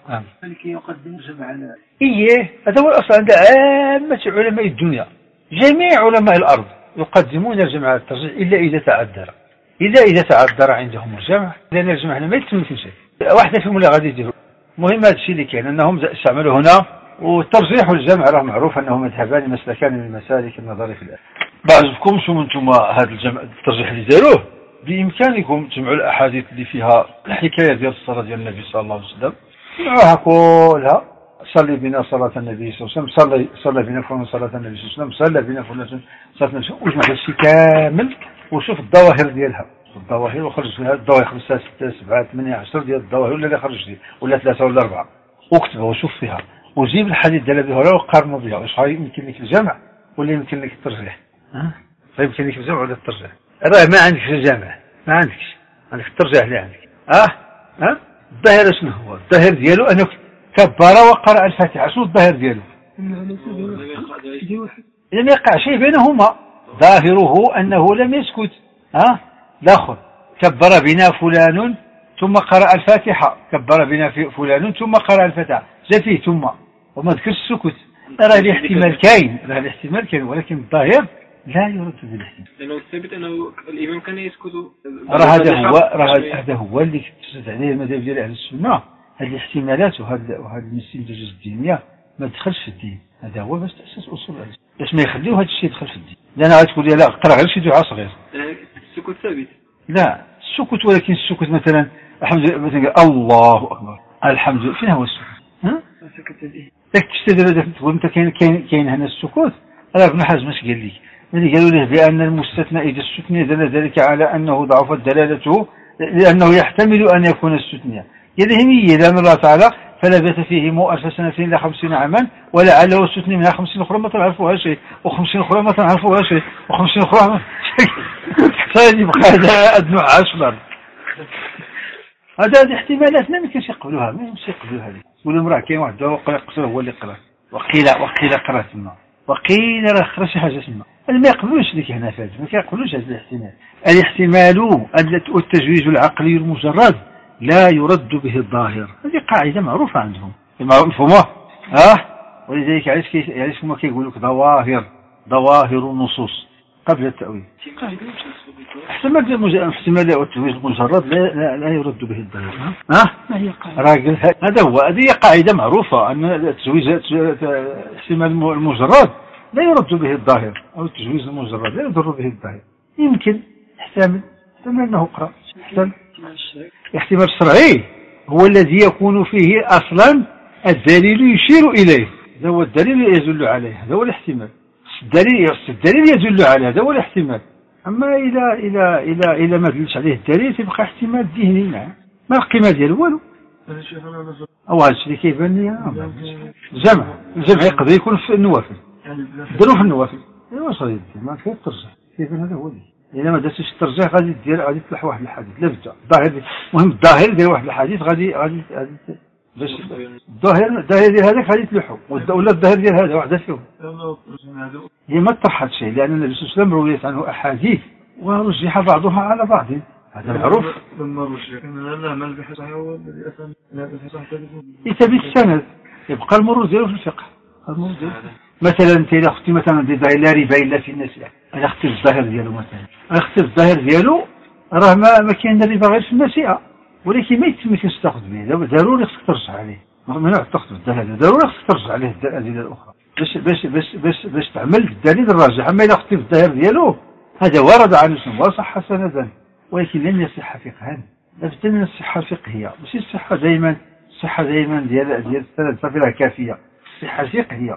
مالك يقدم الجمع على هذا هو الأصل عند عامة علماء الدنيا. جميع علماء الأرض يقدمون الجمع على الترجيح إلا إذا تعذر عندهم الجمع، لأن الجمع هنا ما يتمثل شيء. واحدة فيهم اللي غادي يديروا مهم هذا الشيء اللي كاين أنهم استعملوا هنا. والترجيح والجمع راه معروف أنه مذهبان مسلكان من مسالك النظر في الأرض. بعضكم شو انتم هذا الجمع الترجيح اللي داروه بإمكانكم تجمعوا الأحاديث اللي فيها الحكاية ديال الصلاة ديال النبي صلى الله عليه وسلم، جمعوها كلها. صلي بنا صلاة النبي صلى الله عليه وسلم، صلى بنا فلان صلاة النبي صلى الله عليه وسلم، صلى بنا فلان صلاة النبي، وجمع الشيء كامل وشوف الظواهر ديالها، الظواهر وخرج لها الظواهر 5 6 7 8 10 ديال الظواهر ولا اللي خرج دي ولا 3 ولا 4 واكتبها وشوف فيها وجيب الحديث ديال ابي هريره وقارنوا بها. واش يمكن لك الجمع ولا يمكن لك الترجيح؟ فيمكن لك الجمع ولا الترجيح؟ راه ما عندكش الجمع، ما عندكش الترجيح اللي عندك. الظاهر شنو هو؟ الظاهر ديالو انك كبر وقرأ الفاتحة. شنو الظاهر ديالو؟ لم يقع شيء بينهما، ظاهره أنه لم يسكت. الآخر كبر بنا فلان ثم قرأ الفاتحة، كبر بنا فلان ثم قرأ الفاتحة، جاء فيه ثم وما ذكرش السكوت. راه الاحتمال كاين، ولكن الظاهر لا يرد بالاحتمال. لأنه الثابت أنه الإمام كان يسكت. هذا هو اللي تشد عليه المذهب ديال أهل السنة. هذه الاحتمالات وهذه المسيلة الدينية ما تدخلش في الدين. هذا هو باش تأسس أصول العلم، باش ما يخليو هذا الشيء يدخل في الدين. لأن غتقول لي لا قرأ غير شي دعاء صغير. السكوت ثابت. لا السكوت، ولكن السكوت مثلا الحمد لله مثلا الله أكبر الحمد لله، فين هو السكوت؟ داك تشتغل وانت كاين هنا السكوت. راه ابن حزم اش قال لك؟ اللي قالوا له بأن المستثنى إذا استثني دل ذلك على أنه ضعفت دلالته لأنه يحتمل أن يكون استثنية. يدهمية لأن الله تعالى فلبث فيهم 1000 سنة إلى 50 عاما ولعله استثني منها 50 أخرى ما تعرفوها شيء و50 أخرى ما تعرفوها شيء و50 أخرى يبقى هذا أدنى عشر. هذه احتمالات ما يمكنش يقبلوها، ما يمكنش يقبلوها هذه. والمرأة كاين واحد قصر هو اللي قرأ وقيل قرأ ثم وقيل راه خرج شي حاجة ثم. هذا ما يقبلوش اللي كاين هنا، ما كيقبلوش هذا الاحتمال والتجويز العقلي المجرد لا يرد به الظاهر. هذه قاعدة معروفة عندهم مفهومة. ولذلك علاش هما كيقولوا لك ظواهر النصوص قبل التأويل. احتمال والتجويز المجرد لا يرد به الظاهر. راجل هذا هو، هذه قاعدة معروفة أن التجويز احتمال المجرد لا يرد به الظاهر، أو التجويز المجرد لا يضر به الظاهر. يمكن احتمال أنه قرأ. الاحتمال الشرعي هو الذي يكون فيه أصلا الدليل يشير إليه، هذا هو الدليل يدل عليه، هذا هو الاحتمال. الدليل يدل عليه، هذا هو الاحتمال. أما إلى ما دلش عليه الدليل تبقى احتمال ذهني، ما القيمة ديالو والو. أو هذا الشيء كيبان لي الجمع يقدر يكون في النوافل، ديروا في النوافل. ايوا صديق ما كاين ترجع كيبان هذا هو إذا ما درتش الترجيح غادي تلح واحد الحديث لا بد الظاهر. المهم الظاهر ديال واحد الحديث غادي باش الظاهر ديال هذاك غادي تلحو، ولا الظاهر ديال هذا واحده فيهم هي ما طرحت شيء، لأن النبي صلى الله عليه وسلم رويت عنه أحاديث ورجح بعضها على بعض، هذا معروف. لما رجح لا ما البحث صحيح هو الذي يثبت السند، يبقى المرور ديالو في الفقه. المرور ديالو مثلا انت اذا اختي مثلا لا ربا الا في النسيئه، اذا اختي الظاهر ديالو مثلا اختي الظاهر ديالو راه ما كاين الربا غير في النسيئه، ولكن ما يمكنش تاخذ به، ضروري خصك ترجع عليه، ممنوع تاخذ الدليل، ضروري خصك ترجع عليه الادله الاخرى باش تعمل الدليل الراجح. اما اذا اختي الظاهر ديالو هذا ورد عن السنه وصح سندا ولكن لم يصح فقها، لابد من الصحه الفقهيه، ماشي الصحه دائما ديال السند صافي راه كافيه، الصحه الفقهيه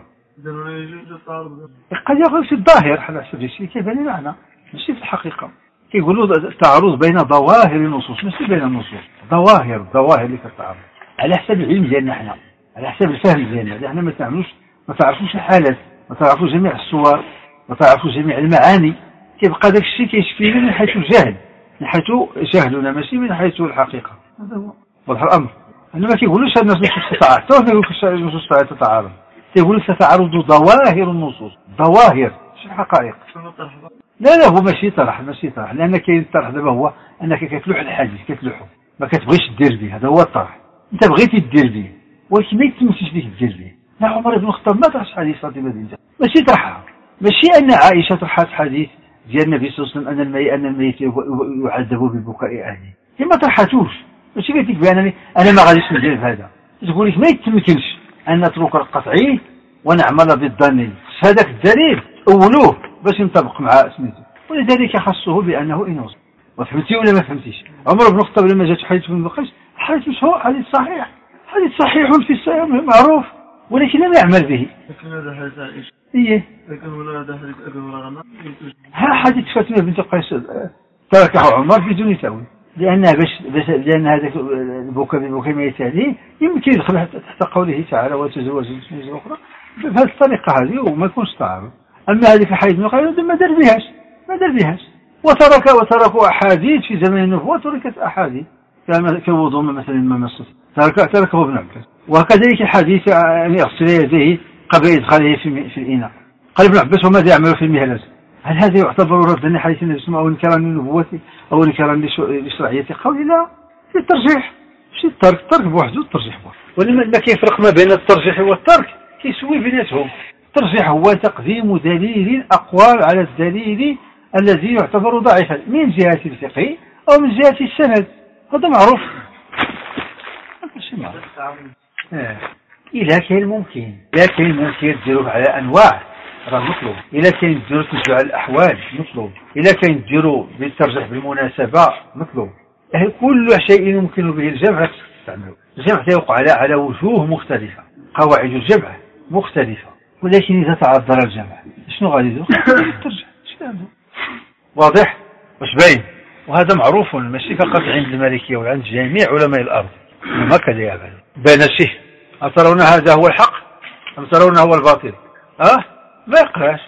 قد يقول في الظاهر على حسب الشيء كيبان لنا ماشي في الحقيقه. كيقولوا التعارض بين ظواهر النصوص ماشي بين النصوص، ظواهر اللي كتعارض على حسب العلم ديالنا حنا، على حسب الفهم ديالنا. حنا ما تعرفوش الحالات، ما تعرفوش جميع الصور، ما تعرفوش جميع المعاني، كيبقى داك الشيء كيشفينا من حيث الجهل، من حيث جهلنا ماشي من حيث الحقيقه. هذا هو واضح الامر. انا ما كيقولوش الناس النصوص تتعارض، يقول ستعرض ظواهر النصوص، ظواهر مش حقائق. لا هو ماشي طرح، لان كاين الطرح دابا هو انك كتلوح الحديث كتلوحه ما كتبغيش دير به، هذا هو الطرح. انت بغيتي دير به ولكن ما يتمسش ديك الجلبية. لا عمر بن الخطاب ما طرحش حديث فاطمة بنت ماشي طرحها، ماشي أن عائشة طرحت حديث ديال النبي صلى الله عليه وسلم أن الميت يعذب ببكاء أهله، هي ما طرحتوش. ماشي قالت لك بأنني أنا ما غاديش ندير هذا، تقول لك ما يتمكنش أن نترك القطعي ونعمل بالظني، هذاك الدليل أولوه باش ينطبق مع سميتو، ولذلك خصه بأنه إن وصل. وفهمتي ولا ما فهمتيش؟ عمر بن الخطاب لما جات حديث بن بقيس، حديث مش هو حديث صحيح، حديث صحيح في الصحيح معروف، ولكن لم يعمل به. لكن هذا حديث عائشة. إيه. لكن ولا هذا حديث أبي هريرة. ها حديث فاطمة بنت قيس تركه عمر بدون تأويل، لأن هذا البكاء ببكاء ما يتاليه يمكن يدخل تحت قوله تعالى وتزوج النساء الأخرى بهذه الطريقة هذه وما يكونش تعارض. أما هذه في حديث قيس ما دار بهاش وتركوا أحاديث في زمن النبوة، تركت أحاديث كالوضوء مثلا ما مسط تركه ابن عباس، وكذلك الحديث أن يغسل يديه قبل إدخاله في الإناء. قال ابن عباس وماذا يعمل في المهلة؟ هل هذا يعتبر ردا لحديث النبي صلى الله عليه وسلم أو انكارا للنبوة أو انكارا لشرعية قوله؟ لا، في الترجيح ماشي الترك بوحده والترجيح بوحده. ولما ما كيفرق ما بين الترجيح والترك كيسوي بيناتهم. الترجيح هو تقديم دليل أقوى على الدليل الذي يعتبر ضعيفا من جهة الفقه أو من جهة السند، هذا معروف. إلا كان ممكن تديروه على أنواع راه مطلوب، إلا كان تديروا تنزلوا على الأحوال مطلوب، إلا كان تديروا بالترجيح بالمناسبة مطلوب. كل شيء يمكن به الجمع تستعملوا. الجمع سيوقع على وجوه مختلفة، قواعد الجمع مختلفة، ولكن إذا تعذر الجمع شنو غادي يديروا؟ الترجيح. واضح؟ واش باين؟ وهذا معروف ماشي فقط عند المالكية وعند جميع علماء الأرض، ما كذا يعمل بين الشيء. أترون هذا هو الحق أم ترون هو الباطل؟ ما يقراش.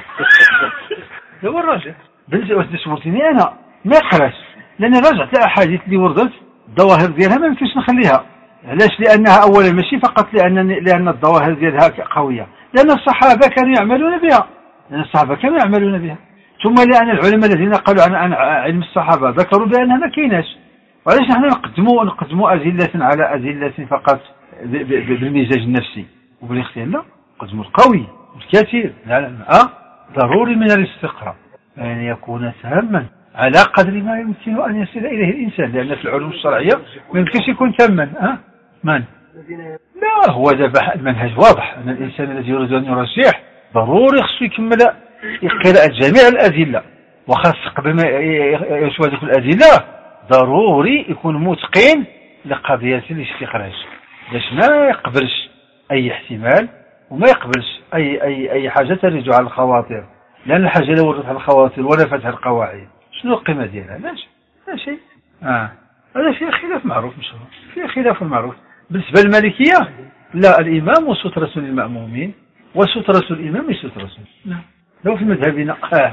هو الراجع بنتي واش تسمرتيني أنا ما يقراش، لأن رجعت الأحاديث اللي وردت الظواهر ديالها ما يمكنش نخليها. علاش؟ لأنها أولا ماشي فقط لأن الظواهر ديالها قوية، لأن الصحابة كانوا يعملون بها، ثم لأن العلماء الذين قالوا عن علم الصحابة ذكروا بأنها ما كايناش. وعلاش نحن نقدموا أدلة على أدلة فقط بالمزاج النفسي وبالاختيار؟ لا، نقدموا القوي الكثير. ضروري من الاستقراء أن يكون تاما على قدر ما يمكن أن يصل إليه الإنسان، لأن في العلوم الشرعية ما يمكنش يكون تاما. لا، هو دابا المنهج واضح أن الإنسان الذي يريد أن يرجح ضروري خصو يكمل قراءة جميع الأدلة، وخاص قبل ما يشوف هذه الأدلة ضروري يكون متقن لقضية الاستخراج باش ما يقبلش أي احتمال وما يقبلش أي حاجة ترجع على الخواطر، لأن الحاجة لو وردت على الخواطر ولا فتح القواعد شنو القيمة ديالها؟ لا شيء. هذا فيه خلاف معروف، مش فيه خلاف معروف. بالنسبة للمالكية لا، الإمام سترة للمأمومين وسترة الإمام سترة. لو في مذهبنا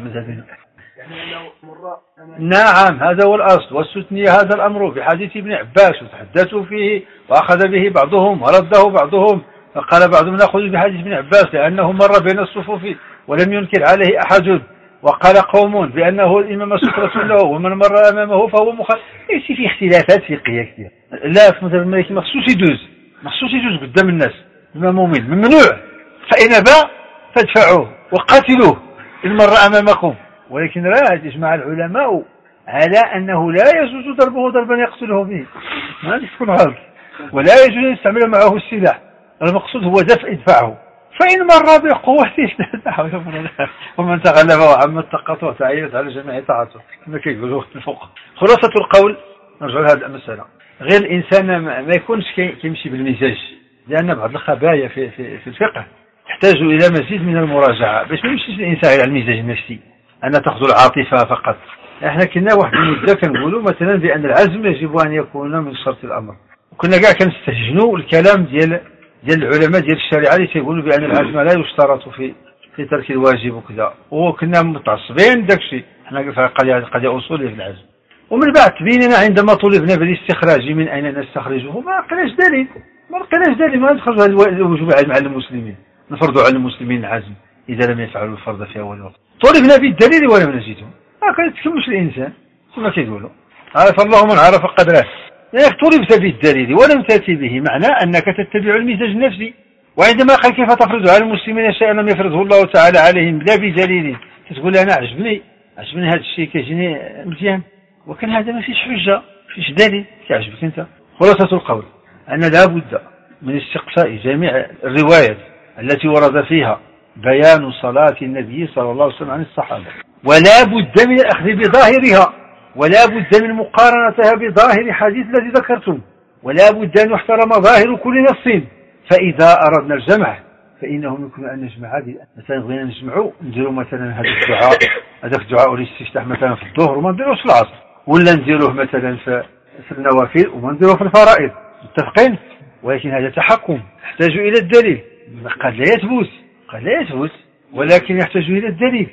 نعم هذا هو الأصل، واستثني هذا الأمر بحديث ابن عباس وتحدثوا فيه وأخذ به بعضهم ورده بعضهم، فقال بعضهم نأخذ بحديث ابن عباس لأنه مر بين الصفوف ولم ينكر عليه أحد، وقال قوم بأنه الإمام سترة له ومن مر أمامه فهو مخالف. في اختلافات فقهية كثير. لا، في مذهب المالكي مخصوص يجوز قدام الناس المأمومين، ممنوع، فإن أبى فادفعوه وقاتلوه إن مر أمامكم، ولكن لا يجمع العلماء على أنه لا يجوز ضربه ضربا يقتله به، ما يكون هذا، ولا يجوز أن يستعمل معه السلاح، المقصود هو إدفعه، فإن مر بقوته ومن تغلب وعم التقاطع تعينت على جميع طاعته كما كيقولوا الفقهاء. خلاصة القول نرجع لهذه المسألة، غير الإنسان ما يكونش كيمشي بالمزاج، لأن بعض الخبايا في الفقه تحتاج إلى مزيد من المراجعة باش ما يمشيش الإنسان على المزاج النفسي أن تأخذ العاطفة فقط. احنا كنا واحد المدة كنقولوا مثلا بأن العزم يجب أن يكون من شرط الأمر، وكنا كاع كنستهجنوا الكلام ديال العلماء ديال الشريعة اللي تيقولوا بأن العزم لا يشترط في ترك الواجب وكذا، وكنا متعصبين داكشي. احنا قضية أصولية في العزم، ومن بعد تبيننا عندما طلبنا بالاستخراج من أين نستخرجه ما لقيناش دليل ما ندخل الوجوب على المسلمين، نفرضوا على المسلمين العزم إذا لم يفعلوا الفرض في أول وقت. طلبنا بالدليل ولم نجده، ما كيتكملش الإنسان كما كيقولوا. عرف الله من عرف قدره لأنك طلبت بالدليل ولم تأتي به، معناه أنك تتبع المزاج النفسي. وعندما قال كيف تفرض على المسلمين شيئا لم يفرضه الله تعالى عليهم لا بدليل، تقول أنا عجبني هذا الشيء كيجيني مزيان، وكان هذا ما فيش حجة، فيش دليل كيعجبك أنت. خلاصة القول أن لا بد من استقصاء جميع الروايات التي ورد فيها بيان صلاة النبي صلى الله عليه وسلم عن الصحابة، ولا بد من الأخذ بظاهرها، ولا بد من مقارنتها بظاهر حديث الذي ذكرتم، ولا بد أن يحترم ظاهر كل نص. فإذا أردنا الجمع فإنه يمكن أن نجمع هذه، مثلا بغينا نجمعوا نديروا مثلا هذا الدعاء الاستفتاح مثلا في الظهر وما نديروش في العصر، ولا نديروه مثلا في النوافل وما نديروه في الفرائض، متفقين؟ ولكن هذا تحكم يحتاج إلى الدليل. قد لا يثبت ولكن يحتاج إلى الدليل.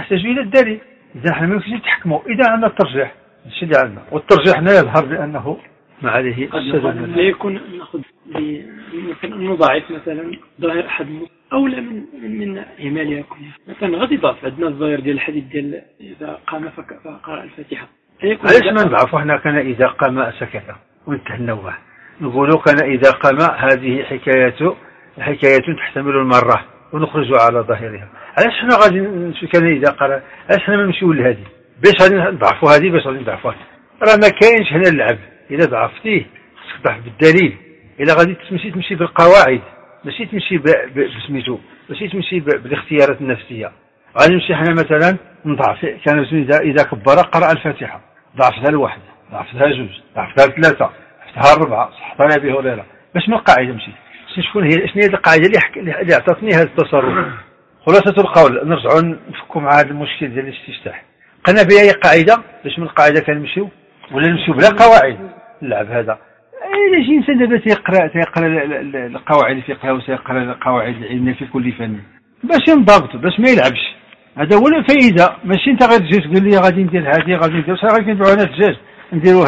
إذا نحن ما يمكنش نتحكموا، إذا عندنا الترجيح الشيء اللي عندنا، والترجيح لا يظهر بأنه ما عليه السبب. لا يكون نأخذ مثلا نضاعف مثلا ظاهر أحد أولى من إهمالها كلها. مثلا غادي ضعف عندنا الظاهر ديال الحديث ديال إذا قام فقرأ الفاتحة. علاش ما نضعفوا احنا كان إذا قام سكت وانتهى النوبة؟ نقولوا كان إذا قام هذه حكاية تحتمل المرة ونخرج على ظاهرها. علاش احنا غادي نمشي كان إذا قرأ؟ علاش احنا ما نمشيو لهذه باش غادي نضعفوا هذه باش غادي نضعفوا؟ راه ما كاينش هنا اللعب. إذا ضعفتيه خصك تضعف بالدليل. إذا غادي تمشي بالقواعد، ماشي تمشي بسميتو، ماشي تمشي بالاختيارات النفسية. غادي نمشي احنا مثلا نضعف كان إذا كبر قرأ الفاتحة، ضعفتها لواحد، ضعفتها جوج، ضعفتها ثلاثة، ضعفتها أربعة، صحتها أبي هريرة. باش من القاعدة مشيت شكون هي؟ شنو هي القاعدة اللي أعطتني هذا التصرف؟ خلاصة القول نرجعوا نفكوا مع هذا المشكل ديال الاستفتاح. قلنا بأي قاعدة؟ باش من القاعدة كنمشيو ولا نمشيو بلا قواعد؟ نلعب هذا. إذا شي إنسان دابا تيقرأ القواعد الفقهية وتيقرأ القواعد العلمية في كل فن باش ينضبط، باش ما يلعبش. هذا هو الفائدة. ماشي أنت غادي تجي تقول لي غادي ندير هذه غادي ندير واش غادي نديروا أنا الدجاج نديروا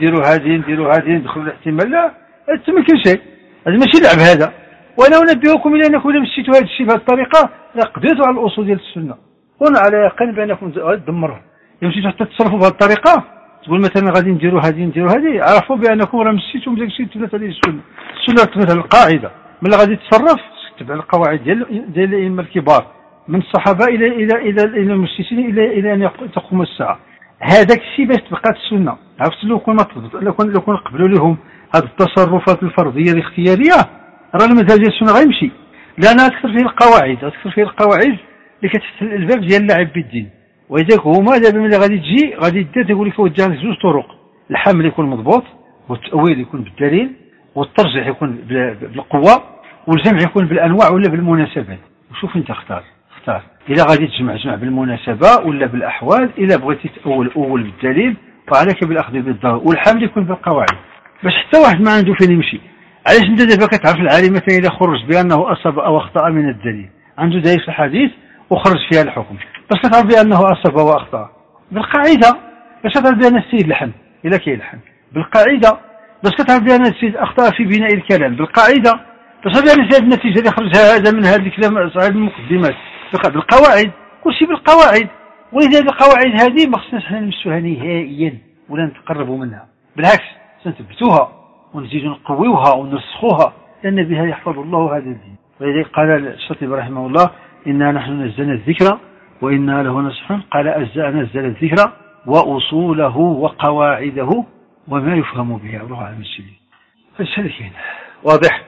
هذه ندخلوا الاحتمال؟ لا ما كاين شيء. هذا ماشي لعب هذا. وانا انبهكم الى انكم اذا مشيتوا هذا الشيء بهذه الطريقه لا قضيتوا على الاصول ديال السنه. كون على يقين بانكم غادمروه. اذا مشيتوا حتى تتصرفوا بهذه الطريقه تقول مثلا غادي نديروا هذه عرفوا بانكم راه مشيتوا بداك الشيء تبنات عليه السنه تبنات على القاعده. ملي غادي تتصرف تتبع القواعد ديال الائمه الكبار من الصحابه الى المسلمين الى ان تقوم الساعه. هذاك الشيء باش تبقى السنه. عرفت لو كون قبلوا لهم هذه التصرفات الفرضيه الاختياريه راه المذهب ديال السنه غيمشي. لان اكثر فيه القواعد اللي كتفتح الباب ديال اللعب بالدين. ولذلك هما دابا ملي غادي تجي غادي تقول لك وجه لك زوج طرق، الحمل يكون مضبوط والتاويل يكون بالدليل والترجيح يكون بالقوه والجمع يكون بالانواع ولا بالمناسبات. وشوف انت اختار اذا غادي تجمع بالمناسبه ولا بالاحوال. اذا بغيتي تاول بالدليل فعليك بالاخذ بالضرر، والحمل يكون بالقواعد باش حتى واحد ما عنده فين يمشي. علاش انت دابا كتعرف العالم مثلا اذا خرج بانه اصاب او اخطا من الدليل عنده دليل في الحديث وخرج فيها الحكم، باش كتعرف بانه اصاب واخطا؟ بالقاعده. باش كتعرف بان السيد لحن الا كيلحن؟ بالقاعده. باش كتعرف بان السيد اخطا في بناء الكلام؟ بالقاعده. باش كتعرف بان هذه النتيجه اللي خرجها هذا من هذا الكلام صاحب المقدمات بالقواعد. كلشي بالقواعد. ولذلك القواعد هذه ما خصناش حنا نمسوها نهائيا ولا نتقربوا منها، بالعكس سنثبتوها ونزيدوا نقويوها ونرسخوها، لأن بها يحفظ الله هذا الدين. ولذلك قال الشاطبي رحمه الله إنا نحن نزلنا الذكر وإنا له نصحون. قال أجزاء نزل الذكر وأصوله وقواعده وما يفهم بها. الله أعلم السبيل. فالشركين واضح؟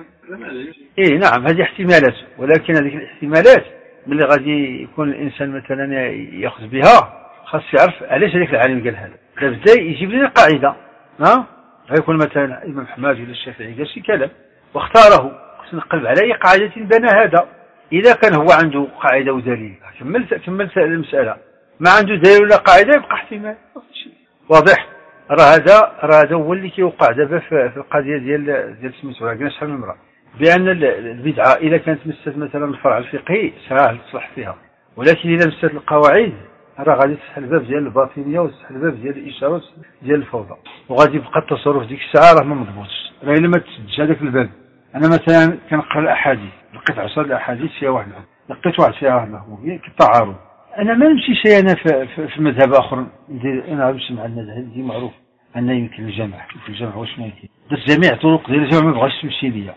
إيه نعم هذه احتمالات، ولكن هذه الاحتمالات من اللي غادي يكون الإنسان مثلا يأخذ بها خاص يعرف علاش هذاك العالم قال هذا. بدأ يجيب لنا قاعدة غيكون مثلا الإمام حماد ولا الشافعي قال شي كلام واختاره، خصنا نقلب على أي قاعدة بنى هذا. إذا كان هو عنده قاعدة ودليل كمل المسألة، ما عنده دليل ولا قاعدة يبقى احتمال. واضح؟ راه هذا هو اللي كيوقع دابا في القضية ديال سميتو قلنا شحال من مرة بأن البدعة إذا كانت مست مثلا الفرع الفقهي سهل تصلح فيها، ولكن إذا مست القواعد راه غادي تفتح الباب ديال الباطنيه وتفتح الباب ديال الاشارات ديال الفوضى، وغادي يبقى التصرف ديك الساعه راه ما مضبوطش. راه الا ما تسدش هذاك الباب. انا مثلا كنقرا الاحاديث لقيت 10 الاحاديث فيها واحد لقيت واحد فيها واحد كالتعارض. انا ما نمشيش انا في مذهب اخر ندير انا نمشي مع المذهب دي معروف. أن يمكن الجمع. شوف الجمع واش ما يمكن درت جميع طرق ديال الجمع ما بغاتش تمشي ليا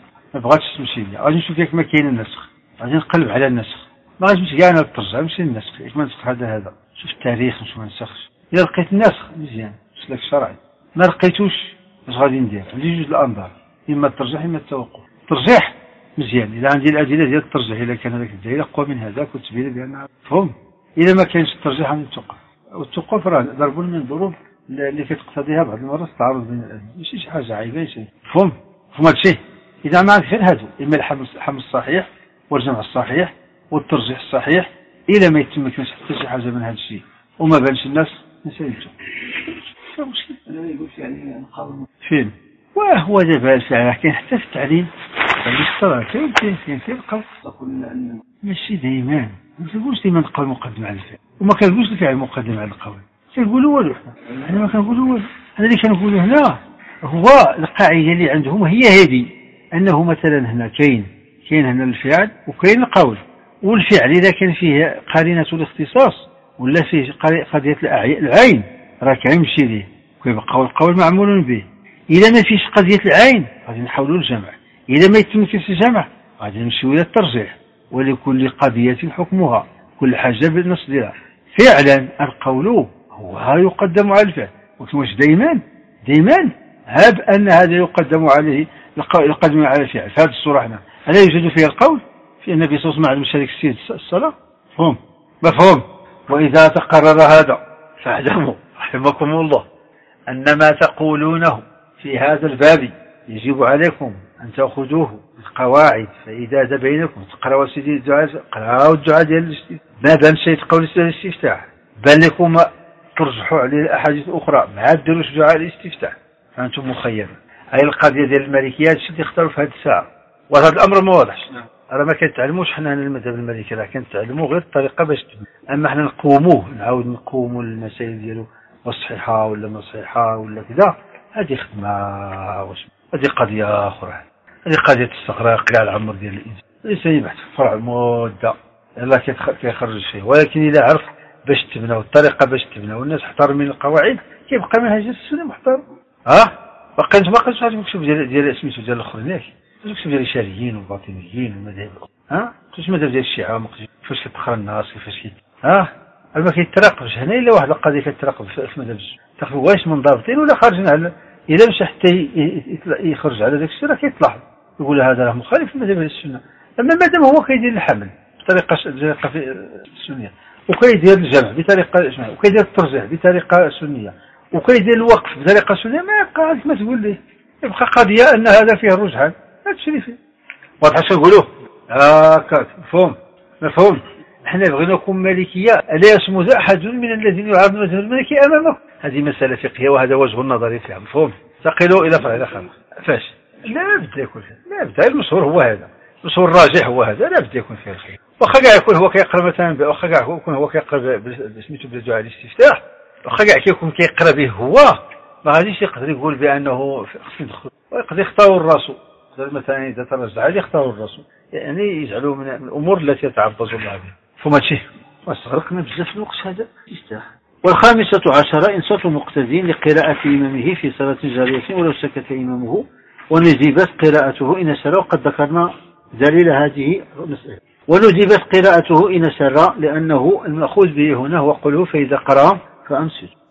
غادي نشوف كيف ما كاين النسخ غادي نقلب على النسخ ما غاديش كاع انا ترجع نمشي للنسخ كيف ما نسخ هذا شوف التاريخ واش ما نسخش الا لقيت النسخ مزيان سلك شرعي ما لقيتوش اش غادي ندير عندي جوج الانظار اما الترجيح اما التوقف الترجيح مزيان اذا عندي الادله ديال الترجيح الا كان هذاك الدليل اقوى من هذاك وتبين بان فهم اذا ما كانش الترجيح عندي التوقف والتوقف راه ضرب من ضروب اللي كتقتضيها بعض المرات التعارض بين الادله ماشي شي حاجه عيبه شي فهم هادشي اذا ما عندك غير هادو اما الحمل الصحيح والجمع الصحيح والترجيح الصحيح الى ما يتمكنش حتى شي حاجه من هذا الشيء وما بانش الناس نسيتو شنو المشكل انا يقول يعني نقاوم فين وهو دابا الفعل كاين حتى في التعليم عندي الصلاه كاين القول ماشي دائما ما تقولش ديما نقول مقدم على الفعل وما كنقولش الفعل مقدم على القول كنقولوا والو احنا ما كنقولوا والو انا اللي كنقولوا هنا هو القاعده اللي عندهم هي هذه انه مثلا هنا كاين هنا الفعل وكاين القول والفعل اذا كان فيه قرينه الاختصاص ولا فيه قضيه العين راه كيمشي ليه ويبقى القول معمول به اذا ما فيش قضيه العين غادي نحاولوا الجمع اذا ما يتمكنش الجمع غادي نمشيو الى الترجيح ولكل قضيه حكمها كل حاجه بالنص ديالها فعلا القول هو يقدم على الفعل واش دائما هب ان هذا يقدم عليه يقدم على الفعل في هذه الصوره هنا ألا يوجد فيها القول في النبي صلى الله عليه وسلم مشارك السيد الصلاة مفهوم وإذا تقرر هذا فاعلموا رحمكم الله أن ما تقولونه في هذا الباب يجب عليكم أن تأخذوه بالقواعد فإذا ذا بينكم تقرأوا سيدي الدعاء قرأوا الدعاء ديال الاستفتاح ما بان شيء تقول الاستفتاح بل لكم ترجحوا عليه الأحاديث الأخرى ما ديروش دعاء الاستفتاح فأنتم مخيرون هاي القضية ديال المالكيات شي يختاروا في هذه الساعة وهذا الامر ما واضحش راه ما كنتعلموش حنا المذهب المالكي راه كنتعلموا غير الطريقه باش اما حنا نقوموا المسائل ديالو والصحيحه ولا ما صحيحه ولا كذا هذه خدمه واش هذه قضيه اخرى هذه قضيه استغراق كاع العمر ديال الانسان الانسان يبحث في فرع مده يلاه كيخرج فيه ولكن اذا عرف باش تبنى والطريقه باش تبنى والناس احترم من القواعد كيبقى منهج السنه محترم ما بقاش نكتب ديال سميتو ديال الاخرين ياك نكتب ديال الاشاريين والباطنيين والمذاهب كيفاش المذهب ديال الشيعه كيفاش كتقرا الناس كيفاش ما كيتراقبش هنا الا واحد القضيه كتراقب في المذهب تاخذ واش منضبطين ولا خارجين على الا مشى حتى يخرج على داك الشيء راه كيطلع يقول هذا راه مخالف لمذهب السنه اما مادام هو كيدير الحمل بطريقه السنيه وكيدير الجمع بطريقه وكيدير الترجيح بطريقه سنيه وكيدير الوقف بطريقه سنيه ما يبقى ما تقول ليه يبقى قضيه ان هذا فيه الرجحان هادشي اللي فيه واضح اش نقولوا هكاك مفهوم احنا بغيناكم مالكيه الا يصمد احد من الذين يعارضون المذهب المالكي امامه هذه مساله فقهيه وهذا وجه النظر فيها مفهوم تقلوا الى فرع اخر فاش لا بد يكون لا بد المشهور هو هذا المشهور الراجح هو هذا لا بد يكون فيه الخير واخا كاع يكون هو كيقرا مثلا واخا كاع يكون هو كيقرا سميتو بالدعاء الاستفتاح واخا كاع كيكون كيقرا به هو ما غاديش يقدر يقول بانه خصو يدخل ويقدر يختار الرسول مثلا اذا ترجع يختار الرسول يعني يجعلوه من الامور التي يتعبد الله بها فما شيء واستغرقنا بزاف الوقت هذا يستاهل. والخامسة عشرة إنصات المقتدين لقراءة إمامه في صلاة جارية ولو سكت إمامه ونجبت قراءته إن سر وقد ذكرنا دليل هذه المسألة ونجبت قراءته إن سر لأنه المأخوذ به هنا هو قوله فإذا قرأ فأنصت